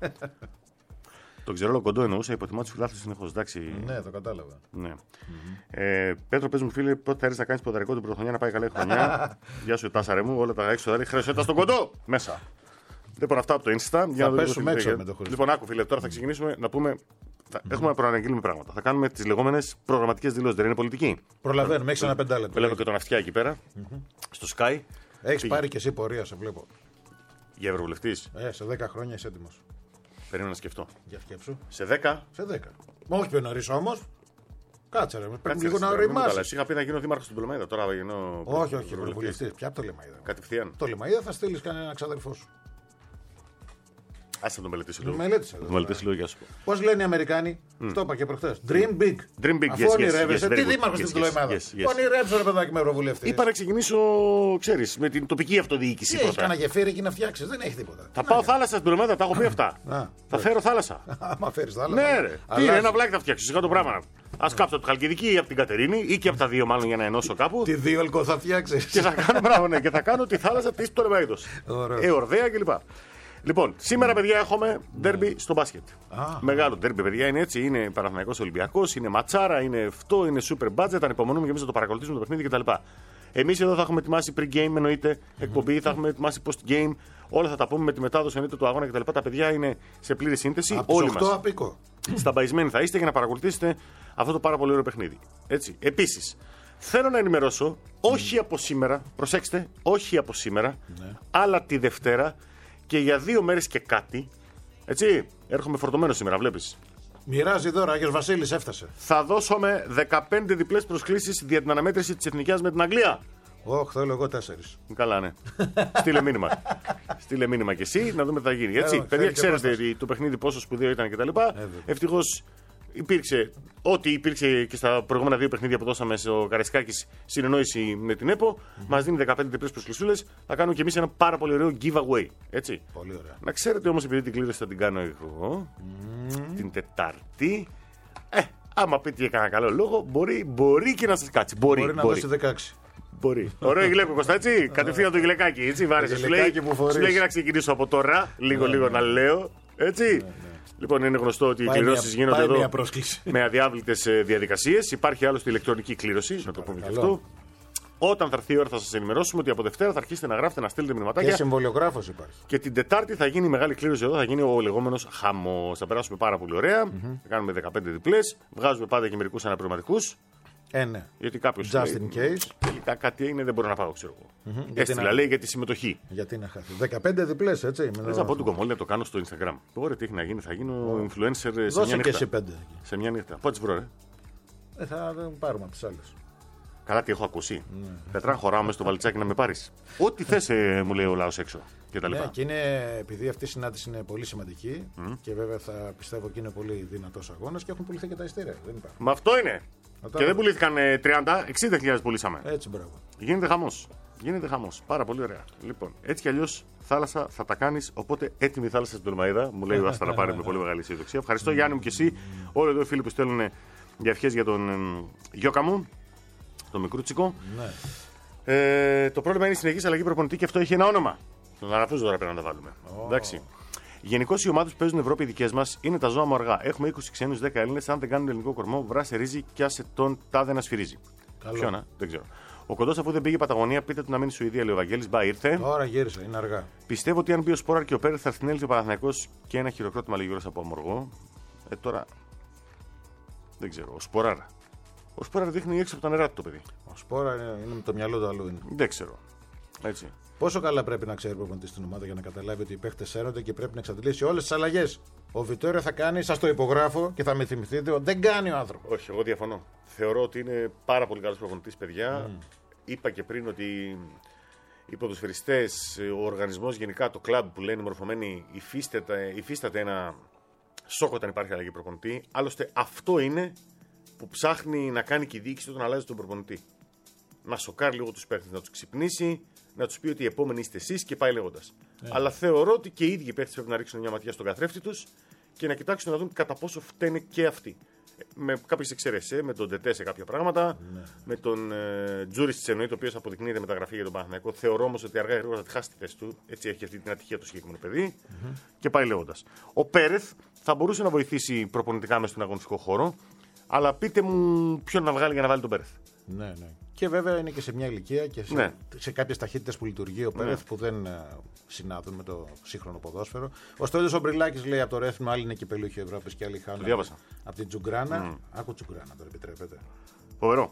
Το ξερόλο κοντό εννοούσα, υποτιμά του φιλάθλους συνεχώς. Ναι, το κατάλαβα. Ναι. Mm-hmm. Ε, Πέτρο, πες μου φίλε, πότε θα έρθει να κάνει ποδαρικό την πρωτοχρονιά να πάει καλή χρονιά. Γεια σου, Τάσαρε μου, όλα τα έξω. Χρειάζεται στον κοντό μέσα. Λοιπόν, αυτά από το Insta. Για να πέσουμε έξω με το Χρήστο. Λοιπόν, άκου φίλε, τώρα θα ξεκινήσουμε να πούμε. Θα mm-hmm. Έχουμε να προαναγγείλουμε πράγματα. Θα κάνουμε τις λεγόμενες προγραμματικές δηλώσεις. Δεν είναι πολιτική. Προλαβαίνουμε, έχει ένα πεντάλεπτο. Βλέπω και τον αυτιά εκεί πέρα. Mm-hmm. Στο Sky. Έχει πάρει και εσύ πορεία, σε βλέπω. Για ευρωβουλευτής. Ε, σε δέκα χρόνια είσαι έτοιμος. Περίμενα να σκεφτώ. Για σκέψου. Σε δέκα. Σε δέκα. Μα όχι πιο νωρίς όμως. Κάτσε ρε. Πρέπει λίγο να οριμάσεις. Είχα πει να γίνω δήμαρχος του Πτολεμαΐδα. Τώρα θα γίνω. Όχι, όχι. Ευρωβουλευτής. Ποια Πτολεμαΐδα. Κατευθείαν. Πτολεμαΐδα θα στείλεις κανένα ξαδερφό σου. Άσε να το μελετήσω λίγο. Το μελετήσω λίγο, για σου πω. Πώς λένε οι Αμερικάνοι, mm. το είπα και προχθές. Dream big. Dream big, αφού yes, ονειρεύεσαι, yes, yes, τι δήμαρχος στην Πτολεμαΐδα. Ονειρεύεσαι ρε παιδάκι με ευρωβουλευτή. Είπα να ξεκινήσω, ξέρεις, με την τοπική αυτοδιοίκηση. Έχει κανένα γεφύρι εκεί να φτιάξεις, δεν έχει τίποτα. Θα πάω θάλασσα στην Πτολεμαΐδα, τα έχω πει αυτά. Θα φέρω θάλασσα. Μα φέρεις θάλασσα. Ναι, ρε. Τι είναι, ένα βλάκι θα φτιάξεις, σιγά το πράγμα. Α κάψω από τη Χαλκιδική ή από την Κατερίνη ή και από τα δύο, μάλλον για να ενώσω κάπου. Τι δύο αλκό θα φτιάξεις. Και θα κάνω, μπράβο, ναι, και θα κάνω τη θάλασσα τη Πτολεμαΐδος. Ε, Ορδέα κλπ. Λοιπόν, σήμερα, παιδιά, έχουμε ντέρμπι στο μπάσκετ. Α. Μεγάλο ντέρμπι, παιδιά, είναι έτσι. Είναι Παναθηναϊκός Ολυμπιακός, είναι ματσάρα, είναι αυτό, είναι super budget. Ανυπομονούμε και εμείς να το παρακολουθήσουμε το παιχνίδι κτλ. Εμείς εδώ θα έχουμε ετοιμάσει pre-game, εννοείται, εκπομπή, θα έχουμε ετοιμάσει post-game. Όλα θα τα πούμε με τη μετάδοση εννοείται του αγώνα κτλ. Τα παιδιά είναι σε πλήρη σύνθεση. Από Όλοι οκτώ μας. απίκο. Σταμπαϊσμένοι θα είστε για να παρακολουθήσετε αυτό το πάρα πολύ ωραίο παιχνίδι. Έτσι. Επίσης, θέλω να ενημερώσω, όχι από σήμερα, προσέξτε, όχι από σήμερα, Ναι. αλλά τη Δευτέρα και για δύο μέρες και κάτι. Έτσι, έρχομαι φορτωμένο σήμερα, βλέπεις. Μοιράζει δώρα, Άγιος Βασίλης έφτασε. Θα δώσουμε δεκαπέντε διπλές προσκλήσεις για την αναμέτρηση της Εθνικιάς με την Αγγλία. Όχι, θέλω εγώ τέσσερις. Καλά, ναι. Στείλε μήνυμα. Στείλε μήνυμα κι εσύ να δούμε τι θα γίνει. Έτσι, Ε, παιδιά, θέλει και ξέρετε απόσταση. το παιχνίδι πόσο σπουδαίο ήταν κτλ. βέβαια. Ευτυχώς υπήρξε ό,τι υπήρξε και στα προηγούμενα δύο παιχνίδια που δώσαμε στο Καραϊσκάκης συνεννόηση με την ΕΠΟ. Mm-hmm. Μας δίνει δεκαπέντε διπλές προσκλησούλες. Θα κάνουμε κι εμείς ένα πάρα πολύ ωραίο giveaway. Έτσι. Πολύ ωραία. Να ξέρετε όμως, επειδή την κλήρωση θα την κάνω εγώ Mm. την Τετάρτη. Ε, άμα πείτε για κανένα καλό λόγο, μπορεί, μπορεί και να σας κάτσει. Μπορεί, Μπορεί να μπορεί. δώσει δεκαέξι. Μπορεί. Ωραίο γυλαίκο, Κώστα, έτσι. Κατευθείαν το γυλαικάκι. Έτσι, βάρεσε. Σου λέει, γυλαικάκι που φορείς. σου λέει για να ξεκινήσω από τώρα, λίγο-λίγο να λέω. Έτσι. Λοιπόν, είναι γνωστό ότι οι Πάει κληρώσεις μια- γίνονται πάει εδώ μια πρόσκληση. με αδιάβλητες ε, διαδικασίες. Υπάρχει άλλωστε ηλεκτρονική κλήρωση, να το πούμε και αυτό. Όταν θα έρθει η ώρα, θα σας ενημερώσουμε ότι από Δευτέρα θα αρχίσετε να γράφετε, να στείλετε Και μηνυματάκια. συμβολιογράφος υπάρχει. Και την Τετάρτη θα γίνει η μεγάλη κλήρωση εδώ, θα γίνει ο λεγόμενος χαμός. Θα περάσουμε πάρα πολύ ωραία. Θα κάνουμε δεκαπέντε διπλές. Βγάζουμε πάντα και μερικούς αναπληρωματικούς. Ε, ναι. Γιατί κάποιο. Just in case. Τελικά κάτι είναι, δεν μπορώ να πάω, ξέρω εγώ. Γιατί Έστειλα, να- λέει, για τη συμμετοχή. Γιατί να χάθει. δεκαπέντε διπλές, έτσι. Θε να πω του κομμόλι να το κάνω στο Instagram. Ωραία, τι έχει να γίνει, θα γίνω influencer σε μια Δώσε και νύχτα. εσύ πέντε. Σε μια νύχτα. Πότε τι βρω, ρε. Ε, θα πάρουμε από τις άλλες. Καλά, τι έχω ακούσει. Ναι. Πετρά, χωράω μέσα στο βαλιτσάκι να με πάρει. Ό,τι θε, μου λέει ο λαό έξω. Και τα Ναι, λοιπά. και είναι, επειδή αυτή η συνάντηση είναι πολύ σημαντική και βέβαια θα πιστεύω ότι είναι πολύ δυνατός αγώνας και έχουν πουληθεί και τα ειστήρια. Δεν υπάρχουν. Μα αυτό είναι. Να τα Και δεν δω. πουλήθηκαν ε, τριάντα, εξήντα χιλιάδες πουλήσαμε. Έτσι, μπράβο. Γίνεται χαμός. Γίνεται χαμός. Πάρα πολύ ωραία. Λοιπόν, έτσι κι αλλιώς θάλασσα θα τα κάνεις. Οπότε έτοιμη θάλασσα στην Τολμαΐδα. Μου λέει ο Άστα να πάρει με πολύ μεγάλη αισιοδοξία. Ευχαριστώ Γιάννη μου και εσύ. Όλοι εδώ οι φίλοι που στέλνουν για ευχές για τον εμ, Γιώκα μου, τον μικρούτσικο. Ναι. Ε, το πρόβλημα είναι η συνεχής αλλαγή προπονητή και αυτό έχει ένα όνομα. Τον γραφούς τώρα πρέπει να τα βάλουμε. Oh. Εντάξει. Γενικώ οι ομάδες που παίζουν Ευρώπη, οι δικές μας, είναι τα ζώα μου αργά. Έχουμε είκοσι ξένους, δέκα Έλληνες. Αν δεν κάνουν ελληνικό κορμό, βράσε ρύζι και άσε τον τάδε να σφυρίζει. Καλό. Ποιο να, δεν ξέρω. Ο Κοντός, αφού δεν πήγε Παταγωνία, πείτε του να μείνει στη Σουηδία, λέει ο Βαγγέλης. Μπα, ήρθε. Τώρα γύρισα, είναι αργά. Πιστεύω ότι αν μπει ο Σπόραρ και ο Πέρεθ θα έρθει ο Παναθηναϊκός και ένα χειροκρότημα λιγότερο από αμοργό. Ε, τώρα. Δεν ξέρω. Ο Σπόραρ. Ο Σπόραρ δείχνει έξω από τα νερά του το παιδί. Ο Σπόρα είναι, είναι με το μυαλό του αλλού. Είναι. Δεν ξέρω. Έτσι. Πόσο καλά πρέπει να ξέρει ο προπονητής στην ομάδα για να καταλάβει ότι οι παίχτες έρονται και πρέπει να εξαντλήσει όλες τις αλλαγές. Ο Βιτόριο θα κάνει, σας το υπογράφω και θα με θυμηθείτε ότι δεν κάνει ο άνθρωπος. Όχι, εγώ διαφωνώ. Θεωρώ ότι είναι πάρα πολύ καλός προπονητής, παιδιά. Mm. Είπα και πριν ότι οι ποδοσφαιριστές, ο οργανισμός γενικά, το κλαμπ που λένε μορφωμένοι, υφίσταται, υφίσταται ένα σοκ όταν υπάρχει αλλαγή προπονητή. Άλλωστε, αυτό είναι που ψάχνει να κάνει και η διοίκηση όταν αλλάζει τον προπονητή. Να σοκάρει λίγο τους παίχτες, να τους ξυπνήσει, να τους πει ότι οι επόμενοι είστε εσείς και πάει λέγοντας. Yeah. Αλλά θεωρώ ότι και οι ίδιοι οι παίχτες πρέπει να ρίξουν μια ματιά στον καθρέφτη τους και να κοιτάξουν να δουν κατά πόσο φταίνε και αυτοί. Με κάποιες εξαιρέσεις, ε, με τον Ντετέ σε κάποια πράγματα, ναι. με τον ε, Τζούρις εννοείται, ο οποίος αποδεικνύεται μεταγραφή για τον Παναθηναϊκό. Θεωρώ όμως ότι αργά ή γρήγορα θα τη χάσει τη θέση του. Έτσι έχει αυτή την ατυχία το συγκεκριμένο παιδί. Mm-hmm. Και πάει λέγοντας. Ο Πέρεθ θα μπορούσε να βοηθήσει προπονητικά μέσα στον αγωνιστικό χώρο, αλλά πείτε μου ποιον να βγάλει για να βάλει τον Πέρεθ. Ναι, ναι. Και βέβαια είναι και σε μια ηλικία και σε, ναι. σε κάποιες ταχύτητες που λειτουργεί ο Πέρεθ ναι. που δεν uh, συνάδουν με το σύγχρονο ποδόσφαιρο. Ο Στόλιος ο Μπριλάκης λέει από το Ρέθμο, άλλοι είναι κυπελούχοι Ευρώπης και άλλοι χάνουν από την Τζουγκράνα. Mm. Άκου Τζουγκράνα, τώρα επιτρέπετε. Φοβερό.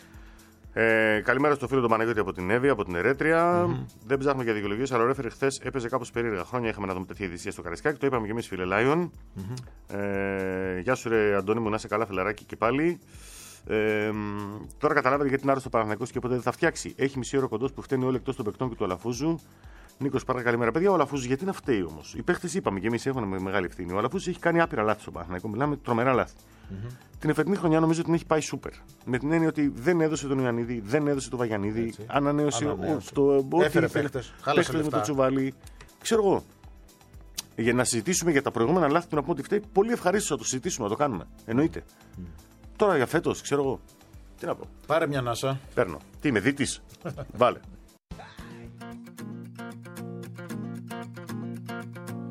Ε, καλημέρα στο φίλο του Παναγιώτη από την Εύη, από την Ερέτρια. Mm-hmm. Δεν ψάχνουμε για δικαιολογίες, αλλά ο Ρέφερη χθες έπαιζε κάπως περίεργα. Χρόνια είχαμε να δούμε τέτοια ειδησία στο Καραϊσκάκι. Το είπαμε και εμείς, φίλε Λάιον. Mm-hmm. Ε, γεια σου, ρε Αντώνη μου, να είσαι καλά, φιλαράκι και πάλι. Ε, τώρα καταλάβατε γιατί είναι άρρωστο ο Παναθηναϊκός και ποτέ δεν θα φτιάξει. Έχει μισή ώρα Κοντός που φταίνει όλοι εκτός των παικτών και του Αλαφούζου. Νίκος Πάρκα, καλημέρα. Παιδιά, ο Αλαφούζος γιατί να φταίει όμως. Οι παίχτες είπαμε και εμείς έχουν μεγάλη ευθύνη. Ο Αλαφούζος έχει κάνει άπειρα λάθη στον Παναθηναϊκό. Μιλάμε τρομερά λάθη. Mm-hmm. Την εφετινή χρονιά νομίζω ότι την έχει πάει σούπερ. Με την έννοια ότι δεν έδωσε τον Ιωαννίδη, δεν έδωσε τον Βαγιανίδη, ανανέωσε το έφερε παίχτες. Χάλασε με το Τσουβάλι. Ξέρω εγώ. Για να συζητήσουμε για τα προηγούμενα λάθη του να πούμε ότι φταίει, πολύ ευχαρίστω να το συζητήσουμε, να το κάνουμε. Εννοείται. Mm. Τώρα για φέτος, ξέρω εγώ. Τι να πω. Πάρε μια ανάσα. Παίρνω. Τι είμαι, δίτης. Βάλε.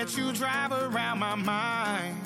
let you drive around my mind.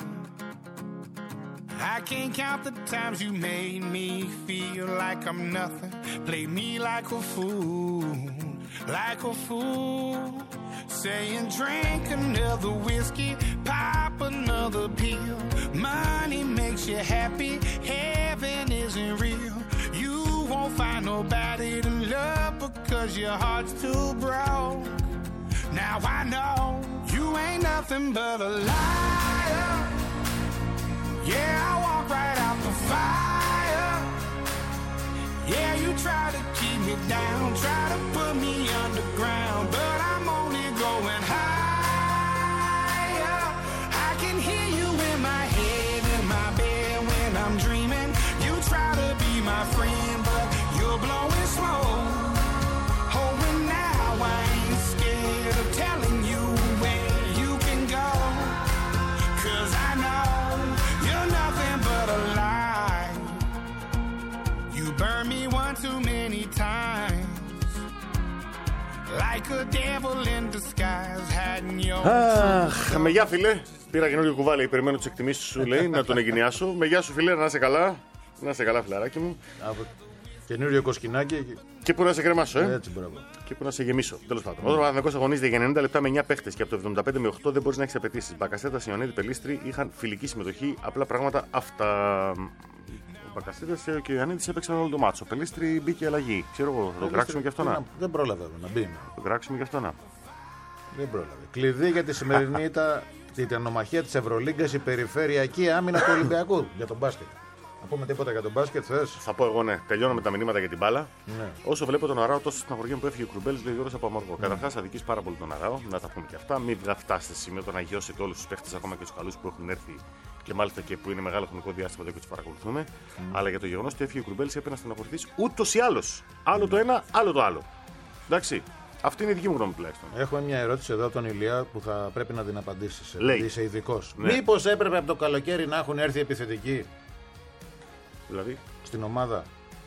I can't count the times you made me feel like I'm nothing. Play me like a fool, like a fool. Saying drink another whiskey, pop another pill. Money makes you happy, heaven isn't real. You won't find nobody to love because your heart's too broke. Now I know you ain't nothing but a liar. Yeah, I walk right out the fire. Yeah, you try to keep me down, try to put me underground, but I'm only going higher. I can hear you in my head, in my bed when I'm dreaming. You try to be my friend, but you're blowing smoke. Oh, and now I ain't scared of telling you where you can go, 'cause I know you're nothing but a lie. You burn me one too many times, like a devil in disguise, hiding your Αχ, με γεια φίλε. Πήρα καινούριο κουβάλι, περιμένω τις εκτιμήσεις σου, λέει, να τον εγκαινιάσω. Με γεια σου φίλε, να είσαι καλά. Να είσαι καλά, φιλαράκι μου. Καινούριο κοσκινάκι. Και που να σε κρεμάσω, ε. Έτσι, μπράβο. Και που να σε γεμίσω. Τέλος πάντων. Ο Παναθηναϊκός αγωνίζεται για ενενήντα λεπτά με εννιά παίχτες και από το εβδομήντα πέντε με οκτώ δεν μπορείς να έχεις απαιτήσεις. Μπακασέτα, Ιωνίδη, Πελίστρη είχαν φιλική συμμετοχή. Απλά πράγματα αυτά. Ο Μπακασέτας και ο Ιωαννίδης έπαιξαν όλο το μάτσο. Ο Πελίστρη μπήκε αλλαγή. Ξέρω εγώ, θα τον κράξουμε και αυτό να. Δεν πρόλαβε να μπει. Τον κράξουμε και αυτό να. Δεν πρόλαβε. Κλειδί για τη σημερινή ήταν την ανομαχία της Ευρωλίγκας, η περιφερειακή άμυνα του Ολυμπιακού για τον μπάσκετ. Να πούμε τίποτα για τον μπάσκετ, θες? Θα πω εγώ ναι. Τελειώνω με τα μηνύματα για την μπάλα. Ναι. Όσο βλέπω τον Αράο, τόσο στεναχωριέμαι που έφυγε ο Κρουμπέλης, λέει Γιώργος από Αμοργό. Mm. Καταρχάς, αδικείς πάρα πολύ τον Αράο, να τα πούμε και αυτά. Μην φτάσετε σε σημείο το να αγιώσετε όλους τους παίχτες, ακόμα και τους καλούς που έχουν έρθει και μάλιστα και που είναι μεγάλο χρονικό διάστημα εδώ και τους παρακολουθούμε. Mm. Αλλά για το γεγονός ότι έφυγε ο Κρουμπέλης έπρεπε να στεναχωρηθείς ούτως ή άλλως. Άλλο mm. το ένα, άλλο το άλλο. Εντάξει. Αυτή είναι η δική μου γνώμη τουλάχιστον. Έχουμε μια ερώτηση εδώ από τον Ηλία που θα πρέπει να την απαντήσεις. Λέει. Είσαι ειδικός. Ναι. Μήπως έπρεπε από το καλοκαίρι να έχουν έρθει επιθετικοί? Δηλαδή. Στην ομάδα.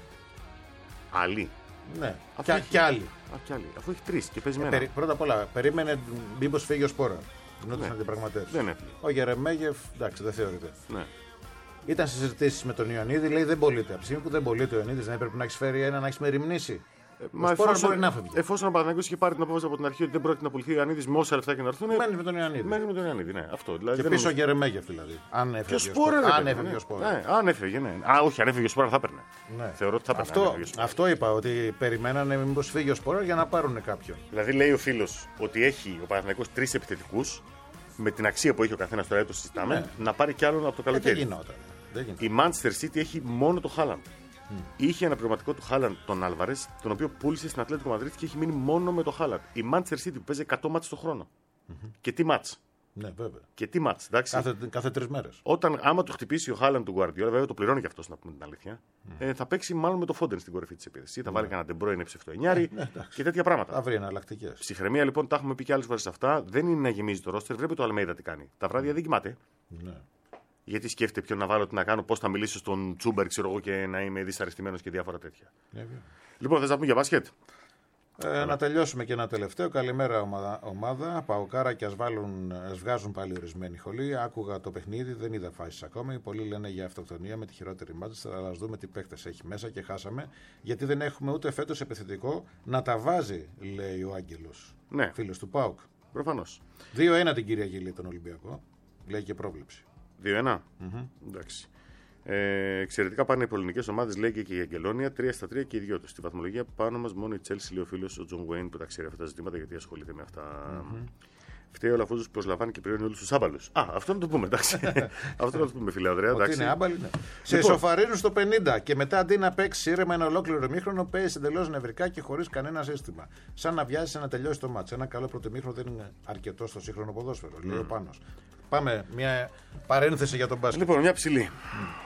Άλλοι. Ναι. Αφού Κι, έχει... κι άλλοι. Α, κι άλλοι. Αφού έχει τρεις και παίζει Ε, με περι... ένα. Πρώτα απ' όλα, περίμενε μήπως φύγει ο Σπόρα. Γινόντουσαν Ναι. αντιπραγματεύσεις. Δεν έφυγε. Ο Γερεμέγεφ, εντάξει, δεν θεωρείται. Ναι. Ήταν σε συζητήσεις με τον Ιωαννίδη, λέει δεν πωλείται. Από τη στιγμή που δεν πωλείται ο Ιωαννίδης, δεν έπρεπε να έχει φέρει ένα να έχει μεριμνήσει. Μα εφόσον, μπορεί να φεύγει. Εφόσον ο Παναθηναϊκός είχε πάρει την απόφαση από την αρχή ότι δεν πρόκειται να πουληθεί ο Ιωαννίδης με όσα λεφτά και να έρθουν. Μένει με τον Ιωαννίδη. Μένει με τον Ιωαννίδη, ναι. Αυτό. Δηλαδή, Και δεν πίσω ο νομίζω... Γερεμέγεφ δηλαδή. Αν έφευγε. Και ο Σπόρα, ρε, αν ναι, έφευγε ναι. ο Σπόρα. Ναι, αν έφευγε, ναι. Α, όχι, αν έφευγε ο Σπόρα θα έπαιρνε. Ναι. Θεωρώ ότι θα έπαιρνε. Αυτό, αυτό είπα, ότι περιμένανε μήπως φύγει ο Σπόρα για να πάρουν κάποιον. Δηλαδή λέει ο φίλος ότι έχει ο Παναθηναϊκός τρεις επιθετικούς με την αξία που έχει ο καθένας, τώρα το συζητάμε, Ναι. να πάρει κι άλλον από το Ε, δεν καλοκαίρι. γινόταν. Δεν γινόταν. Η Manchester City έχει μόνο το Haaland. Mm. Είχε ένα πληρωματικό του Haaland τον Άλβαρες, τον οποίο πούλησε στην Ατλέτικο Μαδρίτη και έχει μείνει μόνο με το Haaland. Η Manchester City που παίζει εκατό μάτς το χρόνο. Mm-hmm. Και τι μάτς. Ναι, βέβαια. Και τι μάτς, εντάξει. Κάθε, κάθε τρεις μέρες. Όταν άμα του χτυπήσει ο Haaland του Guardiola, βέβαια το πληρώνει και αυτό να πούμε την αλήθεια, mm. ε, θα παίξει μάλλον με το Foden στην κορυφή της επίθεσης. Θα mm. βάλει κανένα De Bruyne ψευτοεννιάρι ναι, και τέτοια πράγματα. Θα βρει εναλλακτικές. Ψυχραιμία λοιπόν, τα έχουμε πει και άλλες φορές αυτά. Δεν είναι να γεμίζει το ρόστερ. Βλέπει το Αλμέιδα τι κάνει. Τα βράδια δεν κοιμάται. Ναι. Γιατί σκέφτεται ποιον να βάλω, τι να κάνω, πώς θα μιλήσω στον Τσούμπερ, ξέρω εγώ, και να είμαι δυσαρεστημένος και διάφορα τέτοια. Ναι, λοιπόν, θες να πούμε για μπάσκετ. Ε, να τελειώσουμε και ένα τελευταίο. Καλημέρα, ομάδα. ομάδα. Παοκάρα ας, βάλουν, ας βγάζουν πάλι ορισμένοι χολοί. Άκουγα το παιχνίδι, δεν είδα φάσεις ακόμη. Πολλοί λένε για αυτοκτονία με τη χειρότερη Μάντσεστερ. Αλλά ας δούμε τι παίκτες έχει μέσα και χάσαμε. Γιατί δεν έχουμε ούτε φέτος επιθετικό να τα βάζει, λέει ο Άγγελος. Ναι. Φίλος του ΠΑΟΚ. Προφανώς. δύο ένα την Κυριακή λέει τον Ολυμπιακό. Λέει και πρόβλεψη. δύο ένα. Mm-hmm. Εντάξει. Ε, εξαιρετικά πάνε οι πολωνικές ομάδες, λέει και η Αγγελόνια. τρία στα τρία και οι δυο τους. Στη βαθμολογία πάνω μας μόνο η Chelsea, λέει ο φίλος ο Τζον Γουέιν που τα ξέρει αυτά τα ζητήματα γιατί ασχολείται με αυτά. Mm-hmm. Φταίει ο Λαφούζος που προσλαμβάνει και πληρώνει όλους τους άμπαλους. Α, αυτό να το πούμε, εντάξει. Αυτό να το πούμε, φίλε Ανδρέα. Ότι είναι άμπαλοι, ναι. Σε ισοφαρίζουν στο πενήντα και μετά αντί να παίξει ήρεμα ένα ολόκληρο ημίχρονο, παίζει εντελώς νευρικά και χωρίς κανένα σύστημα. Σαν να βιάζει να τελειώσει το μάτς. Ένα καλό πρωτοημίχρονο δεν είναι αρκετό στο σύγχρονο ποδόσφαιρο, mm. λέει ο Πάνος. Πάμε, μια παρένθεση για τον μπάσκετ. Λοιπόν, μια ψηλή. Mm.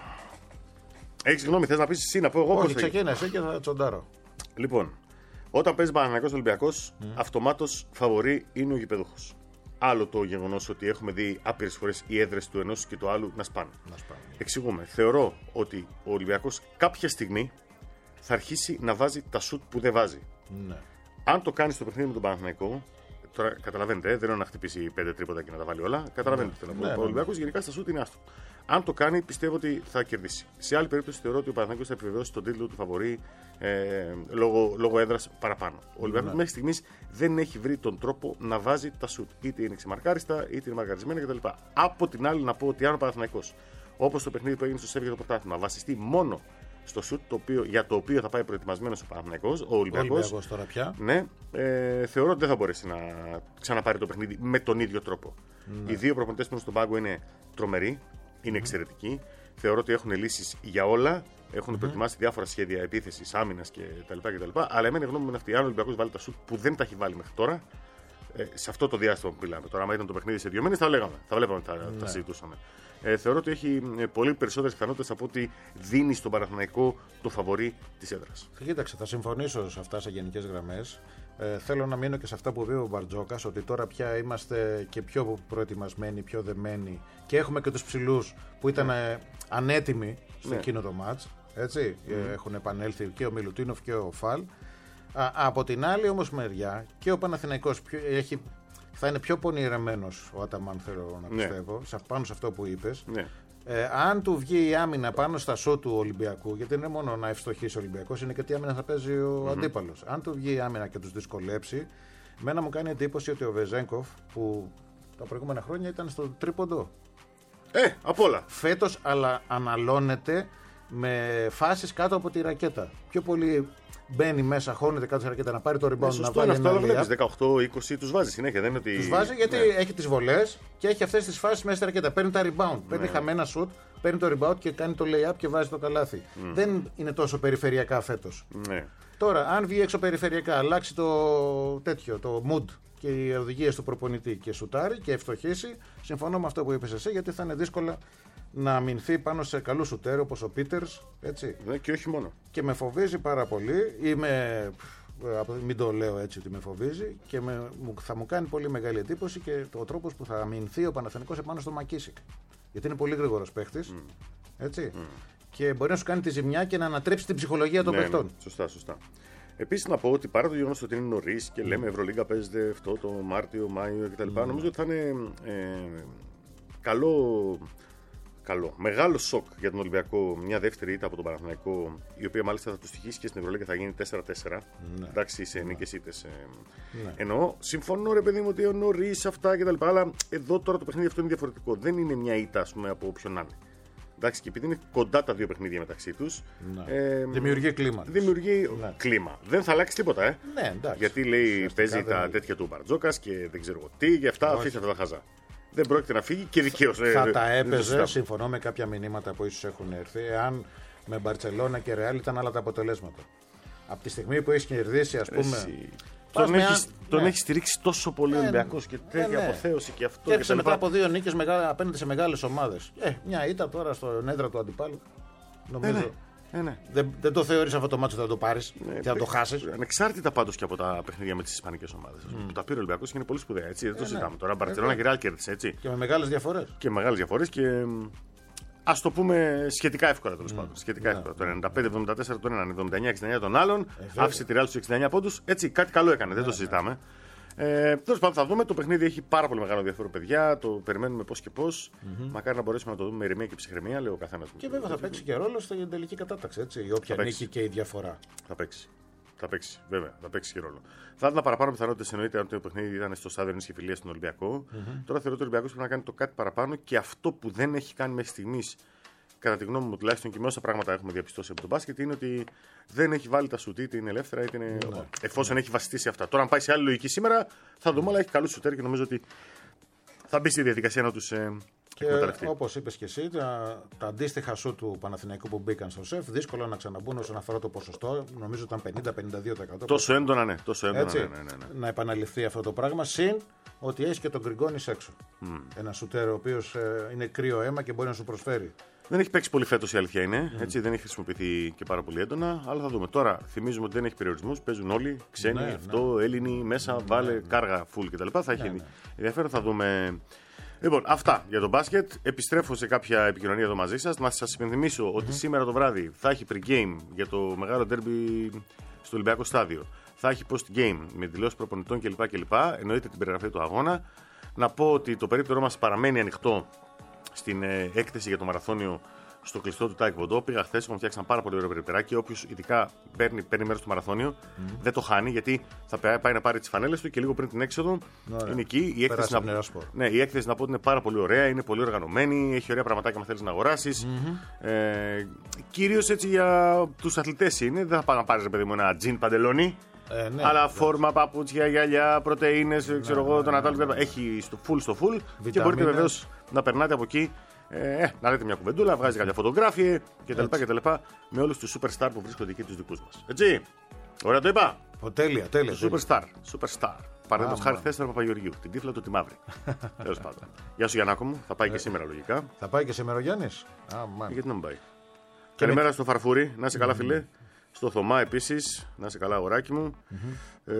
Έχεις γνώμη, θες να πεις εσύ, να πω εγώ? Όχι, ξεκίνα εσύ και θα τσοντάρω. Λοιπόν, όταν παίζει Παναθηναϊκός Ολυμπιακός, mm. αυτομάτως φαβορί είναι ο γηπεδούχος. Άλλο το γεγονός ότι έχουμε δει άπειρες φορές οι έδρες του ενός και του άλλου να σπάνε. Να σπάνε. Εξηγούμε. Θεωρώ ότι ο Ολυμπιακός κάποια στιγμή θα αρχίσει να βάζει τα σουτ που δεν βάζει. Ναι. Αν το κάνει στο παιχνίδι με τον Παναθηναϊκό, τώρα καταλαβαίνετε, δεν είναι να χτυπήσει πέντε τρίποτα και να τα βάλει όλα. Καταλαβαίνετε τι θέλω να πω. Ο Ολυμπιακός γενικά στα σουτ είναι άστο. Αν το κάνει, πιστεύω ότι θα κερδίσει. Σε άλλη περίπτωση, θεωρώ ότι ο Παναθηναϊκός θα επιβεβαιώσει τον τίτλο του φαβορί ε, λόγω, λόγω έδρας παραπάνω. Ο Ολυμπιακός μέχρι στιγμής δεν έχει βρει τον τρόπο να βάζει τα σουτ. Είτε είναι ξεμαρκάριστα, είτε είναι μαρκαρισμένα κτλ. Από την άλλη, να πω ότι αν ο Παναθηναϊκός, όπως το παιχνίδι που έγινε στο ΣΕΒ για το πρωτάθλημα, βασιστεί μόνο στο σουτ το οποίο, για το οποίο θα πάει προετοιμασμένος ο Παναθηναϊκός, ο Ολυμπιακός, τώρα πια. Ναι, ε, θεωρώ ότι δεν θα μπορέσει να ξαναπάρει το παιχνίδι με τον ίδιο τρόπο. Ναι. Οι δύο προπονητές που στον πάγκο είναι τρομεροί, είναι mm. εξαιρετικοί. Θεωρώ ότι έχουν λύσεις για όλα. Έχουν mm-hmm. προετοιμάσει διάφορα σχέδια επίθεσης, άμυνας κτλ. Αλλά εμένα η γνώμη μου είναι αυτή. Αν ο Ολυμπιακός βάλει τα σουτ που δεν τα έχει βάλει μέχρι τώρα, ε, σε αυτό το διάστημα που μιλάμε. Τώρα, άμα ήταν το παιχνίδι σε δύο μήνες, θα λέγαμε. Θα βλέπαμε, θα, ναι. θα συζητούσαμε. Ε, θεωρώ ότι έχει πολύ περισσότερες πιθανότητες από ότι δίνει στον Παναθηναϊκό το φαβορί της έδρας. Κοίταξε, θα συμφωνήσω σε αυτά σε γενικές γραμμές. Ε, θέλω να μείνω και σε αυτά που είπε ο Μπαρτζόκας, ότι τώρα πια είμαστε και πιο προετοιμασμένοι, πιο δεμένοι και έχουμε και τους ψηλούς που ήταν ναι. ανέτοιμοι στο ναι. εκείνο το μάτς. Έτσι, mm. έχουν επανέλθει και ο Μιλουτίνοφ και ο Φαλ. Α, από την άλλη όμως μεριά και ο Παναθηναϊκός πιο, έχει, θα είναι πιο πονηρεμένος ο Αταμάν, θέλω να πιστεύω, ναι. πάνω σε αυτό που είπες. Ναι. Ε, αν του βγει η άμυνα πάνω στα σο του Ολυμπιακού, γιατί δεν είναι μόνο να ευστοχήσει ο Ολυμπιακός, είναι και τι άμυνα θα παίζει ο mm-hmm. αντίπαλος. Αν του βγει η άμυνα και τους δυσκολέψει, εμένα μου κάνει εντύπωση ότι ο Βεζένκοφ, που τα προηγούμενα χρόνια ήταν στο τρίποντο. Ε, απ' όλα. Φέτος, αλλά αναλώνεται με φάσεις κάτω από τη ρακέτα. Πιο πολύ μπαίνει μέσα, χώνεται κάτω στη ρακέτα να πάρει το rebound, ε, να βάλει αυτό. Ένα βλέπεις, δεκαοκτώ είκοσι τους βάζει συνέχεια. Δεν είναι ότι... Τους βάζει γιατί ναι. έχει τις βολές και έχει αυτές τις φάσεις μέσα στη ρακέτα. Παίρνει τα rebound, ναι. παίρνει χαμένα shoot, παίρνει το rebound και κάνει το lay-up και βάζει το καλάθι. Mm. Δεν είναι τόσο περιφερειακά φέτος. Ναι. Τώρα, αν βγει έξω περιφερειακά, αλλάξει το τέτοιο, το mood και οι οδηγίες του προπονητή και σουτάρει και ευστοχήσει, συμφωνώ με αυτό που είπες εσύ, γιατί θα είναι δύσκολα να αμυνθεί πάνω σε καλού σουτέρ όπως ο Πίτερς. Έτσι. Ναι, και όχι μόνο. Και με φοβίζει πάρα πολύ. Είμαι, μην το λέω έτσι ότι με φοβίζει, και με, θα μου κάνει πολύ μεγάλη εντύπωση και ο τρόπος που θα αμυνθεί ο Παναθηναϊκός επάνω στο Μακίσικ. Γιατί είναι πολύ γρήγορος παίχτης. Mm. Έτσι. Mm. Και μπορεί να σου κάνει τη ζημιά και να ανατρέψει την ψυχολογία των ναι, παιχτών. Ναι, σωστά, σωστά. Επίσης να πω ότι παρά το γεγονός ότι είναι νωρίς και λέμε Ευρωλίγκα παίζεται αυτό το Μάρτιο, Μάιο κτλ. Mm. Νομίζω ότι θα είναι ε, καλό. Καλό. Μεγάλο σοκ για τον Ολυμπιακό, μια δεύτερη ήττα από τον Παναθηναϊκό, η οποία μάλιστα θα του στοιχήσει και στην Ευρωλίγκα, θα γίνει τέσσερα τέσσερα. Ναι. Εντάξει, σε νίκες ήττες. Ε, ναι. Εννοώ, συμφωνώ ρε παιδί μου ότι νωρίς αυτά κτλ. Αλλά εδώ τώρα το παιχνίδι αυτό είναι διαφορετικό. Δεν είναι μια ήττα, ας πούμε, από όποιον να είναι. Εντάξει, και επειδή είναι κοντά τα δύο παιχνίδια μεταξύ τους. Ναι. Ε, δημιουργεί κλίμα. Δημιουργεί ναι. κλίμα. Δεν θα αλλάξει τίποτα, ε. Ναι, εντάξει. Γιατί λέει παίζει τα είναι... τέτοια του Μπαρτζόκας και δεν ξέρω τι, και αυτά αφήστε αυτά τα χαζά. Δεν πρόκειται να φύγει και δικαίως. Θα ε, τα έπαιζε, συμφωνώ με κάποια μηνύματα που ίσως έχουν έρθει, εάν με Μπαρτσελώνα και Ρεάλ ήταν άλλα τα αποτελέσματα. Από τη στιγμή που έχει κερδίσει, ας πούμε. Εσύ. Τον, έχει, ναι. τον έχει στηρίξει τόσο πολύ ο Ολυμπιακός και τέτοια ναι, ναι. αποθέωση και αυτό. Και έρχεσαι μετά από δύο νίκες απέναντι σε μεγάλες ομάδες. Ε, μια ήττα τώρα στο έδρα του αντιπάλου. Νομίζω. Ε, ναι. Ε, ναι. Δεν, δεν το θεωρείς αυτό το μάτσο ότι θα το πάρεις ναι, και θα το χάσεις. Ανεξάρτητα πάντως και από τα παιχνίδια με τις ισπανικές ομάδες. Mm. Που τα πήρε ο Ολυμπιακός και είναι πολύ σπουδαία. Έτσι, δεν το ε, συζητάμε ναι. τώρα. Μπαρτσελώνα ε, και Ρεάλ κέρδισε έτσι. Και με μεγάλες διαφορές. Και με μεγάλες διαφορές και. Ας το πούμε σχετικά εύκολα τέλος mm. πάντων. Σχετικά yeah. εύκολα. Το ενενήντα πέντε εβδομήντα τέσσερα τον έναν, εβδομήντα εννιά εξήντα εννιά τον άλλον. Ε, άφησε τη Ρεάλ στους εξήντα εννιά πόντους. Έτσι, κάτι καλό έκανε, yeah, δεν το συζητάμε. Ε, τέλος πάντων, θα δούμε. Το παιχνίδι έχει πάρα πολύ μεγάλο ενδιαφέρον, παιδιά. Το περιμένουμε πώς και πώς. Mm-hmm. Μακάρι να μπορέσουμε να το δούμε με ηρεμία και ψυχραιμία, λέει ο καθένας. Και βέβαια θα παίξει και ρόλο στην τελική κατάταξη. Έτσι, η όποια νίκη και η διαφορά. Θα παίξει. Θα παίξει, βέβαια, θα παίξει και ρόλο. Θα έδωνα παραπάνω πιθανότητες, εννοείται, αν το παιχνίδι ήταν στο στάδιο ενίσχυ φιλία στον Ολυμπιακό. Mm-hmm. Τώρα θεωρώ ότι ο Ολυμπιακός πρέπει να κάνει το κάτι παραπάνω και αυτό που δεν έχει κάνει μέχρι στιγμής, κατά τη γνώμη μου τουλάχιστον και με όσα πράγματα έχουμε διαπιστώσει από τον μπάσκετ, είναι ότι δεν έχει βάλει τα σουτ, είτε είναι ελεύθερα, είτε είναι. Ναι. Εφόσον ναι. έχει βασιστεί σε αυτά. Τώρα, αν πάει σε άλλη λογική σήμερα, θα δούμε, αλλά έχει καλούς σουτέρ και νομίζω ότι θα μπει στη διαδικασία να τους ε, εκμεταλλευτεί. Όπως είπες και εσύ, τα, τα αντίστοιχα σουτ του Παναθηναϊκού που μπήκαν στο ΣΕΦ δύσκολα να ξαναμπούν όσον αφορά το ποσοστό. Νομίζω ήταν πενήντα με πενήντα δύο τοις εκατό. Τόσο έντονα, ναι. Τόσο έντονα, έτσι, ναι, ναι, ναι, ναι. Να επαναληφθεί αυτό το πράγμα. Συν ότι έχει και τον Γκριγκόνης έξω. Mm. Ένα σουτέρ ο οποίος ε, είναι κρύο αίμα και μπορεί να σου προσφέρει. Δεν έχει παίξει πολύ φέτος, η αλήθεια είναι. Mm. Έτσι, δεν έχει χρησιμοποιηθεί και πάρα πολύ έντονα. Αλλά θα δούμε. Τώρα θυμίζουμε ότι δεν έχει περιορισμούς. Παίζουν όλοι. Ξένοι, ναι, αυτό, ναι. Έλληνοι, μέσα, ναι, βάλε ναι. κάργα, full κτλ. Θα έχει ναι, ναι. ενδιαφέρον, θα δούμε. Λοιπόν, αυτά για το μπάσκετ. Επιστρέφω σε κάποια επικοινωνία εδώ μαζί σας. Να σας υπενθυμίσω mm-hmm. ότι σήμερα το βράδυ θα έχει pre-game για το μεγάλο derby στο Ολυμπιακό Στάδιο. θα έχει post-game με δηλώσεις προπονητών κλπ. κλπ. Εννοείται την περιγραφή του αγώνα. Να πω ότι το περίπτερό μας παραμένει ανοιχτό στην ε, έκθεση για το μαραθώνιο στο κλειστό του Taekwondo. Πήγα χθες, έχουμε φτιάξει ένα πάρα πολύ ωραίο περιπτεράκι. Όποιος ειδικά παίρνει, παίρνει μέρος στο μαραθώνιο mm. δεν το χάνει, γιατί θα πάει να πάρει τις φανέλες του και λίγο πριν την έξοδο Ωραία. είναι εκεί. Η έκθεση, να... ναι, η έκθεση να πω ότι είναι πάρα πολύ ωραία, είναι πολύ οργανωμένη, έχει ωραία πραγματάκια αν θέλεις να αγοράσεις. Mm-hmm. Ε, κυρίως έτσι για τους αθλητές είναι. Δεν θα πάει να πάρεις ρε παιδί μου ένα τζιν παντελόνι. Ε, ναι, αλλά φόρμα, παπούτσια, γυαλιά, πρωτεΐνες, ναι, ξέρω εγώ, ναι, τον ναι, ναι, ναι. Έχει στο full στο full Βιταμίνες. Και μπορείτε βεβαίως να περνάτε από εκεί. Ε, να λέτε μια κουβεντούλα, βγάζει κάποια φωτογράφια κτλ. Με όλους τους superstar που βρίσκονται εκεί τους δικούς μας. Έτσι. Ωραία το είπα. Ο, τέλεια, τέλεια. Superstar. Superstar. Παραδείγματος χάρη χθες ήταν Παπαγεωργίου. Την τύφλα του τη μαύρη. Τέλος πάντων. Γεια σου Γιαννάκο μου. Θα πάει και σήμερα λογικά. Θα πάει και σήμερα ο Γιάννης. Γιατί να μην πάει. Καλημέρα στο Φαρφούρι. Να είσαι καλά, φιλέ. Στο Θωμά επίσης, να είσαι καλά, αγοράκι μου. Mm-hmm. Ε,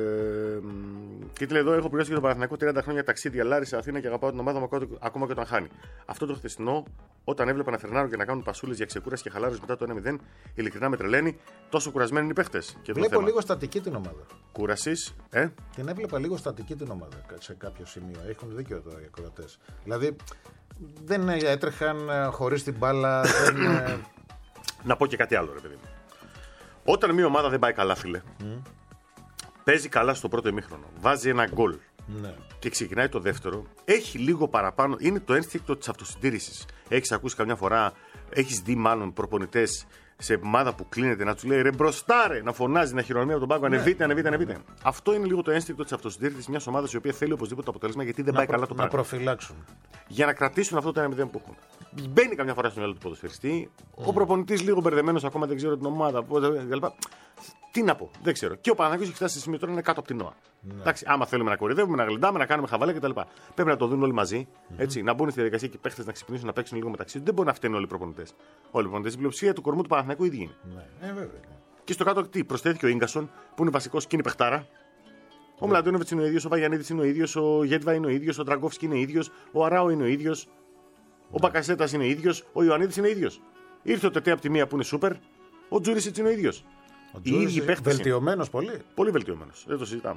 και τι λέει εδώ: έχω πληρώσει για τον Παναθηναϊκό τριάντα χρόνια ταξίδια Λάρισα, Αθήνα και αγαπάω την ομάδα μου ακόμα και όταν χάνει. Αυτό το χθεσινό, όταν έβλεπα να φερνάρουν και να κάνουν πασούλες για ξεκούραση και χαλάρωση μετά το ένα μηδέν, ειλικρινά με τρελαίνει. Τόσο κουρασμένοι είναι οι παίχτες. Βλέπω λίγο στατική την ομάδα. Κούρασης, ε. Την έβλεπα λίγο στατική την ομάδα σε κάποιο σημείο. Έχουν δίκιο εδώ οι ακροατές. Δηλαδή δεν έτρεχαν χωρίς την μπάλα. δεν... Να πω και κάτι άλλο, ρε παιδί μου. Όταν μια ομάδα δεν πάει καλά, φίλε, mm. παίζει καλά στο πρώτο ημίχρονο, βάζει ένα γκολ ναι. και ξεκινάει το δεύτερο, έχει λίγο παραπάνω, είναι το ένστικτο της αυτοσυντήρησης. Έχεις ακούσει καμιά φορά, έχεις δει μάλλον προπονητές σε ομάδα που κλείνεται να του λέει ρε μπροστά, ρε, να φωνάζει, να χειρονομεί από τον πάγκο, ναι. ανεβείτε, ανεβείτε, ανεβείτε. Αυτό είναι λίγο το ένστικτο της αυτοσυντήρησης μιας ομάδας η οποία θέλει οπωσδήποτε το αποτέλεσμα γιατί δεν να πάει προ... καλά το πράγμα. Να προφυλάξουν. Για να κρατήσουν αυτό το ένα μηδέν που έχουν. Μπαίνει καμιά φορά στο μυαλό του ποδοσφαιριστή. Mm. Ο προπονητής λίγο μπερδεμένος, ακόμα δεν ξέρω την ομάδα. κλπ. Τι να πω, δεν ξέρω. Και ο Παναθηναϊκός έχει φτάσει σε σημείο τώρα είναι κάτω από την ΝΟΑ. Ναι. Εντάξει, άμα θέλουμε να κορυδεύουμε, να γλεντάμε, να κάνουμε χαβαλέ κτλ. Πρέπει να το δουν όλοι μαζί. Mm-hmm. Έτσι, να μπουν στη διαδικασία και οι παίχτες να ξυπνήσουν, να παίξουν λίγο μεταξύ του. Δεν μπορεί να φταίνουν όλοι οι προπονητές. Όλοι οι προπονητές. Η πλειοψηφία του κορμού του Παναθηναϊκού ίδιοι είναι. Ναι. Ε, βέβαια. Και στο κάτω τι, προσθέθηκε ο Ίγκασον που είναι βασικός και είναι παιχτάρα. Ο Μλαντόνοβιτς είναι ο ίδιος, ο Βαγιανίδης είναι ο ίδιος, ο Γέτβα είναι ο ίδιος, ο Τραγκόφσκι είναι ίδιος, ο Αράο είναι ο ίδιος, ο Μπακασέτας είναι ίδιος, ο Ιωαννίδης είναι ίδιος. Ήρθε ο Τετέ από τη μία που είναι σούπερ, ο Τζούρισιτς είναι ο ίδιος. Οι ίδιοι παίχτες. Βελτιωμένος πολύ. Πολύ βελτιωμένος. Δεν το συζητάμε.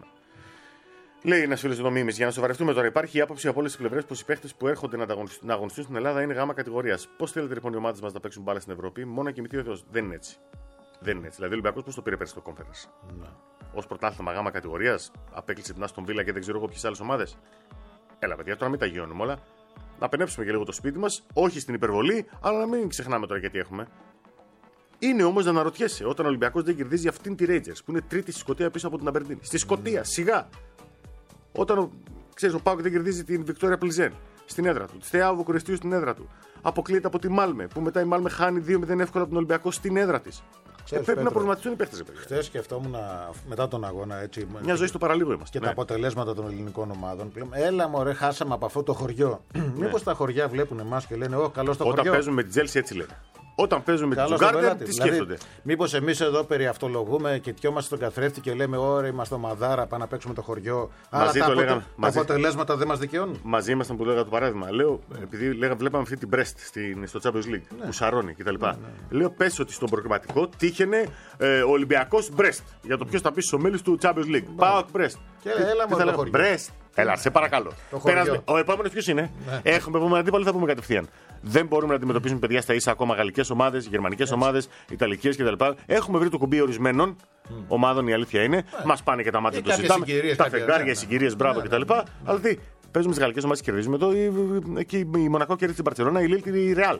Λέει ένα φίλο εδώ Μίμης, για να σοβαρευτούμε τώρα. Υπάρχει η άποψη από όλες τις πλευρές πως οι παίχτες που έρχονται να αγωνιστούν στην Ελλάδα είναι γάμα κατηγορίας. Πώς θέλετε λοιπόν οι ομάδες μας να παίξουν μπάλα στην Ευρώπη, μόνο και μη δεν είναι έτσι. Δεν είναι έτσι. Δηλαδή ο Ολυμπιακός πώς το πήρε πέρσι στο Conference. Ναι. Ως πρωτάθλημα γάμα κατηγορίας, απέκλεισε την Άστον Βίλα και δεν ξέρω εγώ ποιες άλλες ομάδες. Έλα, παιδιά, τώρα μην τα γιώνουμε όλα. Να πενέψουμε και λίγο το σπίτι μας, όχι στην υπερβολή, αλλά να μην ξεχνάμε τώρα γιατί έχουμε. Είναι όμως να αναρωτιέσαι όταν ο Ολυμπιακός δεν κερδίζει αυτήν τη Rangers που είναι τρίτη στη Σκωτία πίσω από την Αμπερντίν. Στη Σκωτία, σιγά. Όταν ο, ξέρεις, ο Πάοκ δεν κερδίζει την Βικτόρια Πλιζέν στην έδρα του, τη Θεάου Βουκουρεστίου στην έδρα του. Αποκλείεται από τη Μάλμε που μετά η Μάλμε χάνει δύο μηδέν εύκολα από τον Ολυμπιακό στην έδρα της. Ε, πρέπει να προβληματιστούν οι παίχτες. Χθες σκεφτόμουν μετά τον αγώνα έτσι. Μια ζωή στο παραλίγο είμαστε. Και ναι. τα αποτελέσματα των ελληνικών ομάδων. Έλα μωρέ, χάσαμε από αυτό το χωριό. Ναι. Μήπως τα χωριά βλέπουν εμάς και λένε: Ω, καλό στο χωριό. Όταν παίζουν με τη Τζέλσι έτσι λένε. Όταν παίζουμε με την Τζουγκάρντερ, τι σκέφτονται. Δηλαδή, μήπως εμείς εδώ περιαυτολογούμε και τιόμαστε στον καθρέφτη και λέμε: Ωραία, είμαστε ομαδάρα, πάμε να παίξουμε το χωριό. Μαζί Αλλά το τα, λέγαμε, αποτε... μαζί... τα αποτελέσματα δεν μας δικαιώνουν. Μαζί ήμασταν που λέγαμε το παράδειγμα. Λέω, επειδή λέγα, βλέπαμε αυτή την Brest στην, στο Champions League, ναι. που σαρώνει κτλ. Ναι, ναι. Λέω: πες ότι στον προκριματικό τύχαινε ε, ο Ολυμπιακός Brest για το ποιος θα πει στους ομίλους του Champions League. Ναι. Πάω Brest. Και έλα μου το χωριό. Brest. Έλα, σε παρακαλώ. Ο επόμενος ποιος είναι? Ναι. Έχουμε επόμενο αντίπαλο, θα πούμε κατευθείαν. Δεν μπορούμε να αντιμετωπίσουμε παιδιά στα ίσα ακόμα γαλλικές ομάδες, γερμανικές ομάδες, ιταλικές κτλ. Έχουμε βρει το κουμπί ορισμένων mm. ομάδων, η αλήθεια είναι. Yeah. Μας πάνε και τα μάτια του ζητάμε. Τα φεγγάρια, οι συγκυρίες, μπράβο κτλ. Αλλά τι, παίζουμε τις γαλλικές ομάδες και κερδίζουμε το. Εκεί η Μονακό κερδίζει την Μπαρτσελόνα, η Λίλ η Ρεάλ.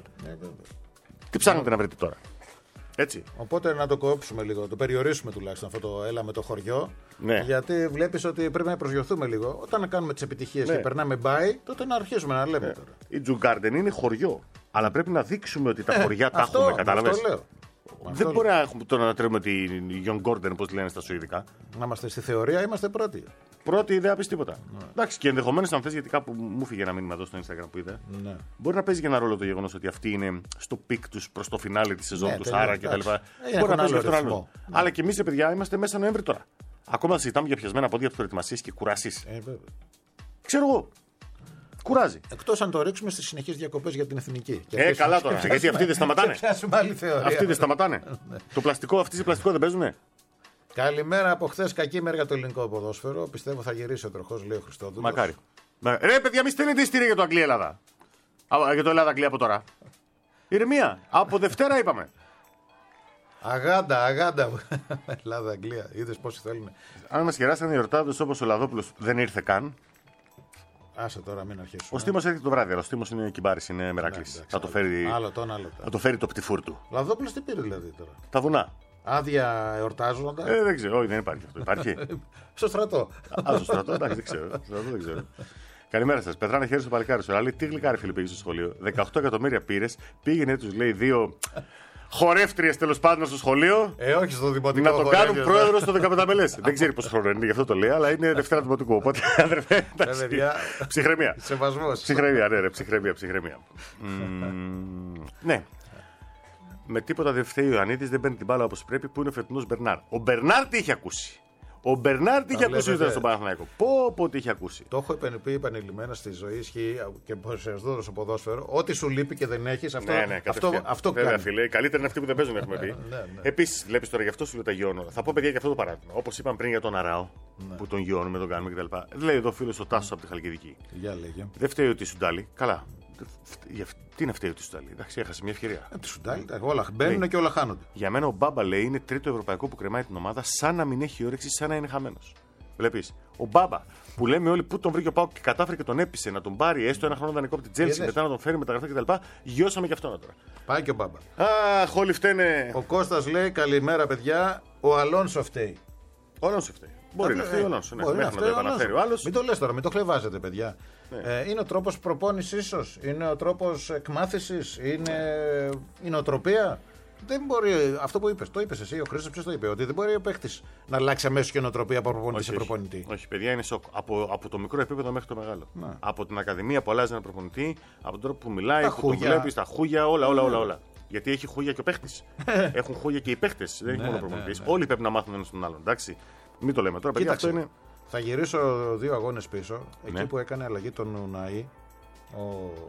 Τι ψάχνετε να βρείτε τώρα? Έτσι. Οπότε να το κόψουμε λίγο, το περιορίσουμε τουλάχιστον αυτό το έλα με το χωριό. Ναι. Γιατί βλέπεις ότι πρέπει να προσγειωθούμε λίγο. Όταν κάνουμε τις επιτυχίες ναι. και περνάμε μπάι, τότε να αρχίσουμε να λέμε ναι. τώρα. Η Τζουγκάρντεν είναι χωριό. Αλλά πρέπει να δείξουμε ότι τα ε, χωριά τα αυτό, έχουμε, κατάλαβες. Αυτό λέω. Δεν μπορεί να έχουμε τώρα να τρέμουμε τη Γιον Γκόρντεν, πώς λένε στα Σουηδικά. Να είμαστε στη θεωρία, είμαστε πρώτοι. Πρώτη ιδέα, πει τίποτα. Ναι. Εντάξει, και ενδεχομένως αν θες, γιατί κάπου μου φύγε ένα μήνυμα εδώ στο Instagram που είδα. Ναι. Μπορεί να παίζει και ένα ρόλο το γεγονός ότι αυτοί είναι στο πικ τους προς το φινάλε τη σεζόν ναι, τους, άρα κτλ. Μπορεί να παίζει και αυτό άλλο. Αλλά και εμείς, παιδιά, είμαστε μέσα Νοέμβρη τώρα. Ακόμα συζητάμε για πιασμένα πόδια από προετοιμασίες και κουράσεις. Ε, Ξέρω εγώ. Κουράζει. Εκτός αν το ρίξουμε στις συνεχείς διακοπές για την εθνική. Ε, καλά τώρα. Γιατί αυτοί δεν σταματάνε. Αυτοί δεν σταματάνε. Το πλαστικό, αυτοί σε πλαστικό δεν παίζουνε. Καλημέρα από χθες. Κακή μέρα για το ελληνικό ποδόσφαιρο. Πιστεύω θα γυρίσει ο τροχός, λέει ο Χριστόδουλος. Μακάρι. Ρε, παιδιά, μη στέλνετε εισιτήρια για το Αγγλία-Ελλάδα. Για το Ελλάδα-Αγγλία από τώρα. Ηρεμία. Από Δευτέρα είπαμε. Αγάντα, αγάντα. Ελλάδα-Αγγλία. Είδες πόσοι θέλουν. Αν μας κεράσαν οι εορτάδες όπως ο Λαδόπουλος δεν ήρθε καν. Άσε τώρα, μην αρχίσουμε. Ο Στίμος έρχεται το βράδυ. Ο Στίμος είναι κυμπάρης, είναι μεράκλης. Θα το φέρει. Άλλο τον, άλλο θα το φέρει το πτυφούρ του. Λαδόπουλος τι πήρε δηλαδή τώρα. Τα βουνά. Άδεια εορτάζοντα. Ε, δεν ξέρω, όχι, δεν υπάρχει αυτό. Υπάρχει. Στο στρατό. Α, στο στρατό, εντάξει, δεν ξέρω. Δεν ξέρω. Καλημέρα σας. Πετράνε χέρι στο παλικάρι σου. Αλλά τι γλυκάρι φίλε πήγε στο σχολείο. δεκαοκτώ εκατομμύρια πήρες. Πήγαινε τους λέει δύο χορεύτριες τέλος πάντων στο σχολείο. Ε, όχι στο δημοτικό. Να το κάνουν πρόεδρο στο δεκαπεντάμελες. Δεν ξέρει πόσο χρόνο είναι, γι' αυτό το λέει, αλλά είναι Δευτέρα δημοτικού. Οπότε αδερφέ. Ψυχραιμία. Σεβασμός. Ψυχραιμία, ναι, ψυχραιμία, ψυχραιμία. Ναι. Με τίποτα δεν φταίει ο Ιωαννίδης, δεν παίρνει την μπάλα όπως πρέπει. Πού είναι ο φετινός Μπερνάρ. Ο Μπερνάρ τι είχε ακούσει. Ο Μπερνάρ τι είχε ακούσει όταν στον Παναθηναϊκό. Πω, πω τι είχε ακούσει. Το έχω πει επανειλημμένα στη ζωή, ισχύει και σε δω στο ποδόσφαιρο. Ό,τι σου λείπει και δεν έχει, αυτό, ναι, ναι, αυτό, αυτό βέβαια, κάνει. Φίλε, καλύτερα είναι αυτοί που δεν παίζουν, έχουμε πει. ναι, ναι. Επίσης, βλέπει τώρα γι' αυτό σου λέω τα γιώνω. Θα πω παιδιά και αυτό το παράδειγμα. Όπως είπαμε πριν για τον Αράο, ναι. που τον γιώνουμε, τον κάνουμε κτλ. Λέει εδώ φίλο ο Τάσος από τη Χαλκιδική. Για λέγε. Δεν φταίει ότι Σουντάλι. Καλά. Τι είναι αυτή η Σουντάλι. Εντάξει, έχασε μια ευκαιρία. Ε, τη Σουντάλι, όλα μπαίνουν λέει, και όλα χάνονται. Για μένα ο Μπάμπα λέει είναι τρίτο ευρωπαϊκό που κρεμάει την ομάδα σαν να μην έχει όρεξη, σαν να είναι χαμένος. Βλέπεις. Ο Μπάμπα που λέμε όλοι πού τον βρήκε ο Πάοκ και κατάφερε και τον έπεισε να τον πάρει έστω ένα χρόνο δανεικό από την Τζέλσι, μετά να τον φέρει μεταγραφή κτλ. Γιώσαμε και αυτόν τώρα. Πάει και ο Μπάμπα. Αχ, όλοι φταίνε. Ο Κώστας λέει καλημέρα παιδιά. Ο Αλόνσο φταίει. Ο Αλόνσο φταίει. Μπορεί να φταίει ο Αλόνσο. Μέχρι να το επαναφέρει ο άλλος. Μην το λες τώρα, μην το χλεβάζετε, παιδιά. Ναι. Ε, είναι ο τρόπος προπόνησης, ίσως. Είναι ο τρόπος εκμάθησης. Είναι η νοοτροπία. Δεν μπορεί. Αυτό που είπες, το είπες εσύ, ο Χρήστος, ποιος το είπε, ότι δεν μπορεί ο παίχτης να αλλάξει αμέσως και νοοτροπία από προπονητή σε προπονητή. Όχι, όχι, παιδιά, είναι σοκ. Από, από το μικρό επίπεδο μέχρι το μεγάλο. Να. Από την ακαδημία που αλλάζει ένα προπονητή, από τον τρόπο που μιλάει, τα που χούγια. Το βλέπει, τα χούγια, όλα, όλα, όλα. όλα. Γιατί έχει χούγια και ο παίχτης. Έχουν χούγια και οι παίχτες. Δεν έχει μόνο ο προπονητής. Όλοι πρέπει να μάθουν ένα τον άλλον. Εντάξει. Μην το λέμε τώρα, παιδιά. Αυτό είναι... Θα γυρίσω δύο αγώνες πίσω, εκεί ναι. που έκανε αλλαγή τον Ουναή. Ο,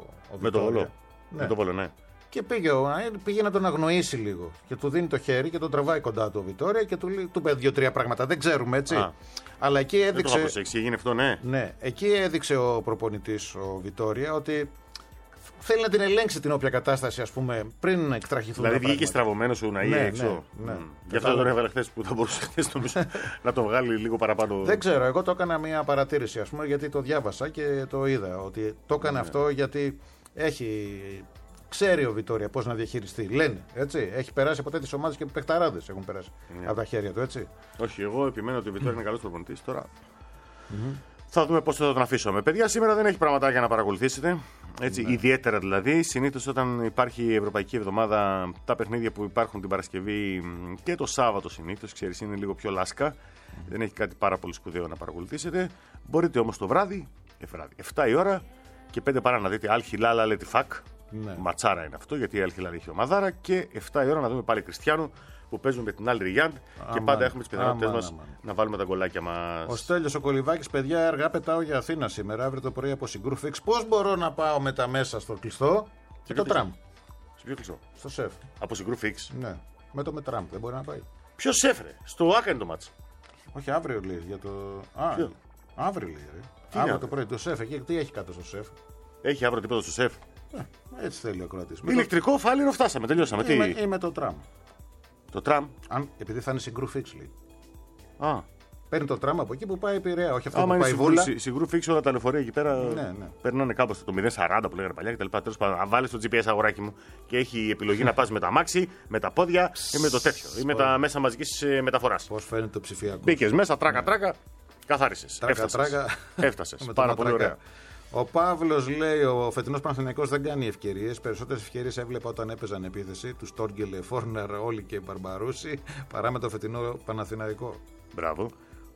ο με το Βόλο. Ναι. Με το Βόλο, ναι. Και πήγε, ο, πήγε να τον αγνοήσει λίγο. Και του δίνει το χέρι και τον τραβάει κοντά του ο Βιτόρια και του, του πει δύο-τρία πράγματα. Δεν ξέρουμε έτσι. Α. Αλλά εκεί έδειξε. Δεν το προσέξει, έγινε αυτό, ναι. Ναι, εκεί έδειξε ο προπονητής ο Βιτόρια ότι θέλει να την ελέγξει την όποια κατάσταση, ας πούμε, πριν εκτραχυθούν. Δηλαδή βγήκε στραβωμένος ο Ουναή ναι, έξω. Ναι, ναι. Mm. Γι' αυτό τον έβαλε χθες που θα μπορούσε χθες νομίζω να τον βγάλει λίγο παραπάνω. Δεν ξέρω, εγώ το έκανα μια παρατήρηση, ας πούμε, γιατί το διάβασα και το είδα. Ότι το έκανε ναι. αυτό γιατί έχει. Ξέρει ο Βιτόρια πώς να διαχειριστεί. Λένε, έτσι. Έχει περάσει από τέτοιες ομάδες και παιχταράδες έχουν περάσει yeah. από τα χέρια του, έτσι. Όχι, εγώ επιμένω ότι ο Βιτόρια είναι καλός προπονητής. Τώρα mm-hmm. θα δούμε πώς θα τον αφήσουμε. Παιδιά, σήμερα δεν έχει πραγματάκια να παρακολουθήσετε. Έτσι, yeah. Ιδιαίτερα δηλαδή. Συνήθως όταν υπάρχει η Ευρωπαϊκή Εβδομάδα, τα παιχνίδια που υπάρχουν την Παρασκευή και το Σάββατο συνήθως, ξέρεις, είναι λίγο πιο λάσκα. Mm-hmm. Δεν έχει κάτι πάρα πολύ σπουδαίο να παρακολουθήσετε. Μπορείτε όμως το βράδυ, ε, βράδυ εφτά η ώρα και πέντε παρά να δείτε Αλ Χιλάλ Αλ Ετιφάκ. Ναι. Ματσάρα είναι αυτό, γιατί η Αλ Χιλάλ έχει ομαδάρα. Και εφτά η ώρα να δούμε πάλι Κριστιάνου που παίζουν με την Αλ Ριάντ. Και πάντα έχουμε τις πιθανότητες μας να βάλουμε τα γκολάκια μας. Ο Στέλιος ο Κολυβάκης, παιδιά, αργά πετάω για Αθήνα σήμερα. Αύριο το πρωί από Συγκρού Φίξ. Πώς μπορώ να πάω με τα μέσα στο κλειστό και το τραμ. Σε ποιο κλειστό? Στο σεφ. Από Συγκρού Φίξ. Ναι, με το με τραμ δεν μπορεί να πάει. Ποιο σεφ, ρε? Στο Άκα είναι το μάτσο. Όχι, αύριο λέει για το. Α, ποιο? Αύριο λέει. Ρε. Αύριο το πρωί το σεφ εκεί, τι έχει κάτω στο σεφ. Έχει αύριο τίποτα στο σεφ. Ε, έτσι θέλει ο Κροατής. Ηλεκτρικό το... φάληρο φτάσαμε, τελειώσαμε. Ή, με, ή με το τραμ. Το τραμ. Αν, επειδή θα είναι Συγκρού Φίξ λέει. Α. Παίρνει το τραμ από εκεί που πάει Πειραιά, όχι αυτό Άμα που πάει Βούλα. Συγκρού Φίξ όλα τα λεωφορεία εκεί πέρα ναι, ναι. περνάνε κάπου στο μηδέν σαράντα που λέγανε παλιά κτλ. Τέλος πάντων, αν βάλει το τζι πι ες αγοράκι μου και έχει επιλογή να πα με τα μάξι, με τα πόδια ή με το τέτοιο. Ή με τα μέσα μαζικής μεταφοράς. Πώς φαίνεται το ψηφιακό. Μπήκε μέσα, τράκα τράκα, καθάρισες. Έφτασες. Πάρα πολύ ωραία. Ο Παύλος λέει: ο φετινός Παναθηναϊκός δεν κάνει ευκαιρίες. Περισσότερες ευκαιρίες έβλεπα όταν έπαιζαν επίθεση του Στόργγελε, Φόρνερ, Όλη και Μπαρμπαρούση παρά με το φετινό Παναθηναϊκό. Μπράβο.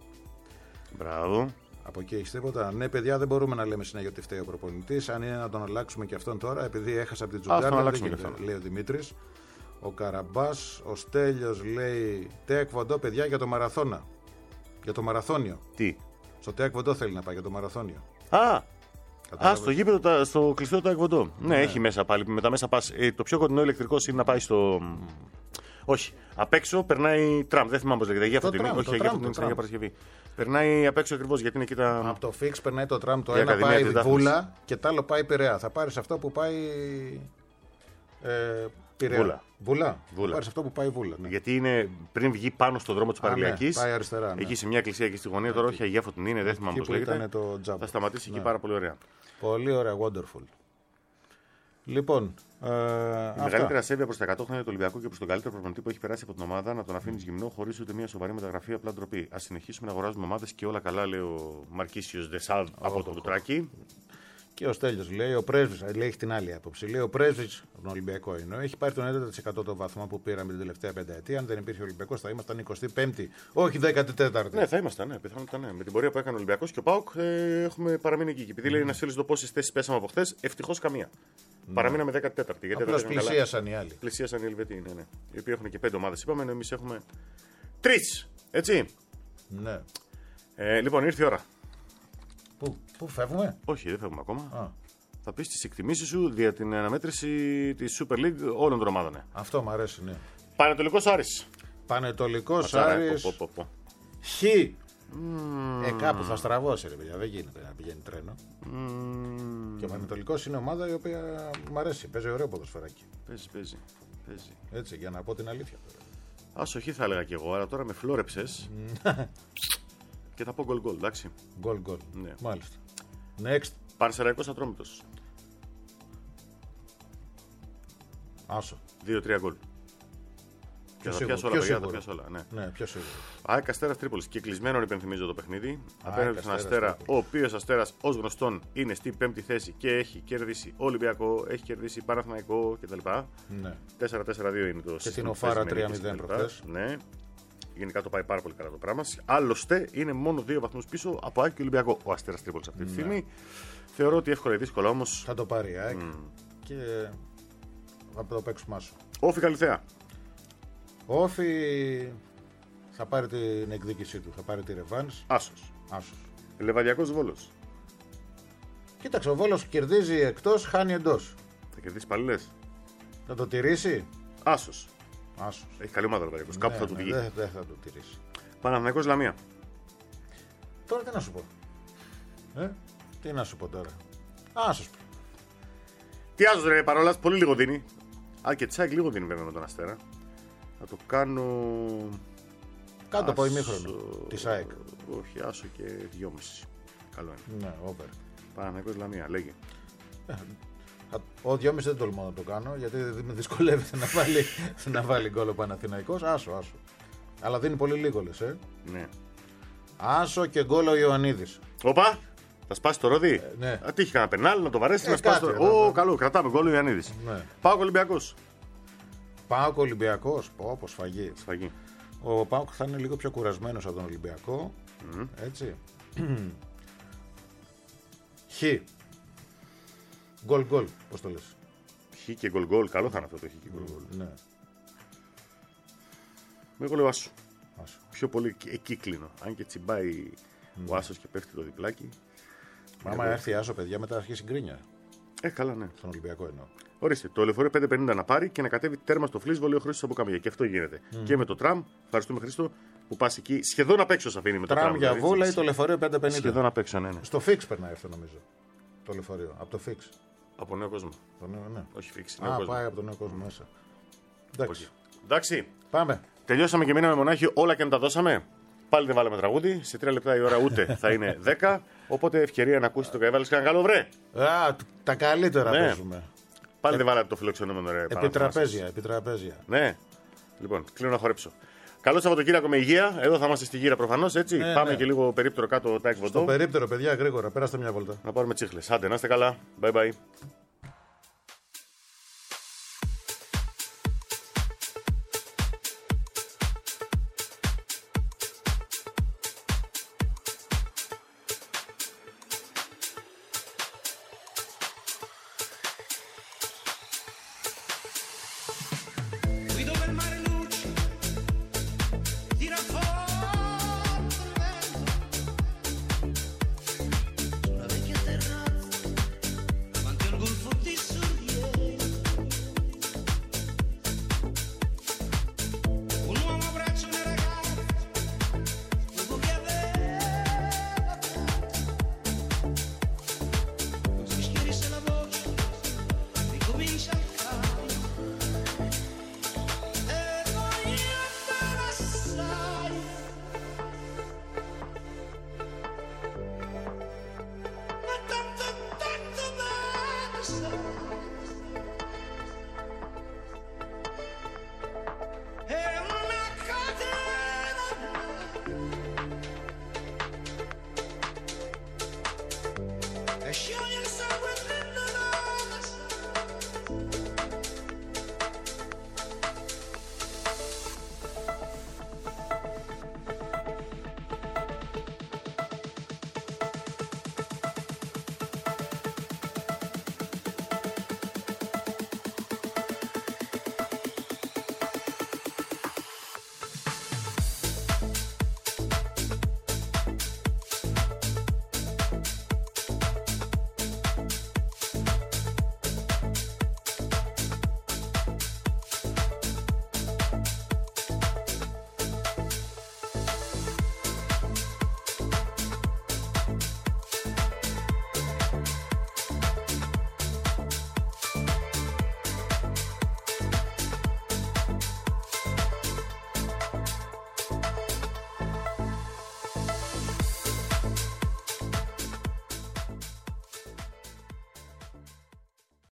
Μπράβο. Από εκεί έχει τίποτα. Ναι, παιδιά, δεν μπορούμε να λέμε συνέχεια ότι φταίει ο προπονητής. Αν είναι να τον αλλάξουμε και αυτόν τώρα, επειδή έχασα από την Τζουγκάρδα, λέει ο Δημήτρης. Ο Καραμπάς, ο Στέλιος λέει: Τέακ Βοντό, παιδιά, για το μαραθώνα. Για το μαραθώνιο. Τι? Στο Τέακ Βοντό θέλει να πάει για το μαραθώνιο. Α! Α, στο γήπεδο, στο κλειστό του Εκβοντό. Ναι, ναι, έχει μέσα πάλι. Με τα μέσα πας. Ε, το πιο κοντινό ηλεκτρικό είναι να πάει στο. Mm. Όχι. Απ' έξω περνάει τραμ. Δεν θυμάμαι πώς λέγεται. Αγία Φωτεινή. τραμ, Όχι, το Αγία τραμ, Φωτεινή το είναι Αγία Παρασκευή. Περνάει απ' έξω ακριβώς γιατί είναι εκεί τα. Από το Fix περνάει το τραμ. Το Η ένα Ακαδημία πάει της Δάφνης. Βούλα και το άλλο πάει Πειραιά. Θα πάρεις αυτό που πάει. Ε, Πειραιά. Βούλα. Βούλα. Βούλα. Θα πάρεις αυτό που πάει Βούλα. Ναι. Γιατί είναι πριν βγει πάνω στον δρόμο της Α, ναι, Παραλιακής. πάει αριστερά. Ναι. Εκεί σε μια εκκλησία εκεί στη γωνία. Τώρα όχι Αγία Φωτεινή είναι, δεν θυμάμαι πώς που λέγεται. ήταν το τζάμπο. Θα σταματήσει Ναι. εκεί πάρα πολύ ωραία. Πολύ ωραία, wonderful. Λοιπόν, ε, Η αυτά. μεγαλύτερη ασέβεια προς τα εκατό χρόνια του Ολυμπιακού και προς τον καλύτερο προπονητή που έχει περάσει από την ομάδα να τον αφήνει γυμνό χωρίς ούτε μια σοβαρή μεταγραφή, απλά ντροπή. Ας συνεχίσουμε να αγοράζουμε ομάδες και όλα καλά, λέει ο Μαρκίσιος Δεσάλ από το Δουτράκι. Και ο Στέλιος λέει, ο πρέσβης, λέει, έχει την άλλη άποψη. Λέει, ο πρέσβης, τον Ολυμπιακό εννοώ, έχει πάρει τον έντεκα τοις εκατό των βαθμών που πήραμε την τελευταία πενταετία. Αν δεν υπήρχε Ολυμπιακός, θα ήμασταν εικοστή πέμπτη, όχι δέκατη τέταρτη. Ναι, θα ήμασταν, ναι, πιθανότατα ναι. Με την πορεία που έκανε ο Ολυμπιακός και ο ΠΑΟΚ ε, έχουμε παραμείνει εκεί. Και επειδή λέει ένα φίλο το πόσες θέσεις πέσαμε από χθες, ευτυχώς καμία. Mm. Παραμείναμε δέκατη τέταρτη. Γιατί απλώς δεν ήταν πλησίασαν οι άλλοι. Πλησίασαν οι Ελβετοί, ναι, ναι. Οι οποίοι έχουν και πέντε ομάδες, είπαμε, ενώ εμείς έχουμε τρεις. Έτσι. Ναι. Ε, λοιπόν, ήρθε η ώρα. Πού, πού φεύγουμε? Όχι, δεν φεύγουμε ακόμα. Α. Θα πεις τις εκτιμήσεις σου για την αναμέτρηση της Super League όλων των ομάδων. Ναι. Αυτό μου αρέσει, ναι. Πανετολικός Άρης. Πανετολικός Ματσάρα, Άρης. πω, πω, πω. Χ. Mm. Ε, κάπου θα στραβώσει, ρε παιδιά. Δεν γίνεται να πηγαίνει τρένο. Mm. Και ο Πανετολικός είναι ομάδα η οποία μου αρέσει. Παίζει ωραίο ποδοσφαιράκι. Παίζει, παίζει, παίζει. Έτσι, για να πω την αλήθεια. Άσοχη θα έλεγα κι εγώ, αλλά τώρα με φλόρεψες. Και θα πω γκολ γκολ, εντάξει. Γκολ γκολ. Ναι. Μάλιστα. Next. Πανσεραϊκός Ατρόμητος. Άσο. δύο τρία γκολ. Και Πιο θα σίγουρο, πιάσω όλα, πιο παιδιά, θα σίγουρο. πιάσω όλα. Ναι. Ναι, πιο σίγουρο. ΑΕΚ Αστέρας Τρίπολης. Και κλεισμένον υπενθυμίζω το παιχνίδι. Απέναντι στον Αστέρας Αστέρα, Τρίπολης. ο οποίος Αστέρας ως γνωστόν είναι στην πέμπτη θέση και έχει κερδίσει Ολυμπιακό, έχει κερδίσει Παναθηναϊκό κτλ. Ναι. τέσσερα τέσσερα δύο είναι το Και σύστημα την που Οφάρα παίζει με τρία νίκες μηδέν κτλ. προχθές. Ναι. Γενικά το πάει πάρα πολύ καλά το πράγμα. Άλλωστε είναι μόνο δύο βαθμούς πίσω από ΑΕΚ και Ολυμπιακό ο Αστέρας Τρίπολης αυτή τη Ναι. στιγμή. Θεωρώ ότι εύκολα ή δύσκολα όμως. Θα το πάρει η ΑΕΚ και θα το παίξουμε άσο. Όφη Καλυθέα. Ο Όφη θα πάρει την εκδίκησή του, θα πάρει τη ρεβάνς. Άσος. Άσος. Λεβαδιακός Βόλος. Κοίταξε, ο Βόλος κερδίζει εκτός, χάνει εντός. Θα κερδίσει πάλι λες. Θα το τηρήσει. Άσος. Άσος. Έχει καλή ομάδα ο Λεβαδιακός. Κάπου Ναι, θα του ναι, βγει. Δεν δεν θα το τηρήσει. Παναθηναϊκός Λαμία. Τώρα τι να σου πω. Ε, τι να σου πω τώρα. Άσος. Τι άσος ρε παρόλα, πολύ λίγο δίνει. Α, και τσάκ λίγο δίνει βέβαια με τον Αστέρα. Θα το κάνω. Κάτω από Άσο- ημίχρονο της ΑΕΚ. Όχι, άσο και δυόμιση. Καλό είναι. Ναι, over. Παναθηναϊκός Λαμία, λέγε. Ο δυόμιση δεν τολμώ να το κάνω γιατί με δυσκολεύεται να βάλει, να βάλει γκολ ο Παναθηναϊκός. Άσο, άσο. Αλλά δίνει πολύ λίγο λες, ε. Ναι. Άσο και γκολ ο Ιωαννίδης. Όπα! Θα σπάσει το ρόδι. Ε, ναι. Α, τι έχει κανένα πενάλ, να το βαρέσει, Ε, να σπάσει το κάτι, ρόδι. ναι, Ω, ναι. καλό, κρατάμε γκολ ο Ιωαννίδης. Ναι. Πάω Ολυμπιακός. Πάοκ Ολυμπιακός. Πω, πω σφαγή. Σφαγή. Ο Πάοκ θα είναι λίγο πιο κουρασμένος από τον Ολυμπιακό. Mm. Έτσι. Χ. Γκολ γκολ, πώς το λες. Χ και γκολ γκολ. Καλό θα είναι αυτό το χ και γκολ γκολ. Ναι. Με εγώ λέω άσο. Άσο. Πιο πολύ εκεί κλείνω. Αν και τσιμπάει ο άσος και πέφτει το διπλάκι. Μα άμα έρθει άσο, παιδιά, μετά θα αρχίσει γκρίνια. Ε, καλά, ναι. Στον Ολυμπιακό εννοώ. Ορίστε, το λεωφορείο πέντε πενήντα να πάρει και να κατέβει τέρμα στο φλίσβολο ο Χρήστος από Καμία. Και αυτό γίνεται. Mm. Και με το τραμ, ευχαριστούμε Χρήστο, που πα εκεί σχεδόν απ' έξω σε αφήνει με το τραμ. Τραμ για δηλαδή, βούλα ή το λεωφορείο πέντε πενήντα. Σχεδόν απ' έξω, ναι, ναι. Στο Fix περνάει αυτό νομίζω. Το λεωφορείο. Από το Fix. Από νέο κόσμο. Το νέο, ναι. Όχι φίξη, νέο Α, κόσμο. πάει από τον νέο κόσμο μέσα. Εντάξει. Εντάξει, Πάμε. τελειώσαμε και μείναμε μονάχοι, όλα και να τα δώσαμε. Πάλι δεν βάλαμε τραγούδι. Σε τρία λεπτά η ώρα ούτε θα είναι δέκα. Οπότε ευκαιρία να ακούσει το καβάλε και ένα καλό βρε. Α, τα καλύτερα Ναι. παίζουμε. Πάλι δεν βάλατε το φιλοξενούμενο ρε. Επιτραπέζια, επιτραπέζια. Ναι. Λοιπόν, κλείνω να χορέψω. Καλό Σαββατοκύριακο με υγεία. Εδώ θα είμαστε στη γύρα προφανώς, έτσι. Ναι, Πάμε ναι. και λίγο περίπτερο κάτω τα Το εκβοντό. περίπτερο, παιδιά, γρήγορα. Πέραστε μια βόλτα. Να πάρουμε τσίχλες. Άντε, να είστε καλά. Bye bye.